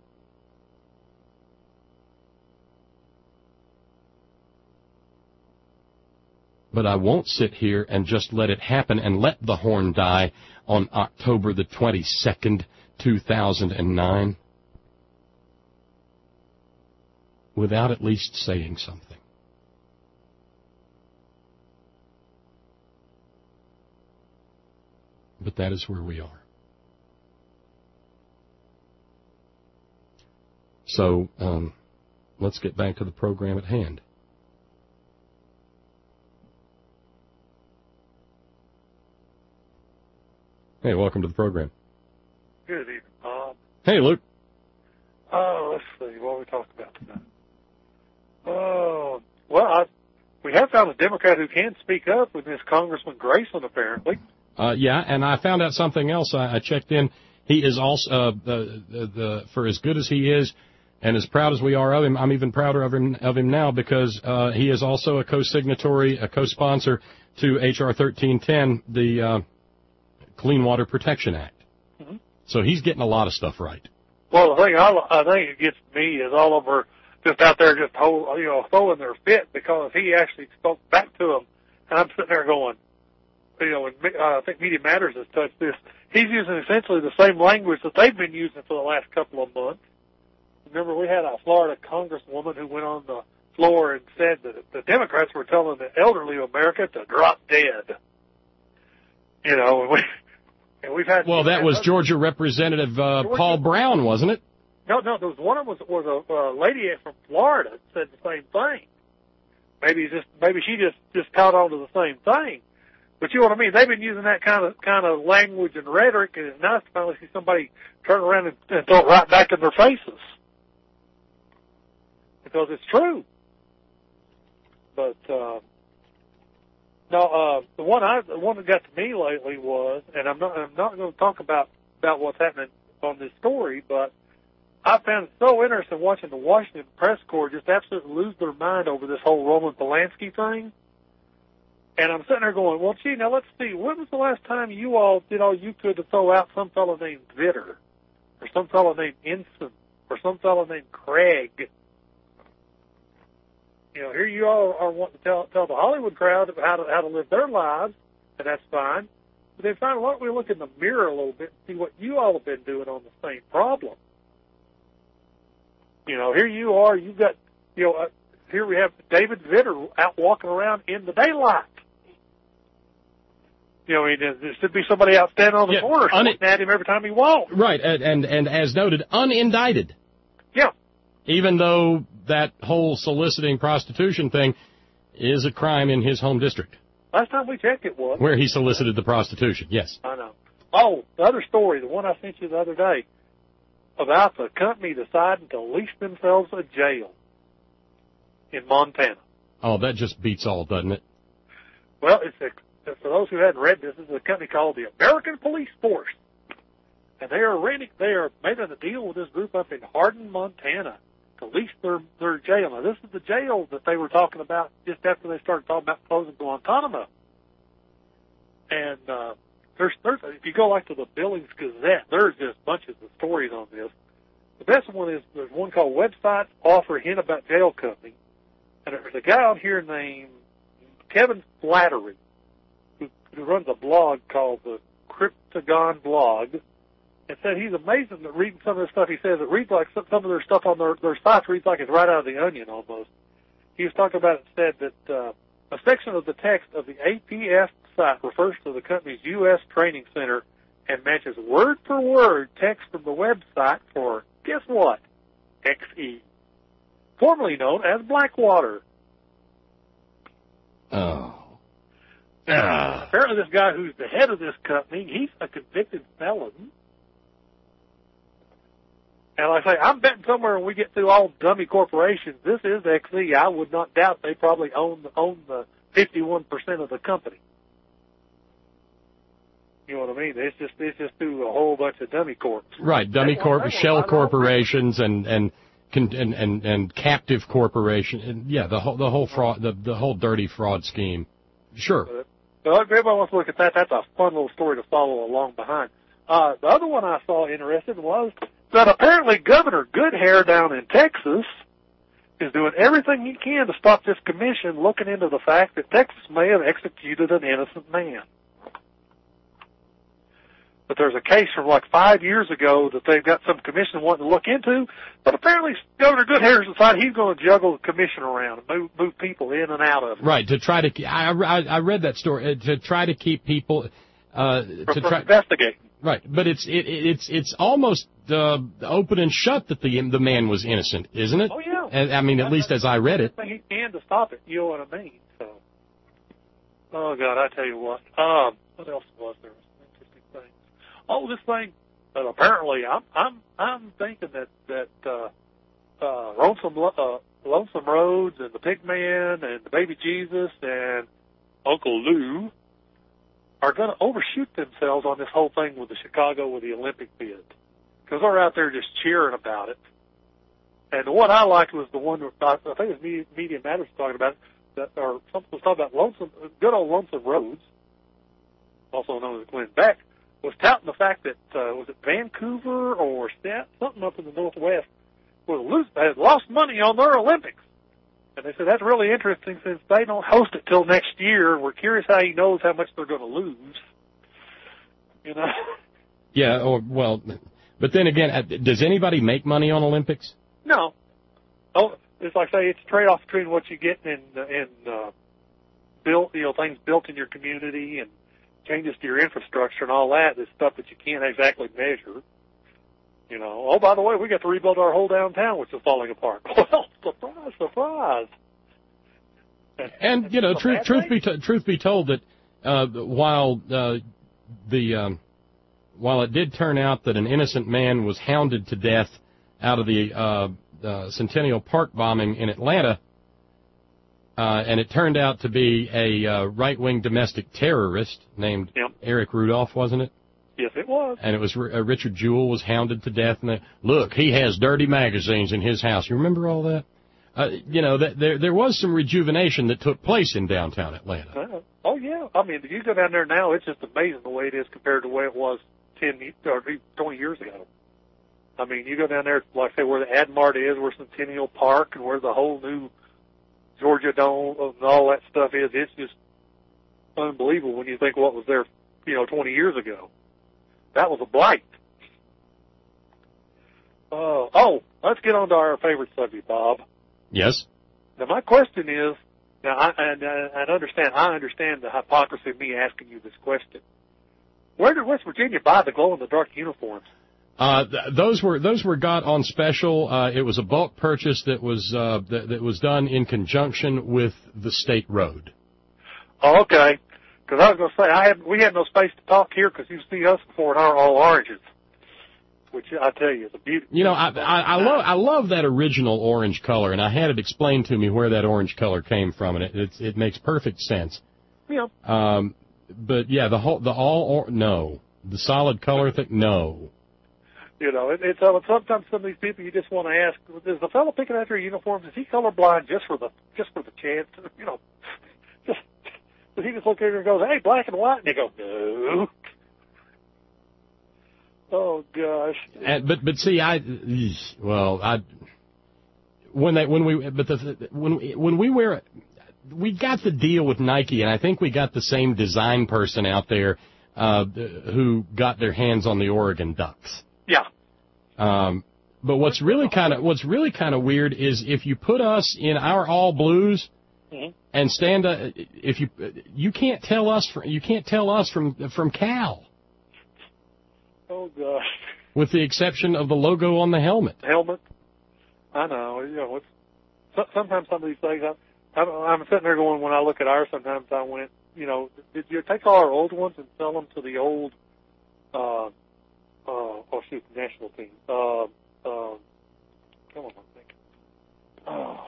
But I won't sit here and just let it happen and let the horn die on October the twenty-second, two thousand nine, without at least saying something. But that is where we are. So, um, let's get back to the program at hand. Hey, welcome to the program. Good evening, Bob. Hey, Luke. Oh, let's see. What are we talking about tonight? Oh, well, I, we have found a Democrat who can speak up with this Congressman Grayson, apparently. Uh, yeah, and I found out something else. I, I checked in. He is also, uh, the, the, the, for as good as he is and as proud as we are of him, I'm even prouder of him, of him now because uh, he is also a co-signatory, a co-sponsor to H R thirteen ten, the uh, Clean Water Protection Act. Mm-hmm. So he's getting a lot of stuff right. Well, the thing I, I think it gets me is all of her just out there just hold, you know, throwing their fit because he actually spoke back to them, and I'm sitting there going, you know, and, uh, I think Media Matters has touched this. He's using essentially the same language that they've been using for the last couple of months. Remember, we had a Florida congresswoman who went on the floor and said that the Democrats were telling the elderly of America to drop dead. You know, and we. And we've had, well, that was other, Georgia Representative uh, Georgia, Paul Brown, wasn't it? No, no, there was one of them was, was a uh, lady from Florida that said the same thing. Maybe just maybe she just just caught on to the same thing. But you know what I mean? They've been using that kind of kind of language and rhetoric, and it's nice to finally see somebody turn around and, and throw it right back in their faces because it's true. But uh, No, uh, the one I, the one that got to me lately was, and I'm not, I'm not going to talk about, about what's happening on this story, but I found it so interesting watching the Washington press corps just absolutely lose their mind over this whole Roman Polanski thing. And I'm sitting there going, well, gee, now let's see, when was the last time you all did all you could to throw out some fellow named Vitter, or some fellow named Ensign, or some fellow named Craig? You know, here you all are wanting to tell, tell the Hollywood crowd how to, how to live their lives, and that's fine. But then finally, why don't we look in the mirror a little bit and see what you all have been doing on the same problem? You know, here you are, you've got, you know, uh, here we have David Vitter out walking around in the daylight. You know, I mean, there should be somebody out standing on the yeah, corner un- looking at him every time he walks. Right, and, and, and as noted, unindicted. Yeah. Even though that whole soliciting prostitution thing is a crime in his home district. Last time we checked it was. Where he solicited the prostitution, yes. I know. Oh, the other story, the one I sent you the other day, about the company deciding to lease themselves a jail in Montana. Oh, that just beats all, doesn't it? Well, it's a, for those who hadn't read this, this is a company called the American Police Force. And they are renting, they are making a deal with this group up in Hardin, Montana, to lease their, their jail. Now, this is the jail that they were talking about just after they started talking about closing Guantanamo. And uh, there's, there's, if you go like to the Billings Gazette, there's just bunches of stories on this. The best one is there's one called Websites Offer Hint About Jail Company. And there's a guy on here named Kevin Flattery, who, who runs a blog called the Cryptagon Blog. And said he's amazing at reading some of the stuff he says. It reads like some, some of their stuff on their, their sites reads like it's right out of the Onion almost. He was talking about it and said that uh, a section of the text of the A P F site refers to the company's U S training center and matches word for word text from the website for, guess what, X E, formerly known as Blackwater. Oh. Uh, apparently this guy who's the head of this company, he's a convicted felon. And like I say, I'm betting somewhere when we get through all dummy corporations, this is X E. I would not doubt they probably own, own the fifty-one percent of the company. You know what I mean? It's just it's just through a whole bunch of dummy corps. Right, dummy corp, shell corporations, and and, and and and captive corporation. And yeah, the whole the whole fraud, the the whole dirty fraud scheme. Sure. So if everybody wants to look at that, that's a fun little story to follow along behind. Uh, the other one I saw interested was that apparently Governor Goodhair down in Texas is doing everything he can to stop this commission looking into the fact that Texas may have executed an innocent man. But there's a case from like five years ago that they've got some commission wanting to look into, but apparently Governor Goodhair's decided he's going to juggle the commission around and move, move people in and out of it. Right, to try to, I, I, I read that story, to try to keep people, uh, to try, investigate. Right, but it's, it, it's, it's almost, uh, open and shut that the, the man was innocent, isn't it? Oh, yeah. And, I mean, at least as I read it. He can to stop it, you know what I mean, so. Oh, God, I tell you what. Um, what else was there? Interesting thing. Oh, this thing, but apparently I'm, I'm, I'm thinking that, that, uh, uh, Lonesome, uh, Lonesome Rhodes and the Pigman and the Baby Jesus and Uncle Lou are going to overshoot themselves on this whole thing with the Chicago with the Olympic bid. Because they're out there just cheering about it. And the one I liked was the one, that, I think it was Media, Media Matters talking about, that, or something was talking about Lonesome, good old Lonesome Rhodes, also known as Glenn Beck, was touting the fact that, uh, was it Vancouver or Stat, something up in the Northwest, was lose, had lost money on their Olympics. And they said, that's really interesting since they don't host it till next year. We're curious how he knows how much they're going to lose. You know? Yeah, or, well, but then again, does anybody make money on Olympics? No. Oh, it's like I say, it's a trade-off between what you get in, in, uh, built, you know, things built in your community and changes to your infrastructure and all that. There's stuff that you can't exactly measure. You know, oh, by the way, we got to rebuild our whole downtown, which is falling apart. Well, surprise, surprise. And, you know, truth, truth be to, truth be told that uh, while uh, the um, while it did turn out that an innocent man was hounded to death out of the uh, uh, Centennial Park bombing in Atlanta, Uh, and it turned out to be a uh, right-wing domestic terrorist named Yep. Eric Rudolph, wasn't it? Yes, it was. And it was uh, Richard Jewell was hounded to death. And they, look, he has dirty magazines in his house. You remember all that? Uh, you know, that there there was some rejuvenation that took place in downtown Atlanta. Uh, oh, yeah. I mean, if you go down there now, it's just amazing the way it is compared to the way it was ten or twenty years ago. I mean, you go down there, like I say, where the Ad Mart is, where Centennial Park, and where the whole new Georgia Dome and all that stuff is. It's just unbelievable when you think what was there, you know, twenty years ago. That was a blight. Uh, oh, let's get on to our favorite subject, Bob. Yes. Now, my question is, now, I, and, uh, and understand, I understand the hypocrisy of me asking you this question. Where did West Virginia buy the glow-in-the-dark uniforms? Uh, th- those were those were got on special. Uh, it was a bulk purchase that was uh, that, that was done in conjunction with the state road. Oh, okay. Because I was going to say, I had, we had no space to talk here because you see us before in our all oranges, which I tell you is a beauty. You know, I, I, I love I love that original orange color, and I had it explained to me where that orange color came from, and it it, it makes perfect sense. Yeah. Um, but yeah, the whole the all or, no, the solid color thing, no. You know, it, it's uh, sometimes some of these people you just want to ask: is the fellow picking out your uniforms, is he colorblind just for the just for the chance? You know, just does he just look over and goes, "Hey, black and white," and they go, "No." Oh gosh. And, but but see, I well, I when they when we but the when we, when we wear we got the deal with Nike, and I think we got the same design person out there uh, who got their hands on the Oregon Ducks. Yeah. Um, but what's really kind of what's really kind of weird is if you put us in our all blues mm-hmm. and stand uh, if you you can't tell us from, you can't tell us from from Cal. Oh gosh. With the exception of the logo on the helmet. Helmet. I know. You know, it's so, sometimes some of these things. I, I'm, I'm sitting there going, when I look at ours, sometimes I went, you know, did you take all our old ones and sell them to the old, uh, uh, oh shoot, the national team? Uh, uh, come on, I'm thinking. Oh,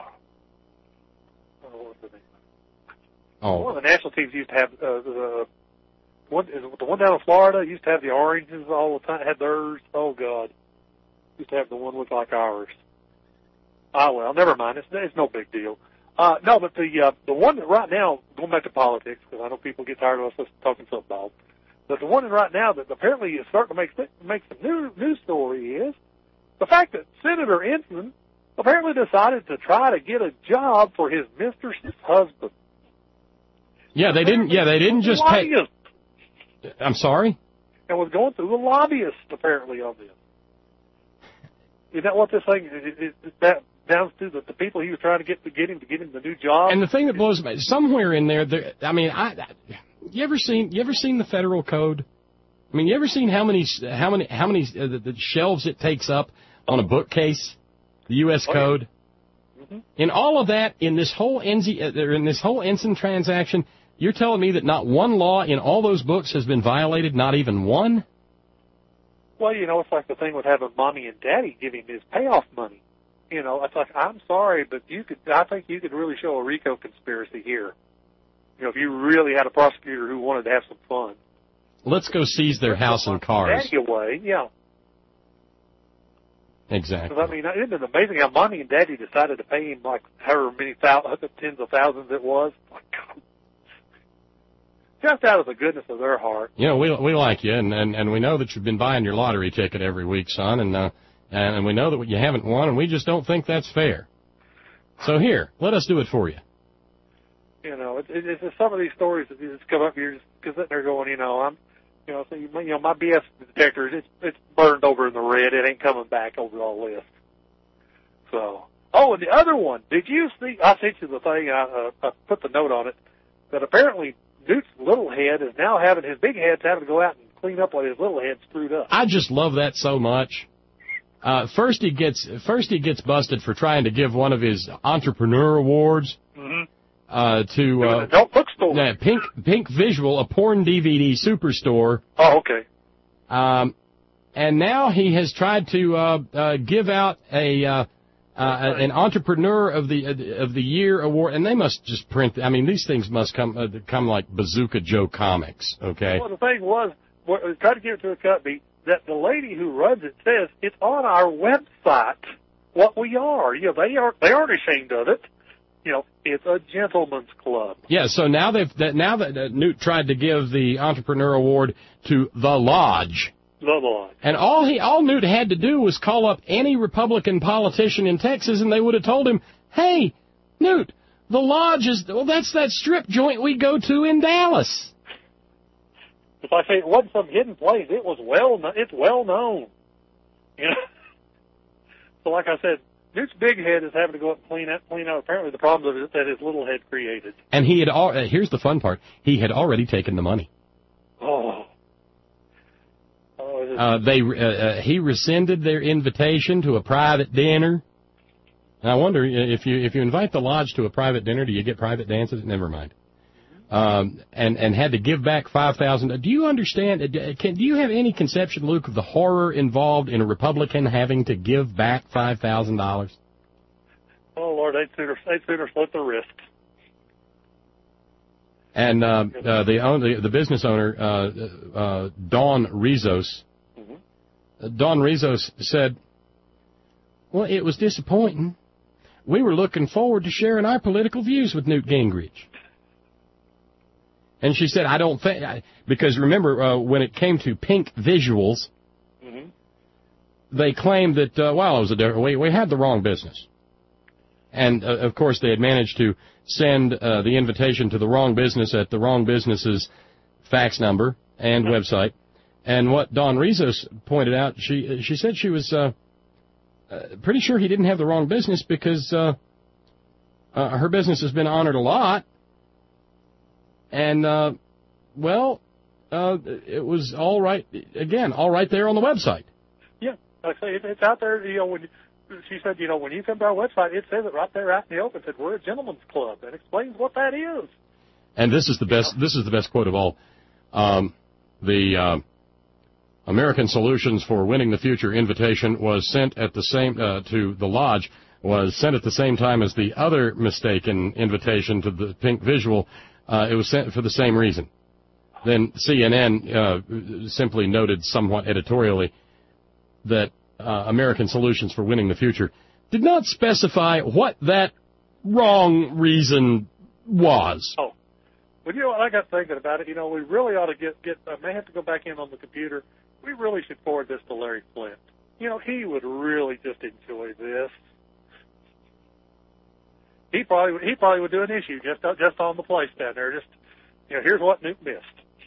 oh what was the name? Oh. One of the national teams used to have uh, the. One, is it the one down in Florida used to have the oranges all the time, had theirs. Oh, God. Used to have the one look like ours. Ah, well, never mind. It's, it's no big deal. Uh, no, but the uh, the one that right now, going back to politics, because I know people get tired of us talking football, but the one that right now that apparently is starting to make, make some new news story is the fact that Senator Ensign apparently decided to try to get a job for his mistress's husband. Yeah, they didn't, yeah, they didn't just pay. I'm sorry? And was going through the lobbyists, apparently, on this. Is that what this thing is? Is, is that down to the, the people he was trying to get to get him to get him the new job? And the thing that blows me, somewhere in there, there I mean, I, you ever seen you ever seen the federal code? I mean, you ever seen how many how many how many uh, the, the shelves it takes up on a bookcase? The U S oh, code. Yeah. Mm-hmm. In all of that, in this whole Enzi, uh, in this whole Ensign transaction. You're telling me that not one law in all those books has been violated, not even one? Well, you know, it's like the thing with having mommy and daddy giving his payoff money. You know, it's like, I'm sorry, but you could, I think you could really show a RICO conspiracy here. You know, if you really had a prosecutor who wanted to have some fun. Let's go seize their house and cars. Daddy away, yeah. Exactly. Because, I mean, isn't it amazing how mommy and daddy decided to pay him like however many thousands, tens of thousands it was? Like, God. Just out of the goodness of their heart. You know, we we like you, and, and, and we know that you've been buying your lottery ticket every week, son, and uh, and we know that you haven't won, and we just don't think that's fair. So here, let us do it for you. You know, it, it, it's just some of these stories that just come up. You're just sitting there going, you know, I'm, you know, so you, you know, my B S detector, it's it's burned over in the red. It ain't coming back over all this. So, oh, and the other one, did you see? I sent you the thing. I, uh, I put the note on it that apparently Newt's little head is now having his big head's having to go out and clean up what his little head screwed up. I just love that so much. Uh, first he gets first he gets busted for trying to give one of his entrepreneur awards mm-hmm. uh, to uh, an adult bookstore. Uh, Pink Pink Visual, a porn D V D superstore. Oh, okay. Um, and now he has tried to uh, uh, give out a uh, Uh, an Entrepreneur of the uh, of the Year award, and they must just print. I mean, these things must come uh, come like Bazooka Joe comics, okay? Well, the thing was, we tried to give it to a company that the lady who runs it says it's on our website what we are. You know, they aren't they aren't ashamed of it. You know, it's a gentleman's club. Yeah. So now they've that now that uh, Newt tried to give the Entrepreneur Award to the Lodge. The Lodge. And all he, all Newt had to do was call up any Republican politician in Texas, and they would have told him, "Hey, Newt, the Lodge is well, that's that strip joint we go to in Dallas." If I say it wasn't some hidden place, it was well, it's well known. You know. So, like I said, Newt's big head is having to go up and clean out, clean out apparently the problems that his little head created. And he had all. Uh, here's the fun part: he had already taken the money. Oh. Uh, they uh, uh, he rescinded their invitation to a private dinner. And I wonder if you if you invite the Lodge to a private dinner, do you get private dances? Never mind. Um, and and had to give back five thousand. Do you understand? Can, do you have any conception, Luke, of the horror involved in a Republican having to give back five thousand dollars? Oh Lord, they'd sooner they'd sooner slit their wrists. And uh, uh, the owner, the business owner, uh, uh, Dawn Rizos. Don Rizos said, well, it was disappointing. We were looking forward to sharing our political views with Newt Gingrich. And she said, I don't think, because remember, uh, when it came to pink visuals, mm-hmm. they claimed that, uh, well, it was a, we, we had the wrong business. And, uh, of course, they had managed to send uh, the invitation to the wrong business at the wrong business's fax number and website. And what Dawn Rizos pointed out, she she said she was uh, uh, pretty sure he didn't have the wrong business because uh, uh, her business has been honored a lot. And, uh, well, uh, it was all right, again, all right there on the website. Yeah, like I say, it's out there. You know, when she said, you know, when you come to our website, it says it right there out in the open. It said, we're a gentleman's club. That explains what that is. And this is the best, this is the best quote of all. Um, the... Uh, American Solutions for Winning the Future invitation was sent at the same uh, to the Lodge was sent at the same time as the other mistaken invitation to the pink visual. Uh, it was sent for the same reason. Then C N N uh, simply noted somewhat editorially that uh, American Solutions for Winning the Future did not specify what that wrong reason was. Oh, well, you know what? I got thinking about it. You know, we really ought to get get. I may have to go back in on the computer. We really should forward this to Larry Flint. You know, he would really just enjoy this. He probably he probably would do an issue just just on the place down there. Just, you know, here's what Newt missed.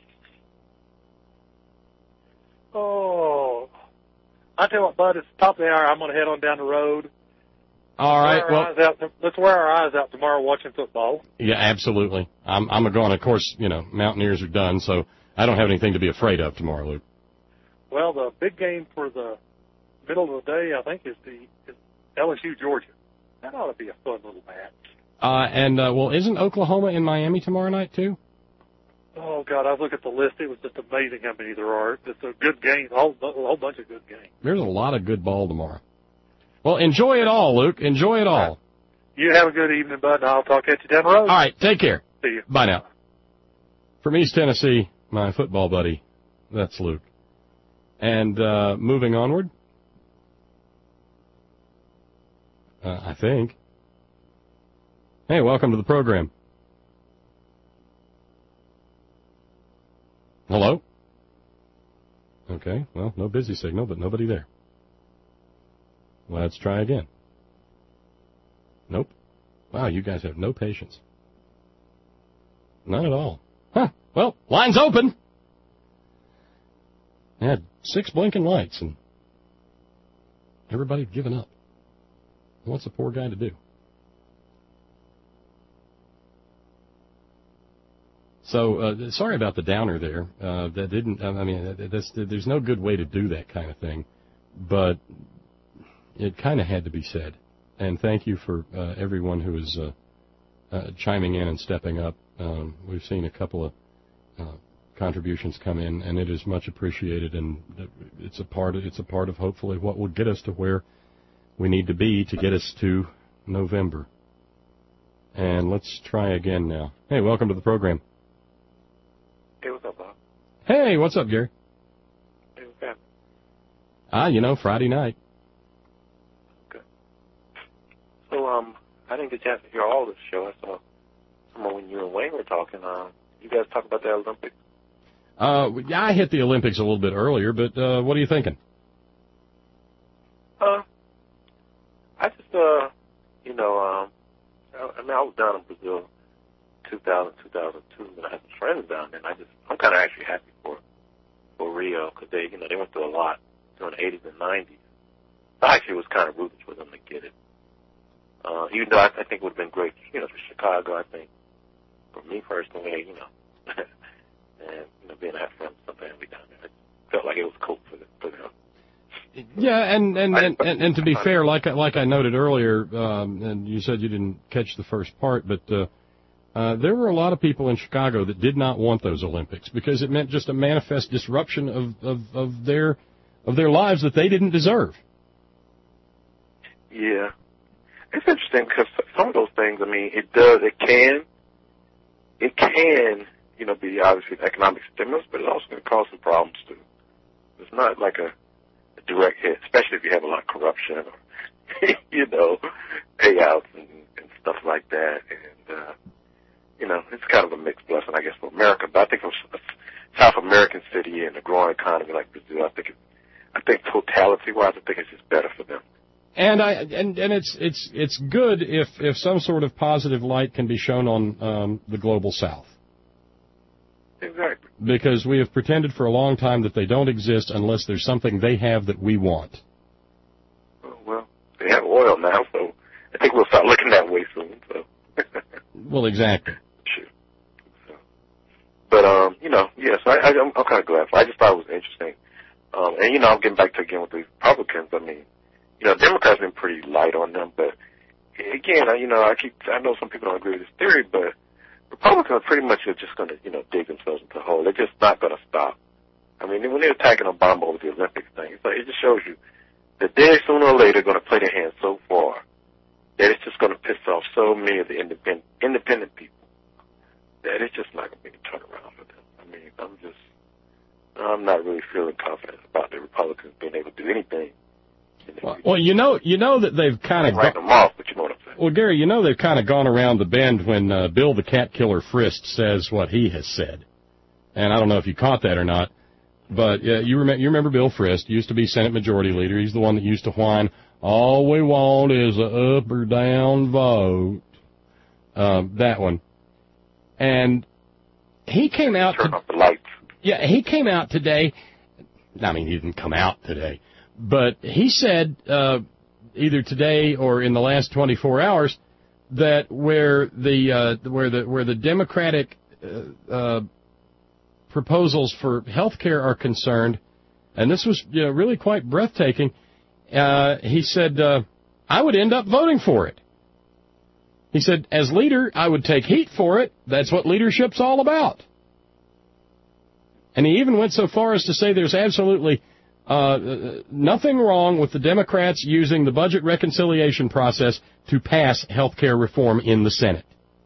Oh, I tell you what, Bud, it's the top of the hour. I'm going to head on down the road. All right. Well, to, let's wear our eyes out tomorrow watching football. Yeah, absolutely. I'm I'm going. Of course, you know, Mountaineers are done, so I don't have anything to be afraid of tomorrow, Luke. Well, the big game for the middle of the day, I think, is the is L S U Georgia. That ought to be a fun little match. Uh, and, uh, well, isn't Oklahoma in Miami tomorrow night, too? Oh, God, I look at the list. It was just amazing how many there are. It's a good game, a whole, a whole bunch of good games. There's a lot of good ball tomorrow. Well, enjoy it all, Luke. Enjoy it all. You have a good evening, Bud, and I'll talk at you down the road. All right, take care. See you. Bye now. From East Tennessee, my football buddy, that's Luke. And uh, moving onward, uh, I think. Hey, welcome to the program. Hello? Okay, well, no busy signal, but nobody there. Let's try again. Nope. Wow, you guys have no patience. None at all. Huh, well, line's open. I had six blinking lights, and everybody'd given up. What's a poor guy to do? So, uh, sorry about the downer there. Uh, that didn't, I mean, that's, there's no good way to do that kind of thing, but it kind of had to be said. And thank you for uh, everyone who is uh, uh, chiming in and stepping up. Um, we've seen a couple of uh, contributions come in, and it is much appreciated. And it's a part. Of, it's a part of hopefully what will get us to where we need to be to get us to November. And let's try again now. Hey, welcome to the program. Hey, what's up, Bob? Hey, what's up, Gary? Hey, what's happening? Ah, you know, Friday night. Okay. So, um, I didn't get a chance to hear all of the show. I saw some when you and Wayne were talking. Um, you guys talk about the Olympics? Uh, yeah, I hit the Olympics a little bit earlier, but uh, what are you thinking? Uh, I just, uh, you know, um, I, I mean, I was down in Brazil two thousand, two thousand two, and I had some friends down there, and I just, I'm kind of actually happy for, for Rio, because they, you know, they went through a lot during the eighties and nineties. I actually was kind of rooting for them to get it. Uh, even though I, I think it would have been great, you know, for Chicago, I think, for me personally, you know, and, you know, being a friend with some family down there, I felt like it was cool for them. For them. Yeah, and and, and, and and to be fair, like I, like I noted earlier, um, and you said you didn't catch the first part, but uh, uh, there were a lot of people in Chicago that did not want those Olympics because it meant just a manifest disruption of, of, of their of their lives that they didn't deserve. Yeah, it's interesting because some of those things, I mean, it does, it can, it can, you know, be obviously an economic stimulus, but it's also going to cause some problems too. It's not like a direct hit, especially if you have a lot of corruption or, you know, payouts and, and stuff like that. And, uh, you know, it's kind of a mixed blessing, I guess, for America. But I think for a South American city and a growing economy like Brazil, I think, it, I think totality-wise, I think it's just better for them. And I and and it's it's it's good if if some sort of positive light can be shown on um, the global South. Exactly. Because we have pretended for a long time that they don't exist unless there's something they have that we want. Well, they have oil now, so I think we'll start looking that way soon. So. Well, exactly. Sure. So. But, um, you know, yes, I, I, I'm, I'm kind of glad. I just thought it was interesting. Um, and, you know, I'm getting back to, again, with the Republicans. I mean, you know, Democrats have been pretty light on them. But, again, I, you know, I keep, I know some people don't agree with this theory, but Republicans are pretty much just going to, you know, dig themselves into a hole. They're just not going to stop. I mean, when they're attacking Obama over the Olympics thing, it's like, it just shows you that they're sooner or later going to play their hand so far that it's just going to piss off so many of the independent independent people that it's just not going to be a turnaround for them. I mean, I'm just, I'm not really feeling confident about the Republicans being able to do anything. Well, well, you know, you know that they've kind of write them off, but you know what I'm saying. Well, Gary, you know they've kind of gone around the bend when uh, Bill the Cat Killer Frist says what he has said, and I don't know if you caught that or not, but uh, you remember you remember Bill Frist used to be Senate Majority Leader. He's the one that used to whine, "All we want is a up or down vote." Um, that one, and he came out. Turn off the lights. Yeah, he came out today. I mean, he didn't come out today. But he said, uh, either today or in the last twenty-four hours, that where the uh, where the where the Democratic uh, uh, proposals for health care are concerned, and this was you know, really quite breathtaking. Uh, he said, uh, I would end up voting for it. He said, as leader, I would take heat for it. That's what leadership's all about. And he even went so far as to say there's absolutely Uh, nothing wrong with the Democrats using the budget reconciliation process to pass health care reform in the Senate.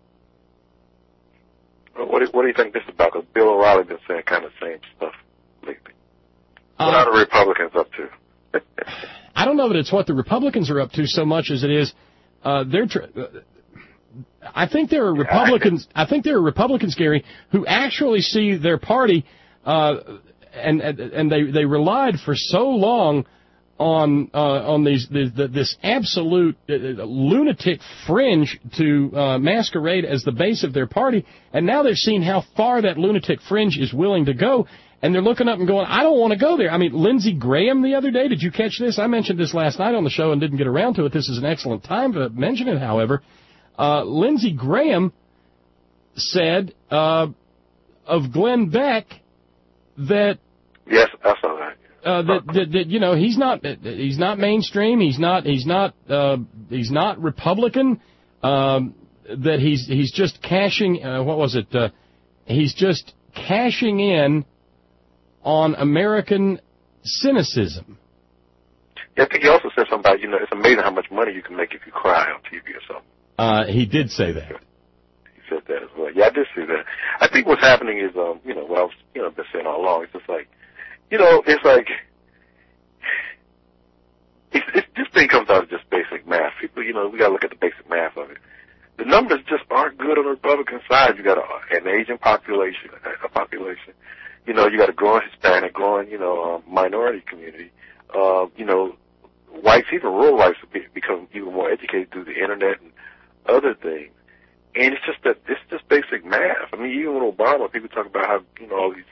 What do, what do you think this is about? Because Bill O'Reilly's been saying kind of the same stuff lately. What uh, are the Republicans up to? I don't know that it's what the Republicans are up to so much as it is uh, they're. Tr- I think there are Republicans. I think there are Republicans, Gary, who actually see their party. Uh, And, and and they they relied for so long on uh, on these this, this absolute lunatic fringe to uh, masquerade as the base of their party, and now they've seen how far that lunatic fringe is willing to go, and they're looking up and going, I don't want to go there. I mean, Lindsey Graham the other day, did you catch this? I mentioned this last night on the show and didn't get around to it. This is an excellent time to mention it, however. Uh, Lindsey Graham said uh, of Glenn Beck that yes, I saw that. Uh, that, that, that you know he's not he's not mainstream. He's not he's not uh, he's not Republican. Um, that he's he's just cashing. Uh, what was it? Uh, he's just cashing in on American cynicism. Yeah, I think he also said something about, you know, it's amazing how much money you can make if you cry on T V or something. Uh, he did say that. He said that as well. Yeah, I did see that. I think what's happening is, um, you know, what I was, you know, been saying all along. It's just like, you know, it's like, it's, it's, this thing comes out of just basic math. People, you know, we got to look at the basic math of it. The numbers just aren't good on the Republican side. You got a, an aging population, a population. You know, you got a growing Hispanic, growing, you know, um, minority community. Uh, you know, whites, even rural whites, become even more educated through the internet and other things. And it's just that it's just basic math. I mean, even with Obama, people talk about how, you know, all these,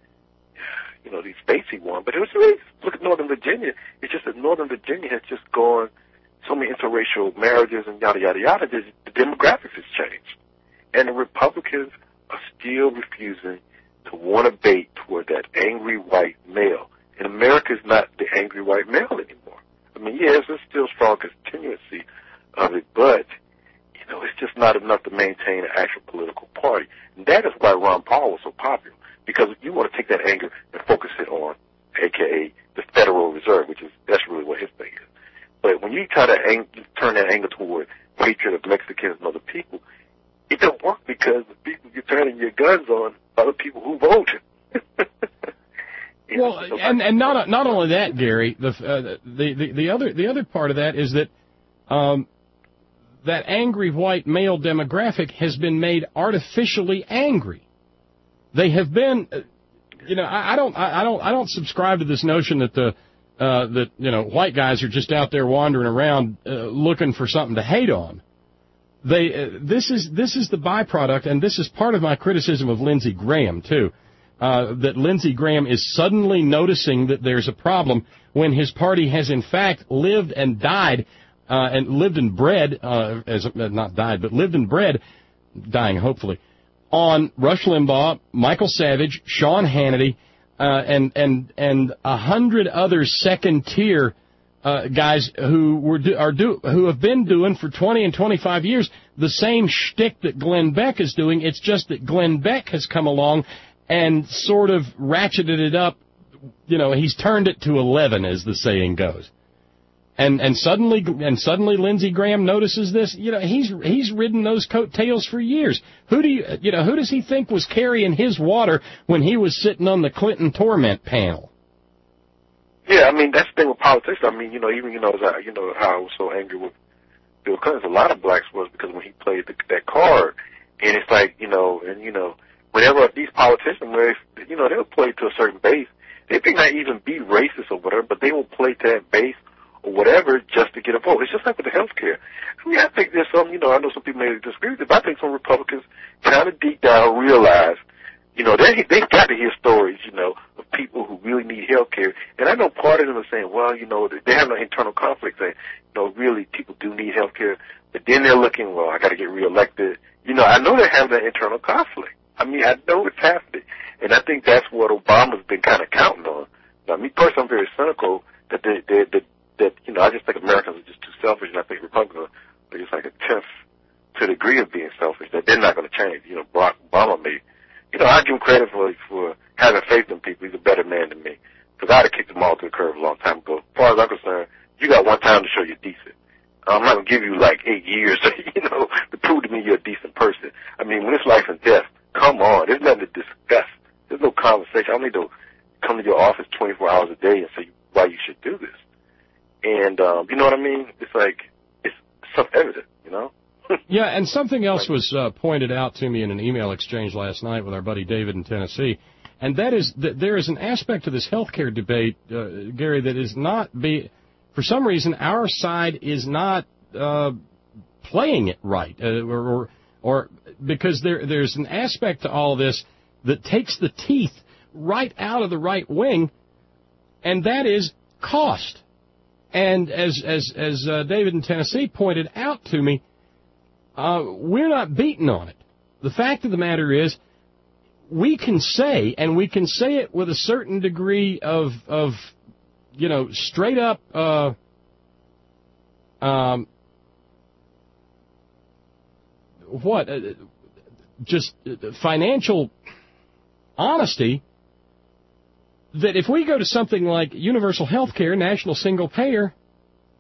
you know, these states he won. But it was really, look at Northern Virginia. It's just that Northern Virginia has just gone so many interracial marriages and yada, yada, yada. The demographics has changed. And the Republicans are still refusing to want to bait toward that angry white male. And America is not the angry white male anymore. I mean, yes, there's still strong continuity of it, but, you know, it's just not enough to maintain an actual political party. And that is why Ron Paul was so popular, because you want to take that anger and focus it on, a k a the Federal Reserve, which is, that's really what his thing is. But when you try to ang- turn that anger toward hatred of Mexicans and other people, it don't work because the people you're turning your guns on are the people who voted. Well, and and not not only that, Gary, the, uh, the the the other the other part of that is that um, that angry white male demographic has been made artificially angry. They have been, uh, you know, I, I don't I, I don't I don't subscribe to this notion that the uh, that you know white guys are just out there wandering around uh, looking for something to hate on. They uh, this is this is the byproduct, and this is part of my criticism of Lindsey Graham too. Uh, that Lindsey Graham is suddenly noticing that there's a problem when his party has in fact lived and died, uh, and lived and bred, uh, as, uh, not died, but lived and bred, dying hopefully, on Rush Limbaugh, Michael Savage, Sean Hannity, uh, and, and, and a hundred other second tier, uh, guys who were, do, are do, who have been doing for twenty and twenty-five years the same shtick that Glenn Beck is doing. It's just that Glenn Beck has come along and sort of ratcheted it up, you know, he's turned it to eleven, as the saying goes. And and suddenly and suddenly Lindsey Graham notices this. You know, he's he's ridden those coattails for years. Who do you you know who does he think was carrying his water when he was sitting on the Clinton torment panel? Yeah, I mean that's the thing with politics. I mean, you know, even you know, as I, you know how I was so angry with Bill Clinton. A lot of blacks was because when he played the, that card, and it's like you know, and you know. Whenever these politicians, you know, they'll play to a certain base. They may not even be racist or whatever, but they will play to that base or whatever just to get a vote. It's just like with the health care. I mean, I think there's some, you know, I know some people may disagree with it, but I think some Republicans kind of deep down realize, you know, they, they've got to hear stories, you know, of people who really need health care. And I know part of them are saying, well, you know, they have no internal conflict saying, you know, really people do need health care. But then they're looking, well, I got to get reelected. You know, I know they have that internal conflict. I mean, I know it's happening, and I think that's what Obama's been kind of counting on. Now, me personally, I'm very cynical that they, they, that, that, you know, I just think Americans are just too selfish, and I think Republicans are just like a tenth to the degree of being selfish, that they're not going to change. You know, Barack Obama may, you know, I give him credit for, for having faith in people. He's a better man than me, because I'd have kicked them all to the curb a long time ago. As far as I'm concerned, you got one time to show you're decent. I'm not going to give you like eight years, you know, to prove to me you're a decent person. I mean, when it's life and death, come on, there's nothing to discuss. There's no conversation. I don't need to come to your office twenty-four hours a day and say why you should do this. And, um, you know what I mean? It's like, it's self-evident, you know? Yeah, and something else was uh, pointed out to me in an email exchange last night with our buddy David in Tennessee, and that is that there is an aspect to this health care debate, uh, Gary, that is not, be, for some reason, our side is not uh, playing it right, uh, or, or Or because there there's an aspect to all this that takes the teeth right out of the right wing, and that is cost. And as as as uh, David in Tennessee pointed out to me, uh, we're not beaten on it. The fact of the matter is, we can say, and we can say it with a certain degree of of you know straight up. Uh, um, What, uh, just uh, financial honesty, that if we go to something like universal health care, national single payer,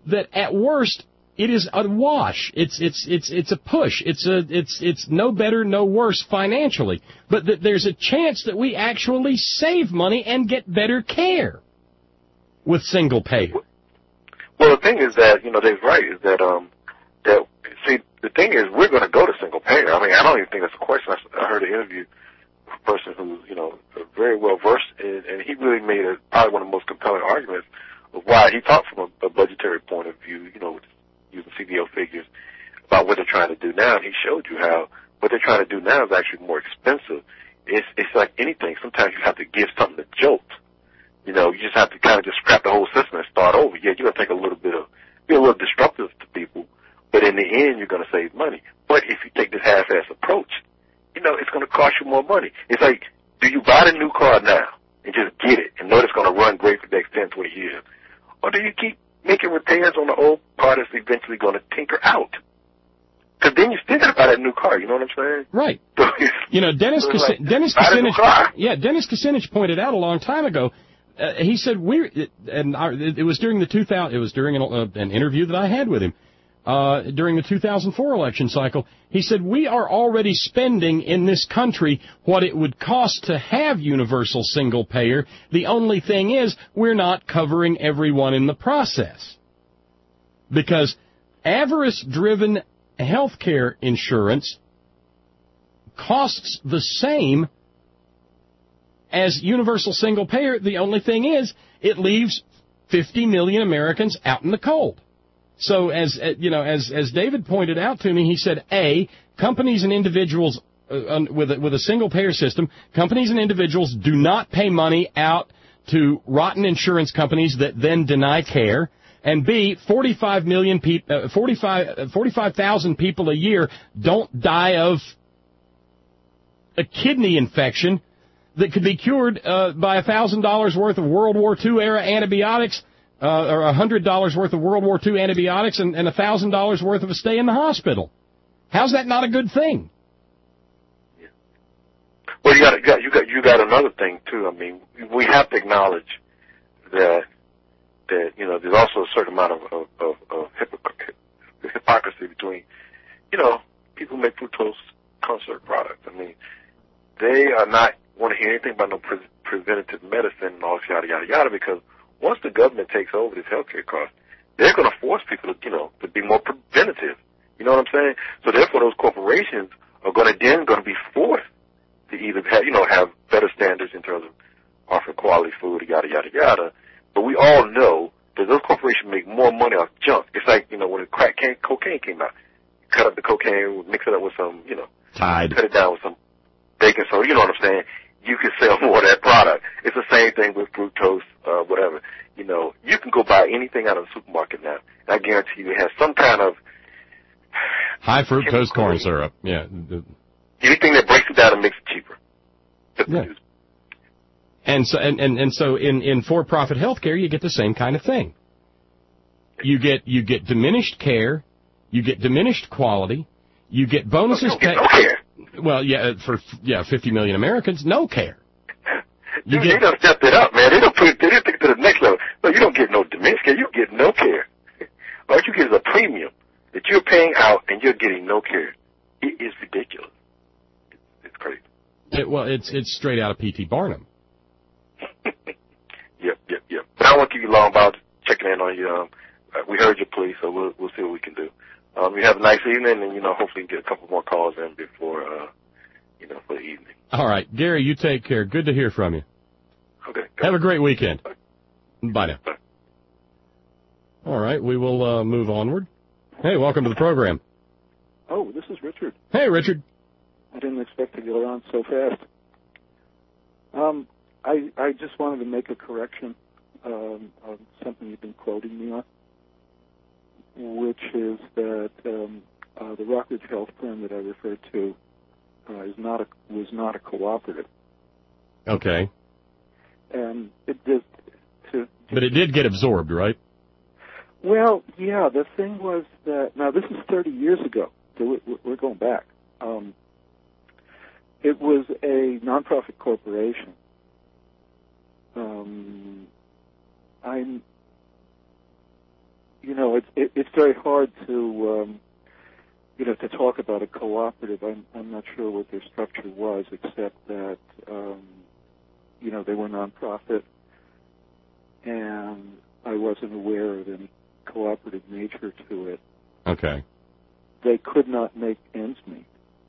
that at worst it is a wash. It's it's it's it's a push. It's a it's it's no better, no worse financially. But that there's a chance that we actually save money and get better care with single payer. Well, the thing is that, you know, Dave's right, is that, um, that, see, the thing is, we're going to go to single payer. I mean, I don't even think that's a question. I heard an interview with a person who's, you know, very well versed, in, and he really made a, probably one of the most compelling arguments of why he talked from a, a budgetary point of view, you know, using C B O figures about what they're trying to do now. And he showed you how what they're trying to do now is actually more expensive. It's, it's like anything. Sometimes you have to give something a jolt. You know, you just have to kind of just scrap the whole system and start over. Yeah, you're going to take a little bit of, be a little disruptive to people, but in the end, you're going to save money. But if you take this half-ass approach, you know, it's going to cost you more money. It's like, do you buy the new car now and just get it and know it's going to run great for the next ten, twenty years? Or do you keep making repairs on the old car that's eventually going to tinker out? Because then you still got to buy that new car, you know what I'm saying? Right. You know, Dennis, So it's Kuc- like, Dennis buy the new car. Kucinich, yeah, Dennis Kucinich pointed out a long time ago. Uh, he said we, and I, it was during the two thousand. It was during an, uh, an interview that I had with him uh, during the two thousand four election cycle. He said we are already spending in this country what it would cost to have universal single payer. The only thing is we're not covering everyone in the process because avarice-driven health care insurance costs the same as universal single payer. The only thing is, it leaves fifty million Americans out in the cold. So as, you know, as, as David pointed out to me, he said, A, companies and individuals uh, with, a, with a single payer system, companies and individuals do not pay money out to rotten insurance companies that then deny care. And B, forty-five million people, uh, forty-five, forty-five thousand people a year don't die of a kidney infection that could be cured uh, by one thousand dollars worth of World War Two era antibiotics, uh, or one hundred dollars worth of World War Two antibiotics, and, and one thousand dollars worth of a stay in the hospital. How's that not a good thing? Yeah. Well, you got, you got, you got, you got another thing too. I mean, we have to acknowledge that that you know there's also a certain amount of of, of, of hypocr- hypocrisy between you know people who make fructose concert products. I mean, they are not want to hear anything about no pre- preventative medicine and all this yada yada yada because once the government takes over this healthcare cost, they're going to force people to you know to be more preventative. You know what I'm saying? So therefore, those corporations are going to then going to be forced to either have you know have better standards in terms of offering quality food, yada yada yada. But we all know that those corporations make more money off junk. It's like you know when the crack can- cocaine came out, you cut up the cocaine, mix it up with some you know Tide, cut it down with some baking soda. You know what I'm saying? You can sell more of that product. It's the same thing with fructose, uh, whatever. You know, you can go buy anything out of the supermarket now, and I guarantee you it has some kind of high fructose corn syrup. Yeah. Anything that breaks it down and makes it cheaper. Yeah. And so, and, and, and so in, in for-profit healthcare, you get the same kind of thing. You get, you get diminished care, you get diminished quality, you get bonuses. Well, you don't get no care. Well, yeah, for, yeah, fifty million Americans, no care. You Dude, get, they done stepped it up, man. They don't put it, they didn't take it to the next level. No, you don't get no diminished care. You get no care. What you get is a premium that you're paying out and you're getting no care. It is ridiculous. It's, it's crazy. it, well, it's, it's straight out of P T Barnum. Yep, yep, yep. But I don't want to keep you long about checking in on you. Um, we heard your plea, so we'll we'll see what we can do. Um, you have a nice evening, and you know, hopefully, you get a couple more calls in before, uh, you know, for the evening. All right, Gary, you take care. Good to hear from you. Okay. Have a great weekend. Bye, Bye now. Bye. All right, we will uh, move onward. Hey, welcome to the program. Oh, this is Richard. Hey, Richard. I didn't expect to get around so fast. Um, I I just wanted to make a correction um, on something you've been quoting me on, which is that um, uh, the Rockridge Health Plan that I referred to uh, is not a was not a cooperative, Okay. and it did. To, to But it did get absorbed, right? Well, yeah. The thing was that now this is thirty years ago, so we, we're going back. Um, it was a nonprofit corporation. Um, I'm you know, it's it, it's very hard to, um, you know, to talk about a cooperative. I'm I'm not sure what their structure was, except that, um, you know, they were nonprofit, and I wasn't aware of any cooperative nature to it. Okay. They could not make ends meet.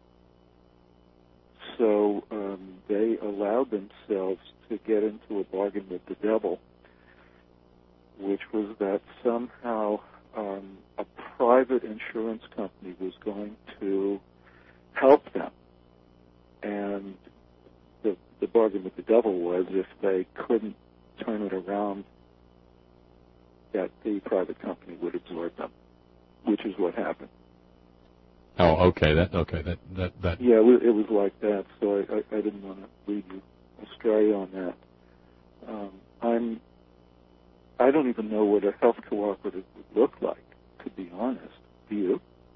So um, they allowed themselves to get into a bargain with the devil, which was that somehow um, a private insurance company was going to help them. And the, the bargain with the devil was if they couldn't turn it around, that the private company would absorb them, which is what happened. Oh, okay. That okay. That that that. Yeah, it was, it was like that. So I, I, I didn't want to lead you astray on that. Um, I'm. I don't even know what a health cooperative would look like, to be honest. Do you?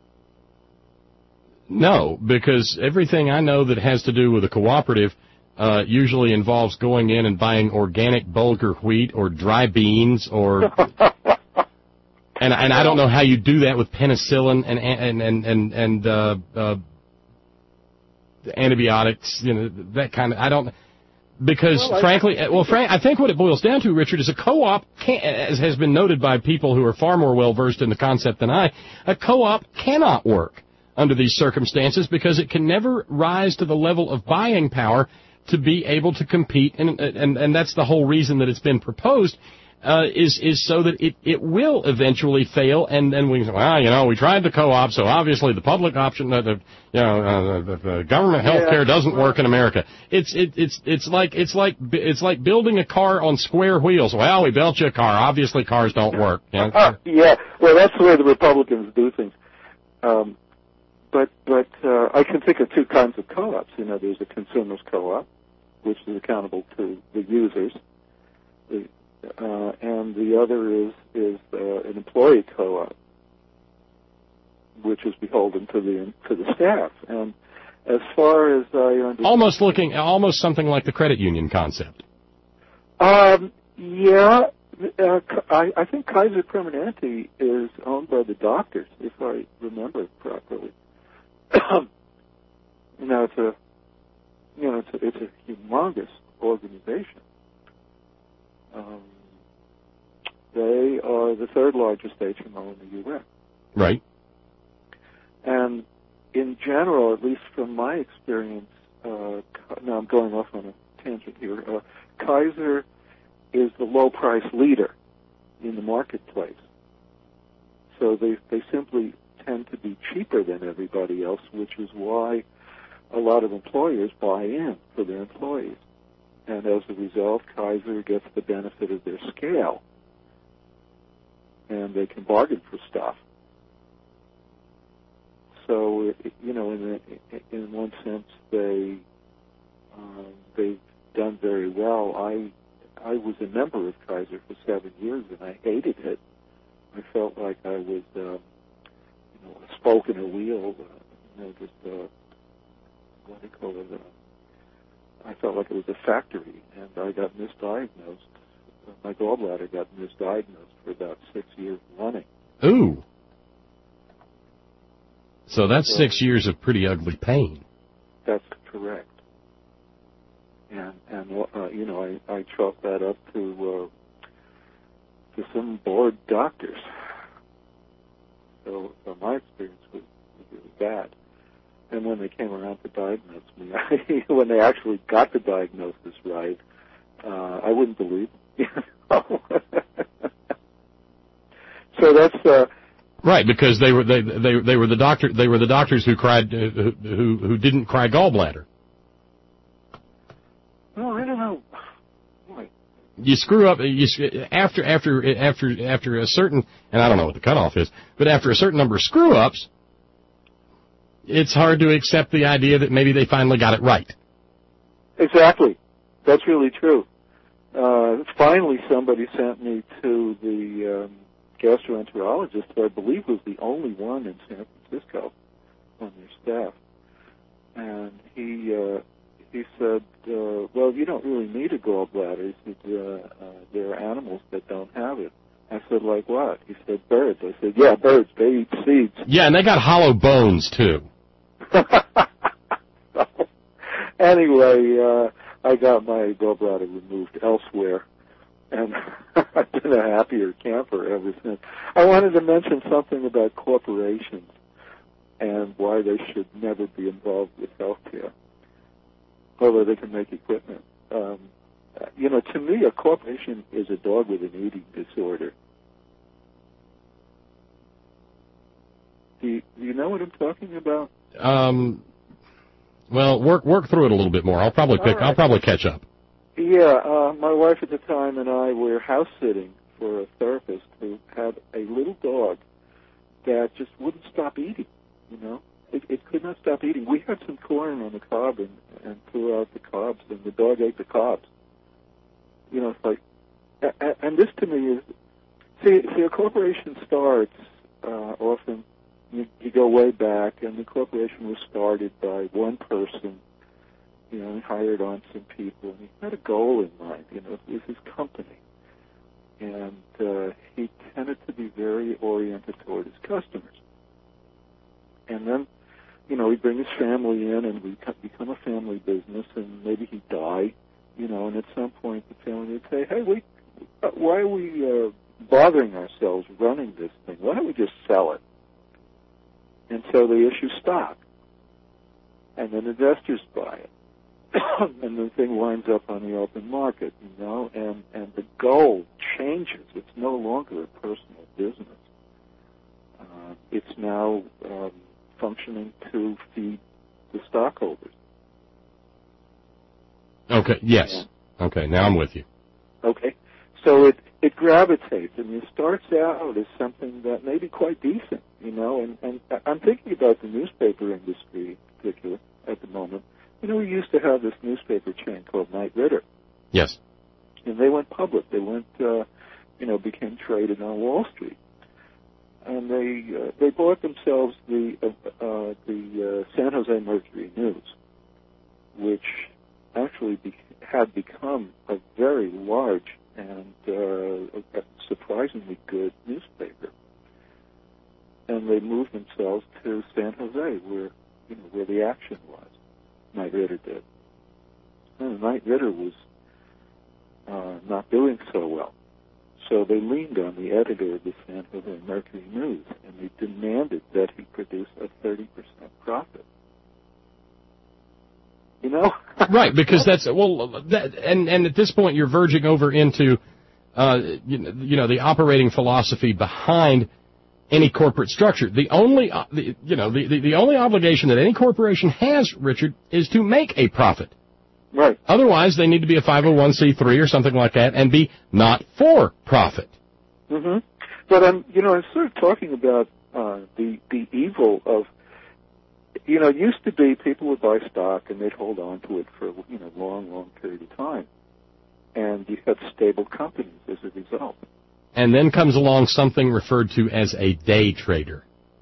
No, because everything I know that has to do with a cooperative uh, usually involves going in and buying organic bulgur wheat or dry beans or. And and I don't know how you do that with penicillin and and and and, and uh, uh, antibiotics, you know, that kind of. I don't because well, frankly, I, well, Frank, I think what it boils down to, Richard, is a co-op, can, as has been noted by people who are far more well versed in the concept than I. A co-op cannot work under these circumstances because it can never rise to the level of buying power to be able to compete, and and and that's the whole reason that it's been proposed. Uh, is is so that it, it will eventually fail, and then we say, well, you know, we tried the co-op, so obviously the public option, uh, the you know, uh, the, the government health care doesn't work in America. It's it, it's it's like it's like it's like building a car on square wheels. Well, we built you a car. Obviously, cars don't work. You know? uh, yeah, well, that's the way the Republicans do things. Um, but but uh, I can think of two kinds of co-ops. You know, there's a consumers co-op, which is accountable to the users. The, Uh, and the other is is uh, an employee co-op, which is beholden to the to the staff. And as far as I understand, almost looking, almost something like the credit union concept. Um, yeah, uh, I, I think Kaiser Permanente is owned by the doctors, if I remember it properly. Now it's a you know it's a, it's a humongous organization. Um, they are the third largest H M O in the U S Right. And in general, at least from my experience, uh, now I'm going off on a tangent here, uh, Kaiser is the low-price leader in the marketplace. So they, they simply tend to be cheaper than everybody else, which is why a lot of employers buy in for their employees. And as a result, Kaiser gets the benefit of their scale, and they can bargain for stuff. So, you know, in a, in one sense, they um, they've done very well. I I was a member of Kaiser for seven years, and I hated it. I felt like I was, um, you know, a spoke in a wheel. Uh, you know, just uh, what do you call it? Uh, I felt like it was a factory, and I got misdiagnosed. My gallbladder got misdiagnosed for about six years running. Ooh. So that's so, six years of pretty ugly pain. That's correct. And, and uh, you know, I, I chalked that up to, uh, to some bored doctors. So, so my experience was, was really bad. And when they came around to diagnose me, I, when they actually got the diagnosis right, uh, I wouldn't believe them. So that's uh, right, because they were they they they were the doctor they were the doctors who cried uh, who who didn't cry gallbladder. No, I don't know. Boy. You screw up you after after after after a certain, and I don't know what the cutoff is, but after a certain number of screw ups, it's hard to accept the idea that maybe they finally got it right. Exactly. That's really true. Uh, finally, somebody sent me to the um, gastroenterologist, who I believe was the only one in San Francisco on their staff. And he uh, he said, uh, well, you don't really need a gallbladder. He said, uh, uh, there are animals that don't have it. I said, like what? He said, birds. I said, yeah, birds. They eat seeds. Yeah, and they got hollow bones, too. Anyway, uh, I got my gallbladder removed elsewhere, and I've been a happier camper ever since. I wanted to mention something about corporations and why they should never be involved with healthcare, although they can make equipment. Um, you know, to me, a corporation is a dog with an eating disorder. Do you, do you know what I'm talking about? Um, well, work work through it a little bit more. I'll probably pick. All right. I'll probably catch up. Yeah, uh, my wife at the time and I were house sitting for a therapist who had a little dog that just wouldn't stop eating. You know, it, it could not stop eating. We had some corn on the cob and, and threw out the cobs, and the dog ate the cobs. You know, it's like, and, and this to me is, see, see, a corporation starts uh, often. You, you go way back, and the corporation was started by one person. You know, he hired on some people, and he had a goal in mind. You know, it was his company, and uh, he tended to be very oriented toward his customers. And then, you know, he'd bring his family in, and we'd become a family business, and maybe he'd die. You know, and at some point the family would say, "Hey, we, uh, why are we uh, bothering ourselves running this thing? Why don't we just sell it?" And so they issue stock, and then investors buy it, and the thing winds up on the open market, you know, and, and the goal changes. It's no longer a personal business. Uh, it's now um, functioning to feed the stockholders. Okay, yes. Okay, now I'm with you. Okay, so it, it gravitates, and it starts out as something that may be quite decent, you know, and, and I'm thinking about the newspaper industry in particular at the moment. You know, we used to have this newspaper chain called Knight Ridder. Yes. And they went public. They went, uh, you know, became traded on Wall Street. And they uh, they bought themselves the uh, uh, the uh, San Jose Mercury News, which actually be- had become a very large and uh, a surprisingly good newspaper. And they moved themselves to San Jose, where you know where the action was. Knight Ridder did. And Knight Ridder was uh, not doing so well. So they leaned on the editor of the San Jose Mercury News, and they demanded that he produce a thirty percent profit. You know? Right, because that's, well, that, and, and at this point you're verging over into, uh, you know, you know, the operating philosophy behind any corporate structure. The only, uh, the, you know, the, the, the only obligation that any corporation has, Richard, is to make a profit. Right. Otherwise, they need to be a five oh one c three or something like that and be not for profit. Mm-hmm. But I'm, you know, I'm sort of talking about uh, the the evil of, you know, it used to be people would buy stock and they'd hold on to it for you know long, long period of time, and you had stable companies as a result. And then comes along something referred to as a day trader.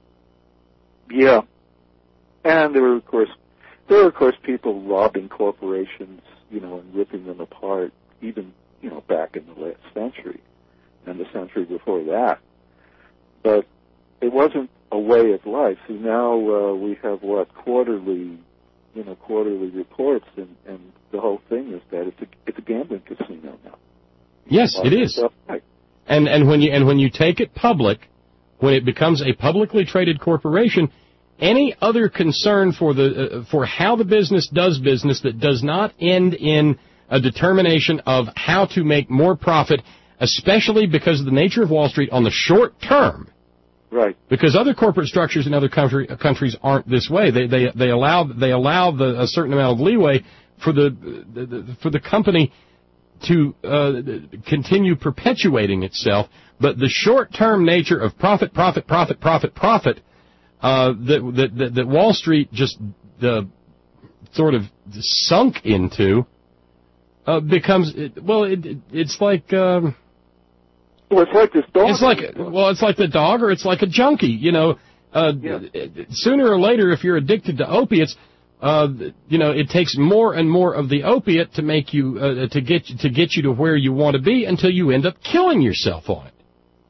Yeah, and there were of course. There are, of course, people robbing corporations, you know, and ripping them apart, even, you know, back in the last century and the century before that. But it wasn't a way of life. So now uh, we have, what, quarterly, you know, quarterly reports, and, and the whole thing is that it's a, it's a gambling casino now. Yes, it is. Right. And, and, when you, and when you take it public, when it becomes a publicly traded corporation, any other concern for the uh, for how the business does business that does not end in a determination of how to make more profit, especially because of the nature of Wall Street on the short term. Right. Because other corporate structures in other country, countries aren't this way. They they they allow they allow the, a certain amount of leeway for the, the, the for the company to uh, continue perpetuating itself. But the short term nature of profit, profit, profit, profit, profit. Uh, that, that, that Wall Street just uh, sort of sunk into uh, becomes, well, it, it, it's like... Um, well, it's like this dog. It's like, well, it's like the dog or it's like a junkie, you know. Uh, yeah. Sooner or later, if you're addicted to opiates, uh, you know, it takes more and more of the opiate to make you, uh, to get to get you to where you want to be until you end up killing yourself on it.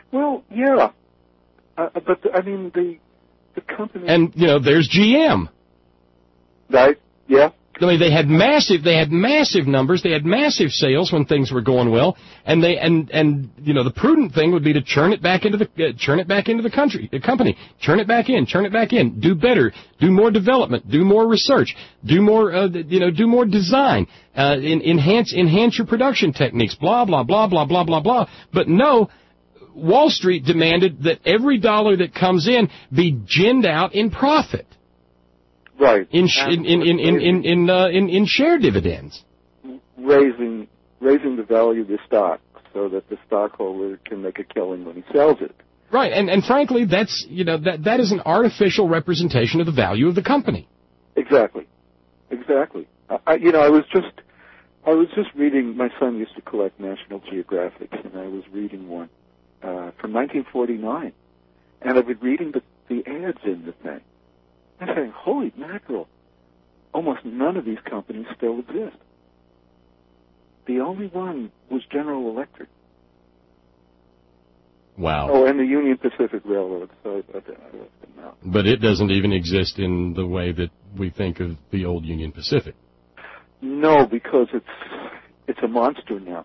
Well, yeah, uh, but I mean the the company. And you know, there's G M. Right. Yeah. I mean, they had massive, they had massive numbers, they had massive sales when things were going well, and they, and, and, you know, the prudent thing would be to churn it back into the, uh, churn it back into the country, the company, churn it back in, churn it back in, do better, do more development, do more research, do more, uh, you know, do more design, uh, in, enhance, enhance your production techniques, blah, blah, blah, blah, blah, blah, blah. But no, Wall Street demanded that every dollar that comes in be ginned out in profit. Right. In sh- in in in in in in, uh, in in share dividends. Raising raising the value of the stock so that the stockholder can make a killing when he sells it. Right, and and frankly, that's you know that that is an artificial representation of the value of the company. Exactly, exactly. I, you know, I was just I was just reading. My son used to collect National Geographics, and I was reading one uh, from nineteen forty-nine, and I've been reading the the ads in the thing. I'm saying, holy mackerel, almost none of these companies still exist. The only one was General Electric. Wow. Oh, and the Union Pacific Railroad. Sorry about that. I left them out. But it doesn't even exist in the way that we think of the old Union Pacific. No, because it's it's a monster now.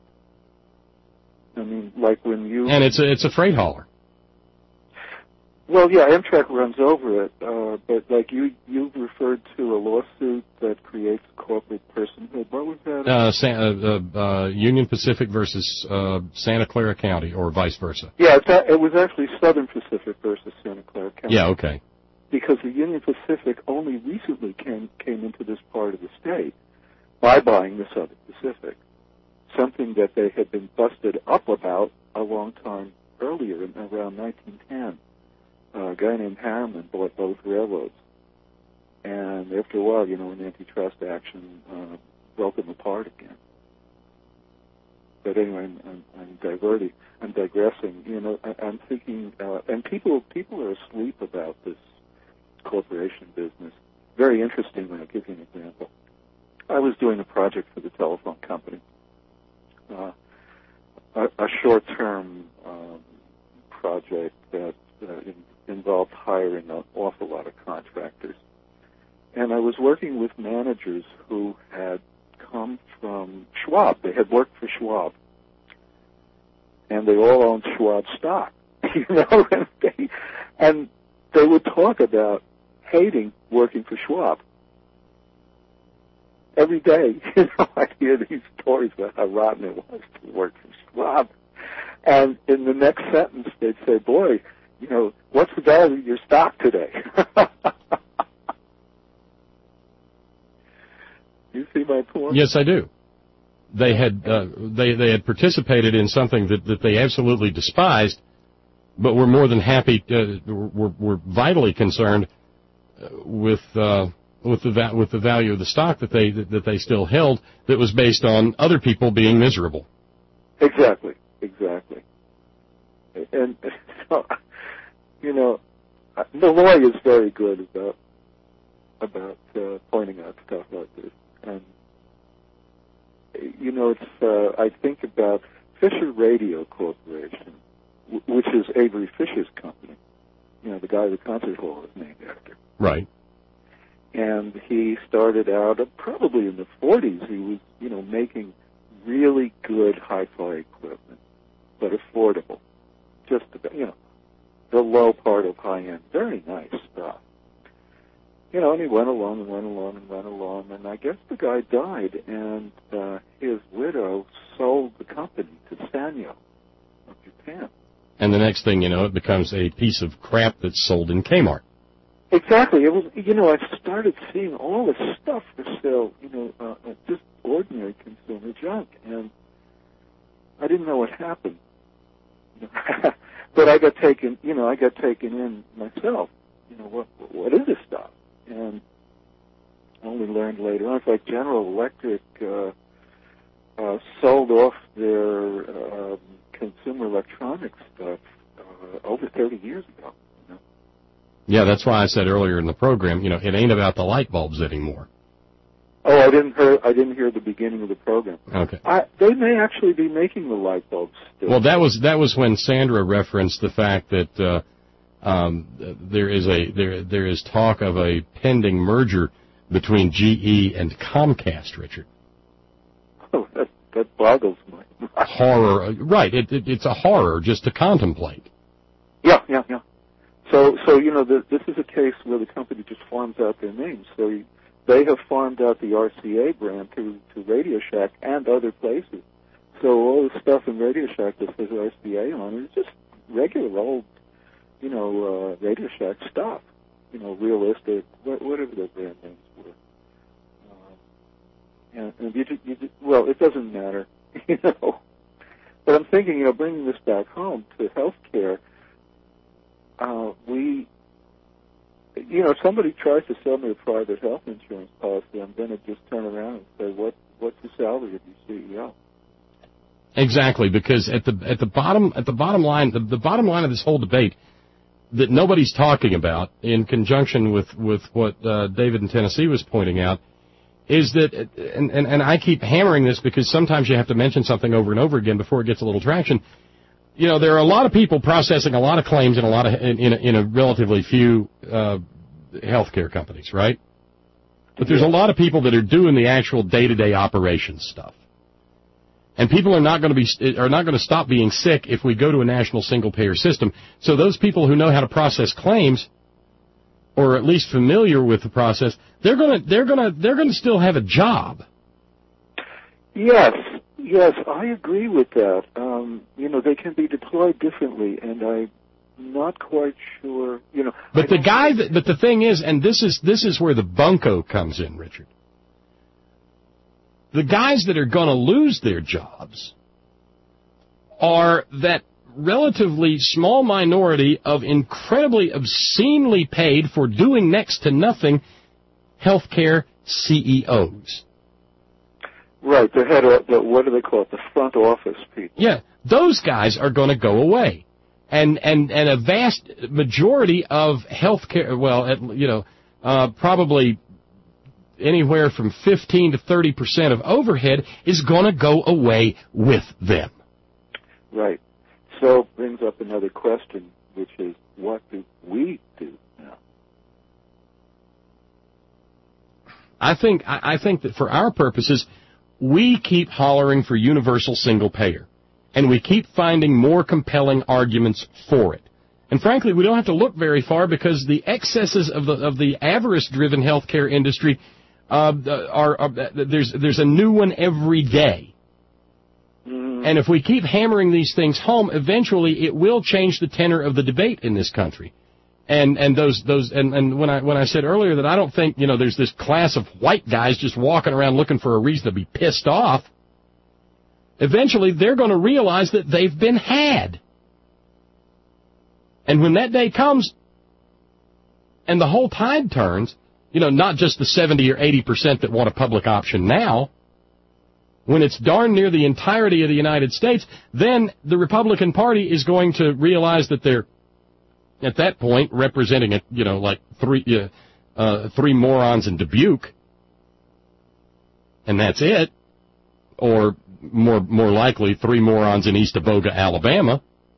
I mean, like when you... And it's a, it's a freight hauler. Well, yeah, Amtrak runs over it, uh, but like you, you referred to a lawsuit that creates corporate personhood. What was that? Uh, San, uh, uh, Union Pacific versus uh, Santa Clara County, or vice versa. Yeah, it's a, it was actually Southern Pacific versus Santa Clara County. Yeah, okay. Because the Union Pacific only recently came came into this part of the state by buying the Southern Pacific, something that they had been busted up about a long time earlier, in around nineteen ten. Uh, a guy named Harriman bought both railroads. And after a while, you know, an antitrust action uh, broke them apart again. But anyway, I'm, I'm, I'm diverting. I'm digressing. You know, I, I'm thinking, uh, and people people are asleep about this corporation business. Very interesting. When I give you an example, I was doing a project for the telephone company, uh, a, a short-term um, project that uh, in, involved hiring an awful lot of contractors. And I was working with managers who had come from Schwab. They had worked for Schwab. And they all owned Schwab stock, you know, and they, and they would talk about hating working for Schwab. Every day, you know, I'd hear these stories about how rotten it was to work for Schwab. And in the next sentence, they'd say, boy, you know, what's the value of your stock today? You see my point? Yes, I do. They had uh, they they had participated in something that, that they absolutely despised, but were more than happy. Uh, were were vitally concerned with uh, with the va- with the value of the stock that they that, that they still held. That was based on other people being miserable. Exactly. Exactly. And so, you know, Malloy is very good about about uh, pointing out stuff like this. And you know, it's uh, I think about Fisher Radio Corporation, w- which is Avery Fisher's company. You know, the guy the concert hall is named after. Right. And he started out uh, probably in the forties. He was, you know, making really good hi-fi equipment, but affordable. Just about, you know, the low part of high-end, very nice stuff. You know, and he went along and went along and went along, and I guess the guy died, and uh, his widow sold the company to Sanyo of Japan. And the next thing you know, it becomes a piece of crap that's sold in Kmart. Exactly. It was, you know, I started seeing all this stuff for sale, you know, uh, just ordinary consumer junk, and I didn't know what happened. But I got taken, you know, I got taken in myself. You know, what what is this stuff? And only learned later on. It's like General Electric uh, uh, sold off their uh, consumer electronics stuff uh, over thirty years ago. You know? Yeah, that's why I said earlier in the program, you know, it ain't about the light bulbs anymore. Oh, I didn't hear. I didn't hear the beginning of the program. Okay. I, they may actually be making the light bulbs still. Well, that was that was when Sandra referenced the fact that uh, um, there is a there there is talk of a pending merger between G E and Comcast, Richard. Oh, that that boggles my mind. Horror, right? It, it, it's a horror just to contemplate. Yeah, yeah, yeah. So, so you know, the, this is a case where the company just farms out their names. So you, they have farmed out the R C A brand to to Radio Shack and other places. So all the stuff in Radio Shack that says R C A on it is just regular old, you know, uh, Radio Shack stuff. You know, Realistic, whatever their brand names were. Um, and, and you, just, you just, well, it doesn't matter, you know. But I'm thinking, you know, bringing this back home to healthcare. Uh, we, you know, if somebody tries to sell me a private health insurance policy, I'm going to just turn around and say, "What, what's the salary of your C E O?" Exactly, because at the at the bottom at the bottom line, the, the bottom line of this whole debate that nobody's talking about, in conjunction with with what uh, David in Tennessee was pointing out, is that, and, and and I keep hammering this because sometimes you have to mention something over and over again before it gets a little traction. You know, there are a lot of people processing a lot of claims in a lot of in, in, a, in a relatively few uh, healthcare companies, right? But there's a lot of people that are doing the actual day-to-day operations stuff, and people are not going to be are not going to stop being sick if we go to a national single-payer system. So those people who know how to process claims, or at least familiar with the process, they're going to they're going to they're going to still have a job. Yes. Yes, I agree with that. Um, you know, they can be deployed differently, and I'm not quite sure. You know, but the guy, that, but the thing is, and this is this is where the bunco comes in, Richard. The guys that are going to lose their jobs are that relatively small minority of incredibly obscenely paid for doing next to nothing healthcare C E Os. Right, the head of the, what do they call it, the front office people. Yeah, those guys are going to go away. And, and, and a vast majority of healthcare, well, at, you know, uh, probably anywhere from fifteen to thirty percent of overhead is going to go away with them. Right. So it brings up another question, which is, what do we do now? I think, I, I think that for our purposes, we keep hollering for universal single payer, and we keep finding more compelling arguments for it. And frankly, we don't have to look very far because the excesses of the of the avarice-driven healthcare industry uh, are, are there's there's a new one every day. Mm. And if we keep hammering these things home, eventually it will change the tenor of the debate in this country. And and those those and, and when I when I said earlier that I don't think, you know, there's this class of white guys just walking around looking for a reason to be pissed off, eventually they're going to realize that they've been had. And when that day comes and the whole tide turns, you know, not just the seventy or eighty percent that want a public option now, when it's darn near the entirety of the United States, then the Republican Party is going to realize that they're at that point representing, a, you know, like three uh, uh, three morons in Dubuque, and that's it, or more more likely three morons in East Aboga, Alabama,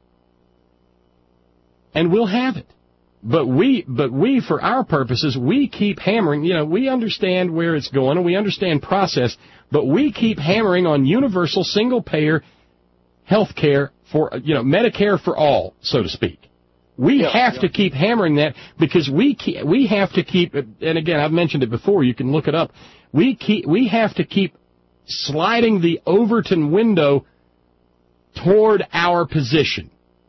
and we'll have it. But we, but we, for our purposes, we keep hammering. You know, we understand where it's going and we understand process, but we keep hammering on universal single-payer health care for, you know, Medicare for all, so to speak. We yeah, have yeah. to keep hammering that because we keep, we have to keep, and again, I've mentioned it before, you can look it up. We keep, we have to keep sliding the Overton window toward our position.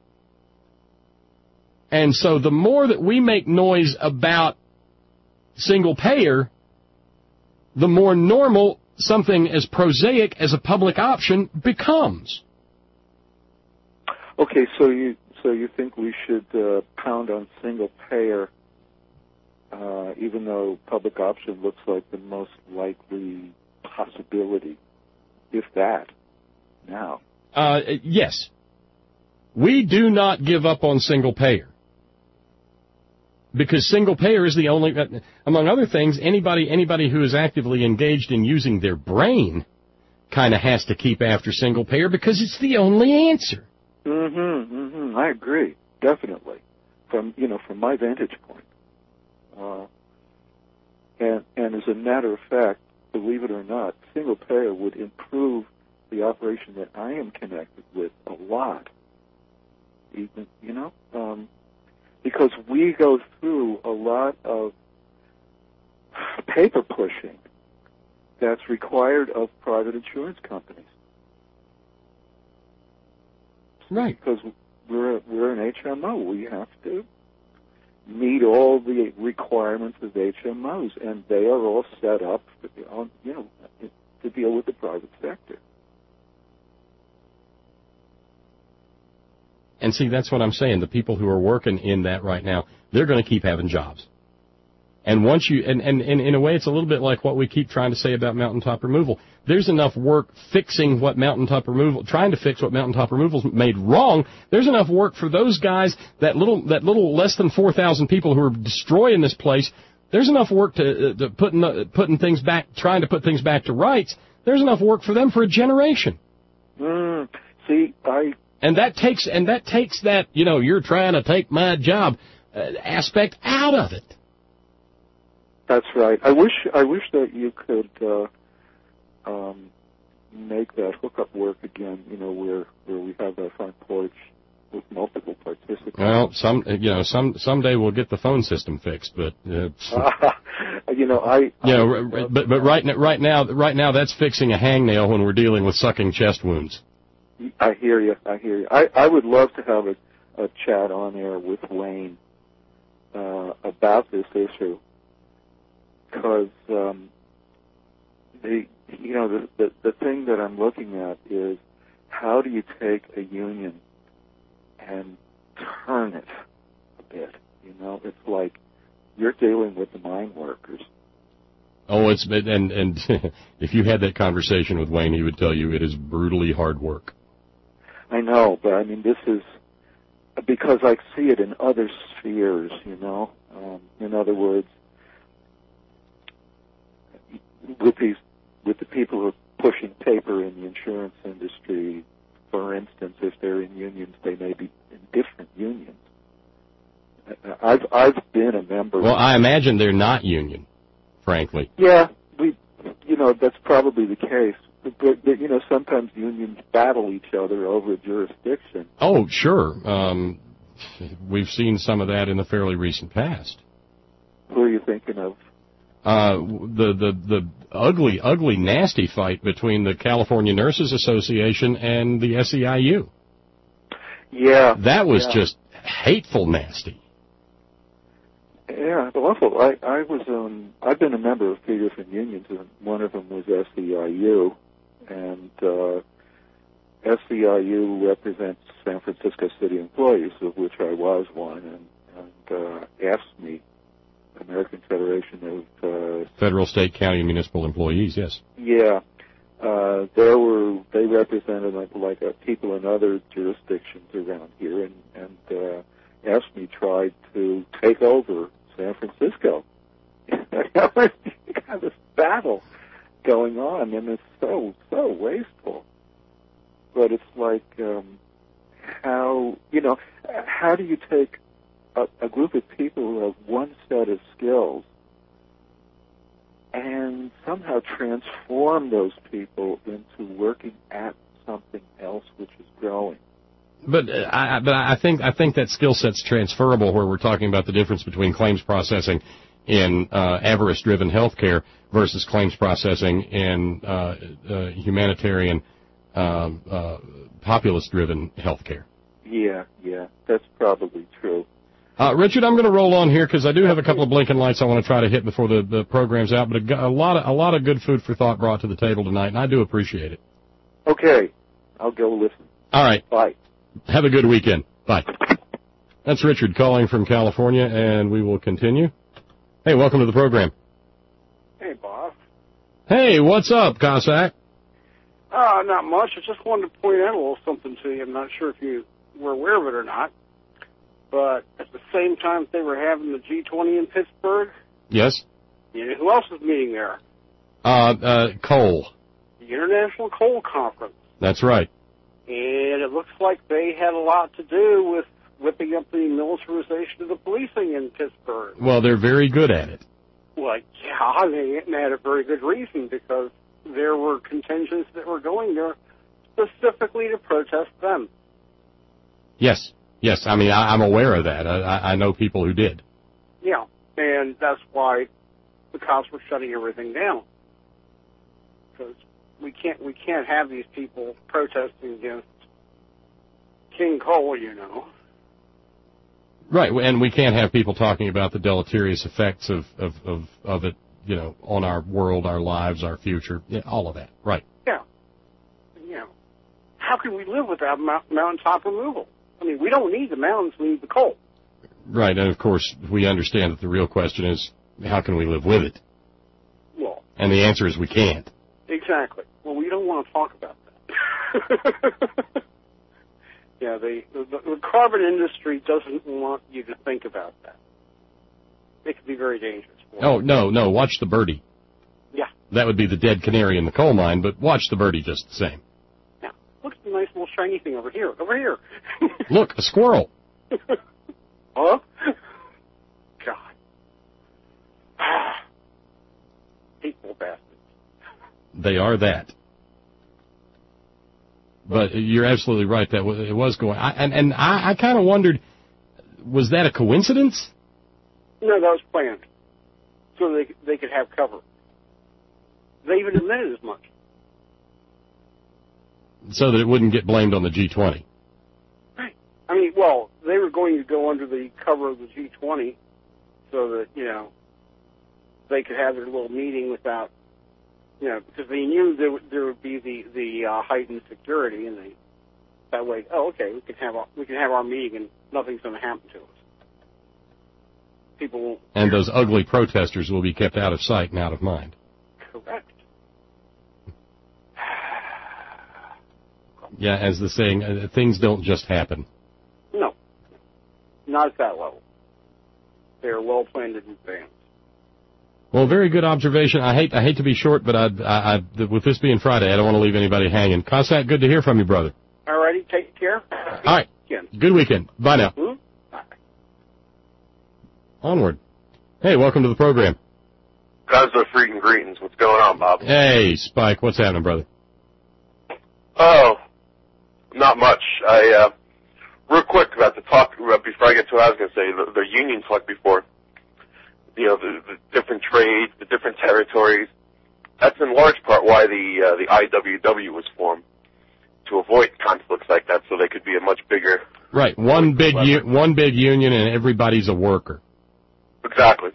And so the more that we make noise about single payer, the more normal something as prosaic as a public option becomes. Okay, so you so you think we should uh, pound on single payer, uh, even though public option looks like the most likely possibility, if that, now? Uh, yes. We do not give up on single payer. Because single payer is the only, among other things, anybody anybody who is actively engaged in using their brain kind of has to keep after single payer because it's the only answer. Mm-hmm, mm-hmm. I agree, definitely. From, you know, from my vantage point. Uh, and, and as a matter of fact, believe it or not, single payer would improve the operation that I am connected with a lot. Even, you know, um, because we go through a lot of paper pushing that's required of private insurance companies. Right. Because we're we're an H M O. We have to meet all the requirements of H M Os, and they are all set up, on, you know, to deal with the private sector. And see, that's what I'm saying. The people who are working in that right now, they're going to keep having jobs. And once you, and, and, and in a way, it's a little bit like what we keep trying to say about mountaintop removal. There's enough work fixing what mountaintop removal, trying to fix what mountaintop removal's made wrong. There's enough work for those guys, that little, that little less than four thousand people who are destroying this place. There's enough work to, uh, to putting, uh, putting things back, trying to put things back to rights. There's enough work for them for a generation. Mm, see, I. And that takes, and that takes that, you know, you're trying to take my job uh, aspect out of it. That's right. I wish I wish that you could uh, um, make that hookup work again. You know, where where we have that front porch with multiple participants. Well, some you know, some someday we'll get the phone system fixed, but uh, you know, I. You know, I, but but right right now right now that's fixing a hangnail when we're dealing with sucking chest wounds. I hear you. I hear you. I, I would love to have a, a chat on air with Wayne uh, about this issue. Because um, the you know the, the the thing that I'm looking at is how do you take a union and turn it a bit? You know, it's like you're dealing with the mine workers. Oh, it's and and if you had that conversation with Wayne, he would tell you it is brutally hard work. I know, but I mean this is because I see it in other spheres. You know, um, in other words. With these, with the people who are pushing paper in the insurance industry, for instance, if they're in unions, they may be in different unions. I've I've been a member. Well, I imagine they're not union, frankly. Yeah, we, you know, that's probably the case. But, but you know, sometimes unions battle each other over a jurisdiction. Oh, sure. Um, we've seen some of that in the fairly recent past. Who are you thinking of? Uh, the, the, the ugly, ugly, nasty fight between the California Nurses Association and the S E I U. Yeah. That was yeah. just hateful nasty. Yeah, awful. I, I was, um, I've been a member of three different unions, and one of them was S E I U, and, uh, S E I U represents San Francisco City employees, of which I was one, and, and, uh, asked me, American Federation of uh, Federal, State, County, and Municipal Employees, yes. Yeah. Uh, there were, they represented like, like uh, people in other jurisdictions around here and, and uh, asked me tried to take over San Francisco. You got this battle going on, and it's so, so wasteful. But it's like, um, how, you know, how do you take A, a group of people who have one set of skills and somehow transform those people into working at something else which is growing. But uh, I, but I think I think that skill set's transferable where we're talking about the difference between claims processing in uh, avarice-driven healthcare versus claims processing in uh, uh, humanitarian, uh, uh, populist-driven healthcare. Yeah, yeah, that's probably true. Uh, Richard, I'm going to roll on here because I do have a couple of blinking lights I want to try to hit before the, the program's out. But a, a lot of a lot of good food for thought brought to the table tonight, and I do appreciate it. Okay, I'll go listen. All right. Bye. Have a good weekend. Bye. That's Richard calling from California, and we will continue. Hey, welcome to the program. Hey, Bob. Hey, what's up, Cossack? Uh, not much. I just wanted to point out a little something to you. I'm not sure if you were aware of it or not. But at the same time they were having the G twenty in Pittsburgh, Yes? you know who else was meeting there? Uh, uh, coal. The International Coal Conference. That's right. And it looks like they had a lot to do with whipping up the militarization of the policing in Pittsburgh. Well, they're very good at it. Well, yeah, they had a very good reason, because there were contingents that were going there specifically to protest them. Yes. Yes, I mean, I, I'm aware of that. I, I know people who did. Yeah, and that's why the cops were shutting everything down. Because we can't, we can't have these people protesting against King Coal, you know. Right, and we can't have people talking about the deleterious effects of, of, of, of it, you know, on our world, our lives, our future, yeah, all of that. Right. Yeah. You know, how can we live without mount, mountaintop removal? I mean, we don't need the mountains, we need the coal. Right, and of course, we understand that the real question is, how can we live with it? Well, and the answer is we can't. Exactly. Well, we don't want to talk about that. Yeah, the, the, the carbon industry doesn't want you to think about that. It could be very dangerous. Oh, no, no, watch the birdie. Yeah. That would be the dead canary in the coal mine, but watch the birdie just the same. Yeah. Look at the nice little shiny thing over here. Over here. Look, a squirrel. Huh? God. Hateful bastards. They are that. But you're absolutely right. That it was going, I, and and I, I kind of wondered, was that a coincidence? No, that was planned, so they they could have cover. They even admitted as much. So that it wouldn't get blamed on the G twenty. Right. I mean, well, they were going to go under the cover of the G twenty, so that you know they could have their little meeting without. You know, because they knew there, would- there would be the the uh, heightened security, and they that way. Oh, okay, we can have our, we can have our meeting, and nothing's going to happen to us. People won't. And those ugly protesters will be kept out of sight and out of mind. Correct. Yeah, as the saying, uh, things don't just happen. No, not at that level. They are well planned in advance. Well, very good observation. I hate I hate to be short, but I, I, I with this being Friday, I don't want to leave anybody hanging. Cossack, good to hear from you, brother. All righty, take care. All right. Weekend. Good weekend. Bye now. Hmm? Onward. Hey, welcome to the program. Guys are freaking greetings. What's going on, Bob? Hey, Spike, what's happening, brother? Oh, not much. I, uh, real quick about the talk, uh, before I get to what I was going to say, the, the union talk before, you know, the, the different trades, the different territories. That's in large part why the, uh, the I W W was formed, to avoid conflicts like that so they could be a much bigger... Right, one big u- one big union and everybody's a worker. Exactly.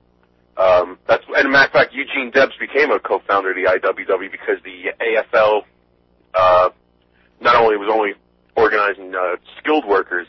Um, that's, and as a matter of fact, Eugene Debs became a co-founder of the I W W because the A F L, uh, not only was only organizing, uh, skilled workers,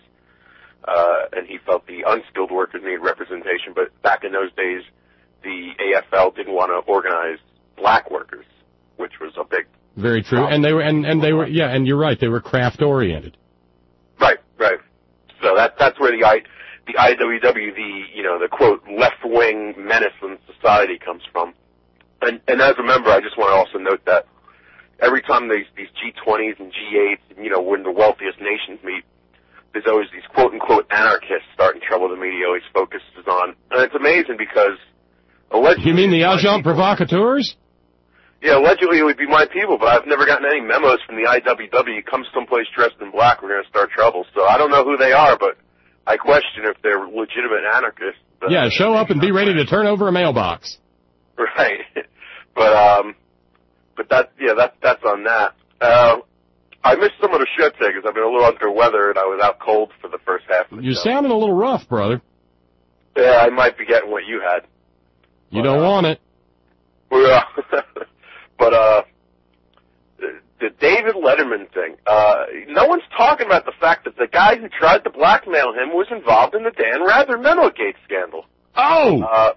uh, and he felt the unskilled workers needed representation, but back in those days, the A F L didn't want to organize black workers, which was a big... Very true. And they were, and, and they were, yeah, and you're right, they were craft oriented. Right, right. So that, that's where the I, the I W W, the, you know, the quote, left-wing menace in society comes from. And, and as a member, I just want to also note that every time these, these G twenties and G eights, you know, when the wealthiest nations meet, there's always these quote-unquote anarchists starting trouble the media always focuses on. And it's amazing because allegedly... You mean the agent provocateurs? Yeah, allegedly it would be my people, but I've never gotten any memos from the I W W. Come someplace dressed in black, we're going to start trouble. So I don't know who they are, but I question if they're legitimate anarchists. But Yeah, show up and be ready to turn over a mailbox. Right. But, um, but that, yeah, that, that's on that. Uh, I missed some of the show today because I've been a little under weather and I was out cold for the first half of the You're show. sounding a little rough, brother. Yeah, I might be getting what you had. You don't want it. Well, but, uh, the, the David Letterman thing, uh, no one's talking about the fact that the guy who tried to blackmail him was involved in the Dan Rather Mendelgate scandal. Oh! Uh,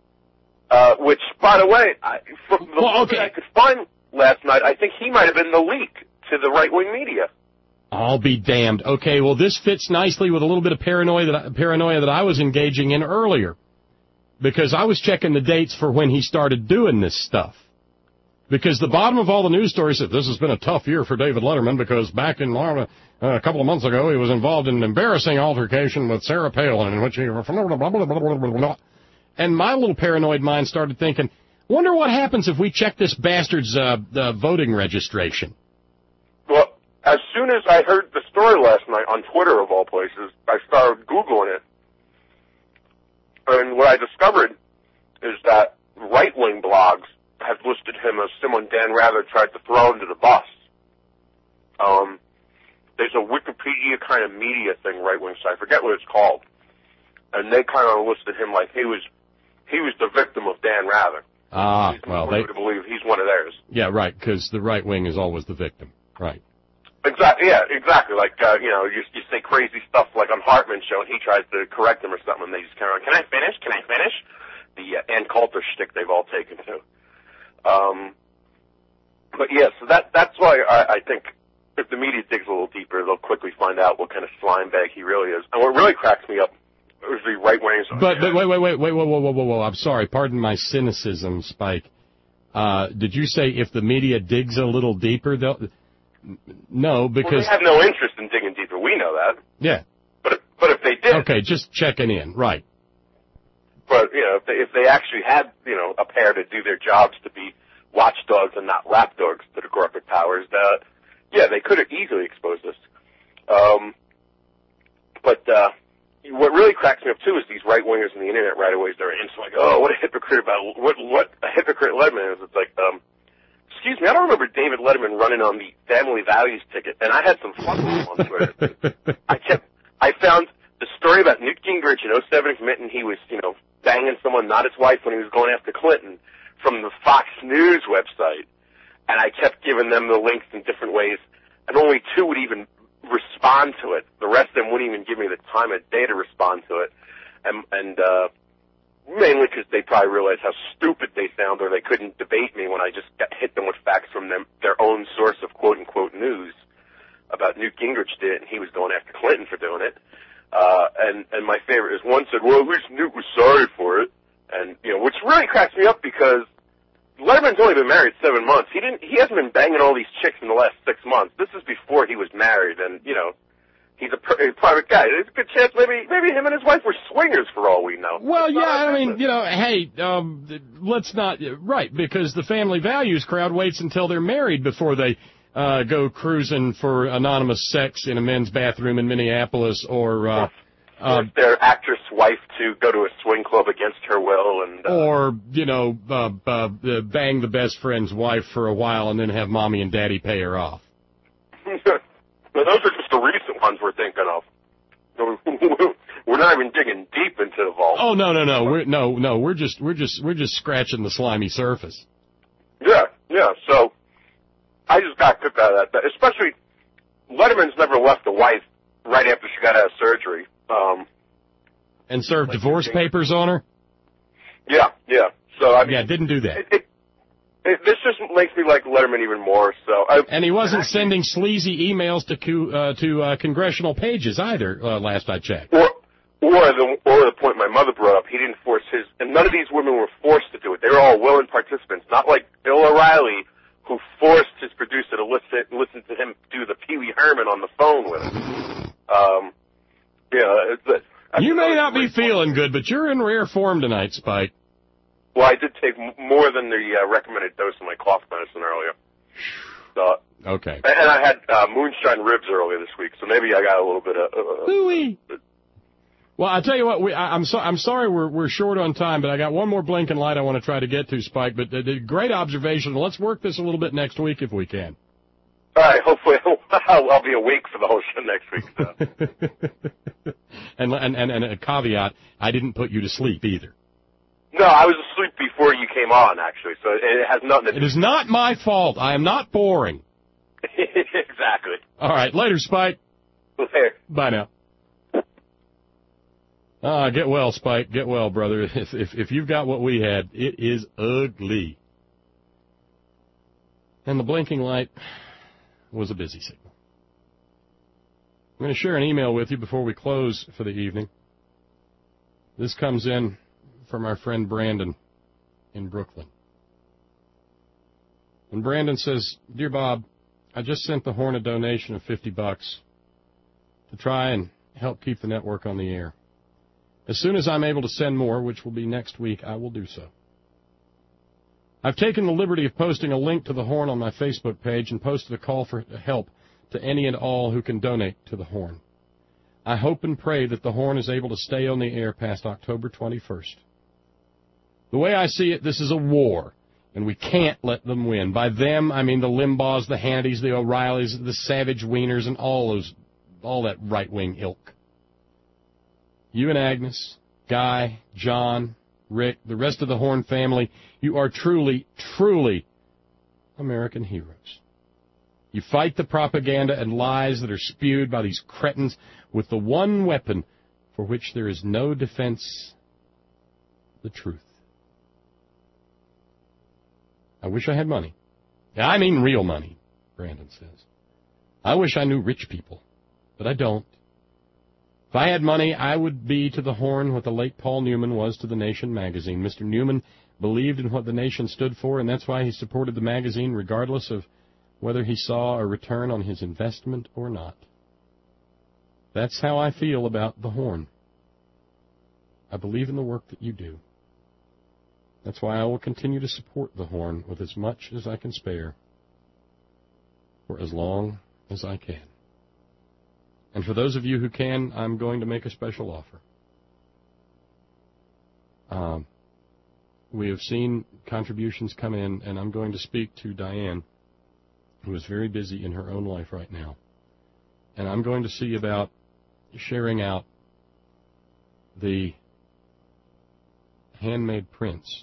uh, which, by the way, I, from the Well, well, okay. I could find last night, I think he might have been the leak to the right-wing media. I'll be damned. Okay, well, this fits nicely with a little bit of paranoia that I, paranoia that I was engaging in earlier, because I was checking the dates for when he started doing this stuff. Because the bottom of all the news stories said this has been a tough year for David Letterman because back in uh, a couple of months ago he was involved in an embarrassing altercation with Sarah Palin in which he... And my little paranoid mind started thinking, wonder what happens if we check this bastard's uh, uh, voting registration. Well, as soon as I heard the story last night on Twitter, of all places, I started Googling it. And what I discovered is that right-wing blogs have listed him as someone Dan Rather tried to throw under the bus. Um, there's a Wikipedia kind of media thing, right-wing site, I forget what it's called. And they kind of listed him like he was he was the victim of Dan Rather. Ah, well, they... to believe he's one of theirs. Yeah, right, because the right wing is always the victim. Right. Exactly. Yeah, exactly. Like, uh, you know, you, you say crazy stuff like on Hartman's show, and he tries to correct him or something, and they just carry on. Can I finish? Can I finish? The uh, Ann Coulter shtick they've all taken to. Um, but yeah, so that that's why I, I think if the media digs a little deeper, they'll quickly find out what kind of slime bag he really is. And what really cracks me up is the right wings. But, but wait, wait, wait, wait, whoa, whoa, whoa, whoa, whoa! I'm sorry. Pardon my cynicism, Spike. Uh, did you say if the media digs a little deeper, they'll? No, because well, they have no interest in digging deeper. We know that. Yeah. But if, but if they did, okay, just checking in, right? But you know, if they, if they actually had you know a pair to do their jobs to be watchdogs and not lapdogs to the corporate powers, uh, yeah, they could have easily exposed us. Um, but uh, what really cracks me up too is these right wingers in the internet right away. They're in, it's like, oh, what a hypocrite about what what a hypocrite Letterman is. It's like, um, excuse me, I don't remember David Letterman running on the family values ticket, and I had some fun with him on Twitter. I kept, I found the story about Newt Gingrich in oh seven admitting he was, you know, banging someone, not his wife, when he was going after Clinton, from the Fox News website, and I kept giving them the links in different ways, and only two would even respond to it. The rest of them wouldn't even give me the time of day to respond to it, and, and uh, mainly because they probably realized how stupid they sound, or they couldn't debate me when I just got, hit them with facts from them, their own source of quote-unquote news about Newt Gingrich did it, and he was going after Clinton for doing it. Uh, and, and my favorite is one said, well, at least Newt was sorry for it. And, you know, which really cracks me up because Letterman's only been married seven months. He didn't, he hasn't been banging all these chicks in the last six months. This is before he was married, and, you know, he's a, pr- a private guy. There's a good chance maybe, maybe him and his wife were swingers for all we know. Well, yeah, I mean, you know, hey, um, let's not, right, because the family values crowd waits until they're married before they, uh, go cruising for anonymous sex in a men's bathroom in Minneapolis or, uh, Uh, or their actress wife to go to a swing club against her will, and uh, or you know, uh, uh, uh, bang the best friend's wife for a while and then have mommy and daddy pay her off. But those are just the recent ones we're thinking of. We're not even digging deep into the vault. Oh no, no, no, we're no, no, we're just we're just we're just scratching the slimy surface. Yeah, yeah. So I just got kicked out of that. Especially Letterman's never left a wife right after she got out of surgery. Um, and served like divorce papers on her? Yeah, yeah. So I mean, yeah, didn't do that. It, it, it, this just makes me like Letterman even more. So, I, and he wasn't actually sending sleazy emails to uh, to uh, congressional pages either. Uh, last I checked. Or, or the or the point my mother brought up, he didn't force his, and none of these women were forced to do it. They were all willing participants, not like Bill O'Reilly, who forced his producer to listen listen to him do the Pee Wee Herman on the phone with him. Um. Yeah, it's a, you may not be feeling good, but you're in rare form tonight, Spike. Well, I did take m- more than the uh, recommended dose of my cough medicine earlier. So, okay. And I had uh, moonshine ribs earlier this week, so maybe I got a little bit of. Uh, Ooh-wee. Well, I tell you what, we, I, I'm so, I'm sorry we're we're short on time, but I got one more blinking light I want to try to get to, Spike. But uh, great observation. Let's work this a little bit next week if we can. All right, hopefully I'll, I'll be awake for the whole show next week. So. and, and and and a caveat: I didn't put you to sleep either. No, I was asleep before you came on, actually, so it has nothing to do. It is not my fault. I am not boring. Exactly. All right, later, Spike. Later. Bye now. Ah, get well, Spike. Get well, brother. If if if you've got what we had, it is ugly. And the blinking light was a busy signal. I'm going to share an email with you before we close for the evening. This comes in from our friend Brandon in Brooklyn. And Brandon says, Dear Bob, I just sent the Horn a donation of fifty bucks to try and help keep the network on the air. As soon as I'm able to send more, which will be next week, I will do so. I've taken the liberty of posting a link to the Horn on my Facebook page and posted a call for help to any and all who can donate to the Horn. I hope and pray that the Horn is able to stay on the air past October twenty-first. The way I see it, this is a war, and we can't let them win. By them, I mean the Limbaughs, the Hannitys, the O'Reillys, the Savage Wieners, and all those, all that right-wing ilk. You and Agnes, Guy, John, Rick, the rest of the Horn family, you are truly, truly American heroes. You fight the propaganda and lies that are spewed by these cretins with the one weapon for which there is no defense, the truth. I wish I had money. I mean real money, Brandon says. I wish I knew rich people, but I don't. If I had money, I would be to the Horn what the late Paul Newman was to the Nation magazine. Mister Newman believed in what the Nation stood for, and that's why he supported the magazine regardless of whether he saw a return on his investment or not. That's how I feel about the Horn. I believe in the work that you do. That's why I will continue to support the Horn with as much as I can spare for as long as I can. And for those of you who can, I'm going to make a special offer. Um, we have seen contributions come in, and I'm going to speak to Diane, who is very busy in her own life right now. And I'm going to see about sharing out the handmade prints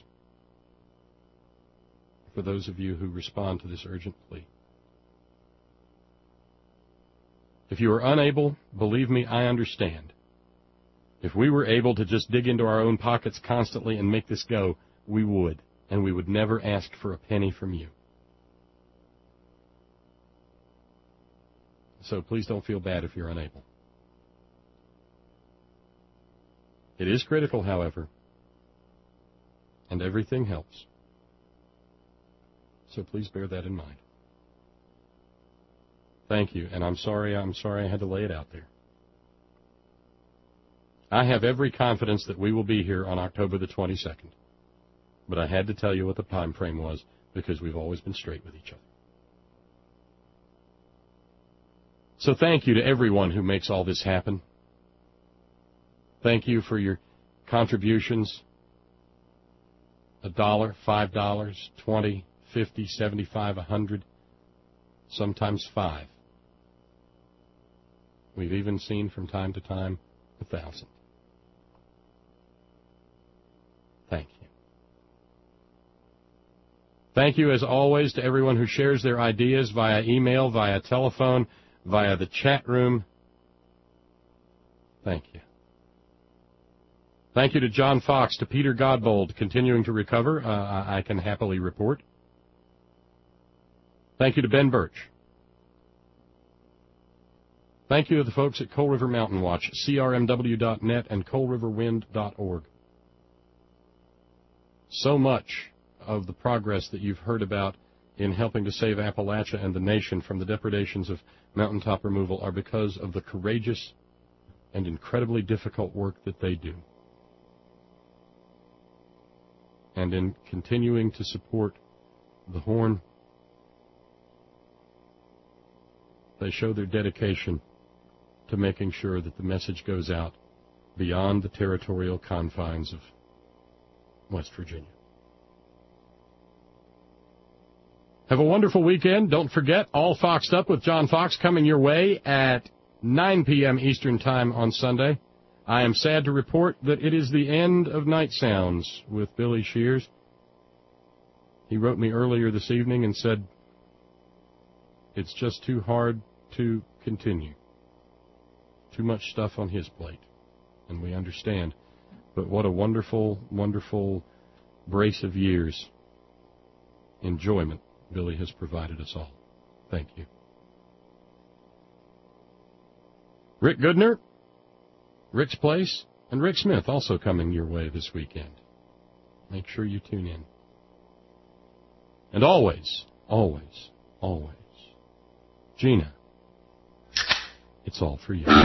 for those of you who respond to this urgent plea. If you are unable, believe me, I understand. If we were able to just dig into our own pockets constantly and make this go, we would, and we would never ask for a penny from you. So please don't feel bad if you're unable. It is critical, however, and everything helps. So please bear that in mind. Thank you, and I'm sorry, I'm sorry I had to lay it out there. I have every confidence that we will be here on October the twenty-second, but I had to tell you what the time frame was because we've always been straight with each other. So thank you to everyone who makes all this happen. Thank you for your contributions. A dollar, five dollars, twenty, fifty, seventy-five, a hundred, sometimes five. We've even seen from time to time a thousand. Thank you. Thank you, as always, to everyone who shares their ideas via email, via telephone, via the chat room. Thank you. Thank you to John Fox, to Peter Godbold, continuing to recover, uh, I can happily report. Thank you to Ben Birch. Thank you to the folks at Coal River Mountain Watch, C R M W dot net and coal river wind dot org. So much of the progress that you've heard about in helping to save Appalachia and the nation from the depredations of mountaintop removal are because of the courageous and incredibly difficult work that they do. And in continuing to support the Horn, they show their dedication to making sure that the message goes out beyond the territorial confines of West Virginia. Have a wonderful weekend. Don't forget, All Foxed Up with John Fox coming your way at nine p.m. Eastern Time on Sunday. I am sad to report that it is the end of Night Sounds with Billy Shears. He wrote me earlier this evening and said, it's just too hard to continue. Too much stuff on his plate, and we understand. But what a wonderful, wonderful brace of years. Enjoyment Billy has provided us all. Thank you. Rick Goodner, Rick's Place, and Rick Smith also coming your way this weekend. Make sure you tune in. And always, always, always, Gina, it's all for you.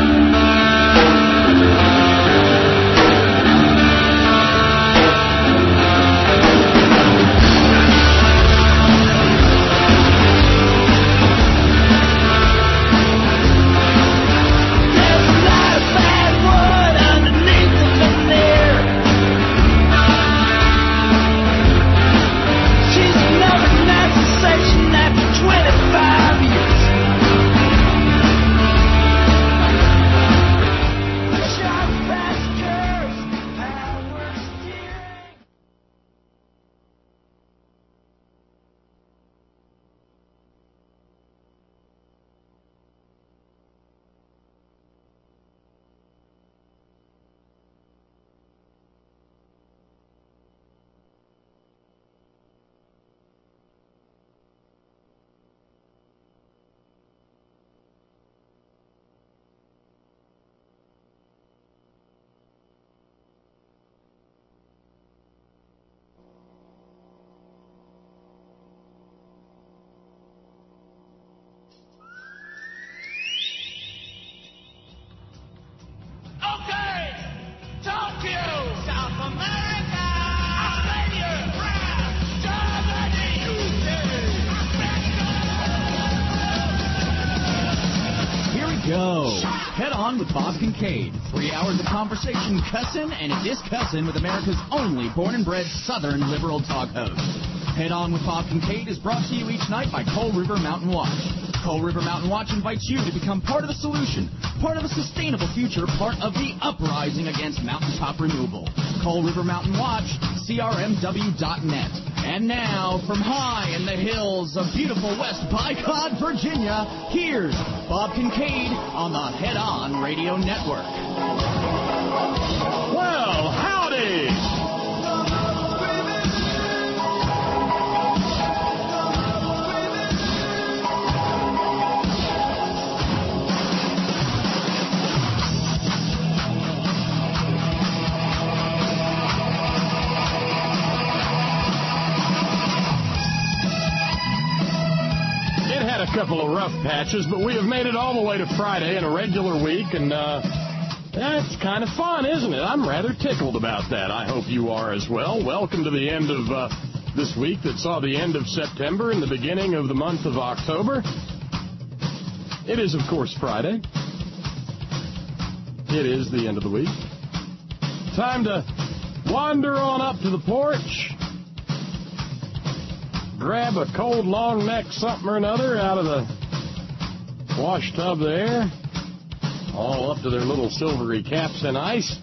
Three hours of conversation, cussin' and discussin' with America's only born-and-bred Southern liberal talk host. Head On with Bob Kincaid is brought to you each night by Coal River Mountain Watch. Coal River Mountain Watch invites you to become part of the solution, part of a sustainable future, part of the uprising against mountaintop removal. Coal River Mountain Watch, C R M W dot net. And now, from high in the hills of beautiful West Bycott, Virginia, here's Bob Kincaid on the Head On Radio Network. Well, howdy! A couple of rough patches, but we have made it all the way to Friday in a regular week, and uh, that's kind of fun, isn't it? I'm rather tickled about that. I hope you are as well. Welcome to the end of uh, this week that saw the end of September and the beginning of the month of October. It is, of course, Friday. It is the end of the week. Time to wander on up to the porch, grab a cold, long neck something or another out of the wash tub there, all up to their little silvery caps in ice,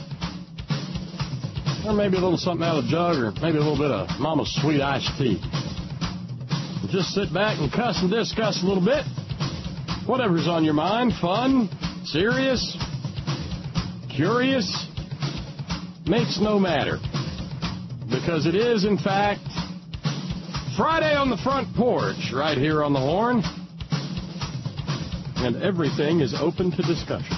or maybe a little something out of the jug, or maybe a little bit of Mama's sweet iced tea. And just sit back and cuss and discuss a little bit. Whatever's on your mind, fun, serious, curious, makes no matter. Because it is, in fact, Friday on the front porch, right here on the Horn, and everything is open to discussion.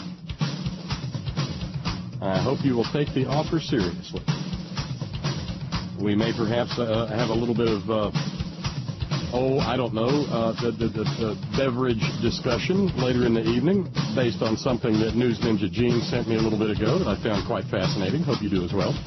I hope you will take the offer seriously. We may perhaps uh, have a little bit of, uh, oh, I don't know, uh, the, the, the, the beverage discussion later in the evening, based on something that News Ninja Gene sent me a little bit ago that I found quite fascinating. Hope you do as well.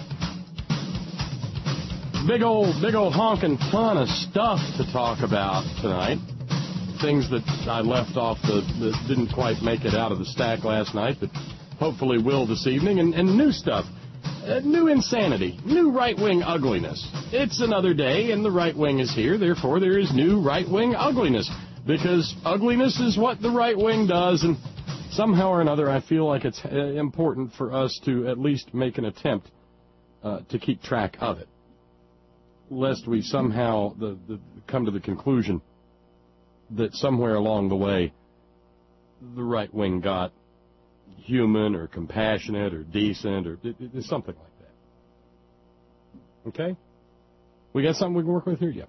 Big old, big old honking ton of stuff to talk about tonight. Things that I left off the, that didn't quite make it out of the stack last night, but hopefully will this evening. And, and new stuff, uh, new insanity, new right-wing ugliness. It's another day, and the right wing is here. Therefore, there is new right-wing ugliness, because ugliness is what the right wing does, and somehow or another, I feel like it's uh, important for us to at least make an attempt uh, to keep track of it, lest we somehow the, the, come to the conclusion that somewhere along the way the right wing got human or compassionate or decent or it, it, something like that. Okay? We got something we can work with here? Yeah.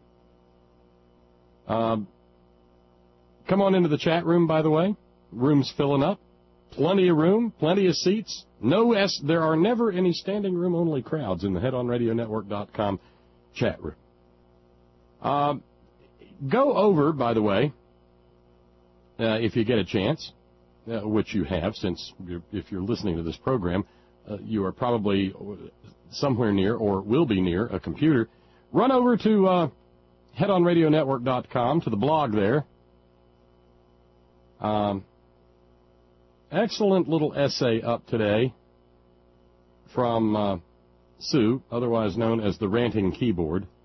Um, come on into the chat room, by the way. Room's filling up. Plenty of room, plenty of seats. No S. There are never any standing room only crowds in the head on radio network dot com chat room. Um, go over, by the way, uh, if you get a chance, uh, which you have, since you're, if you're listening to this program, uh, you are probably somewhere near or will be near a computer. Run over to uh, head on radio network dot com, to the blog there. Um, excellent little essay up today from uh, Sue, otherwise known as the Ranting Keyboard.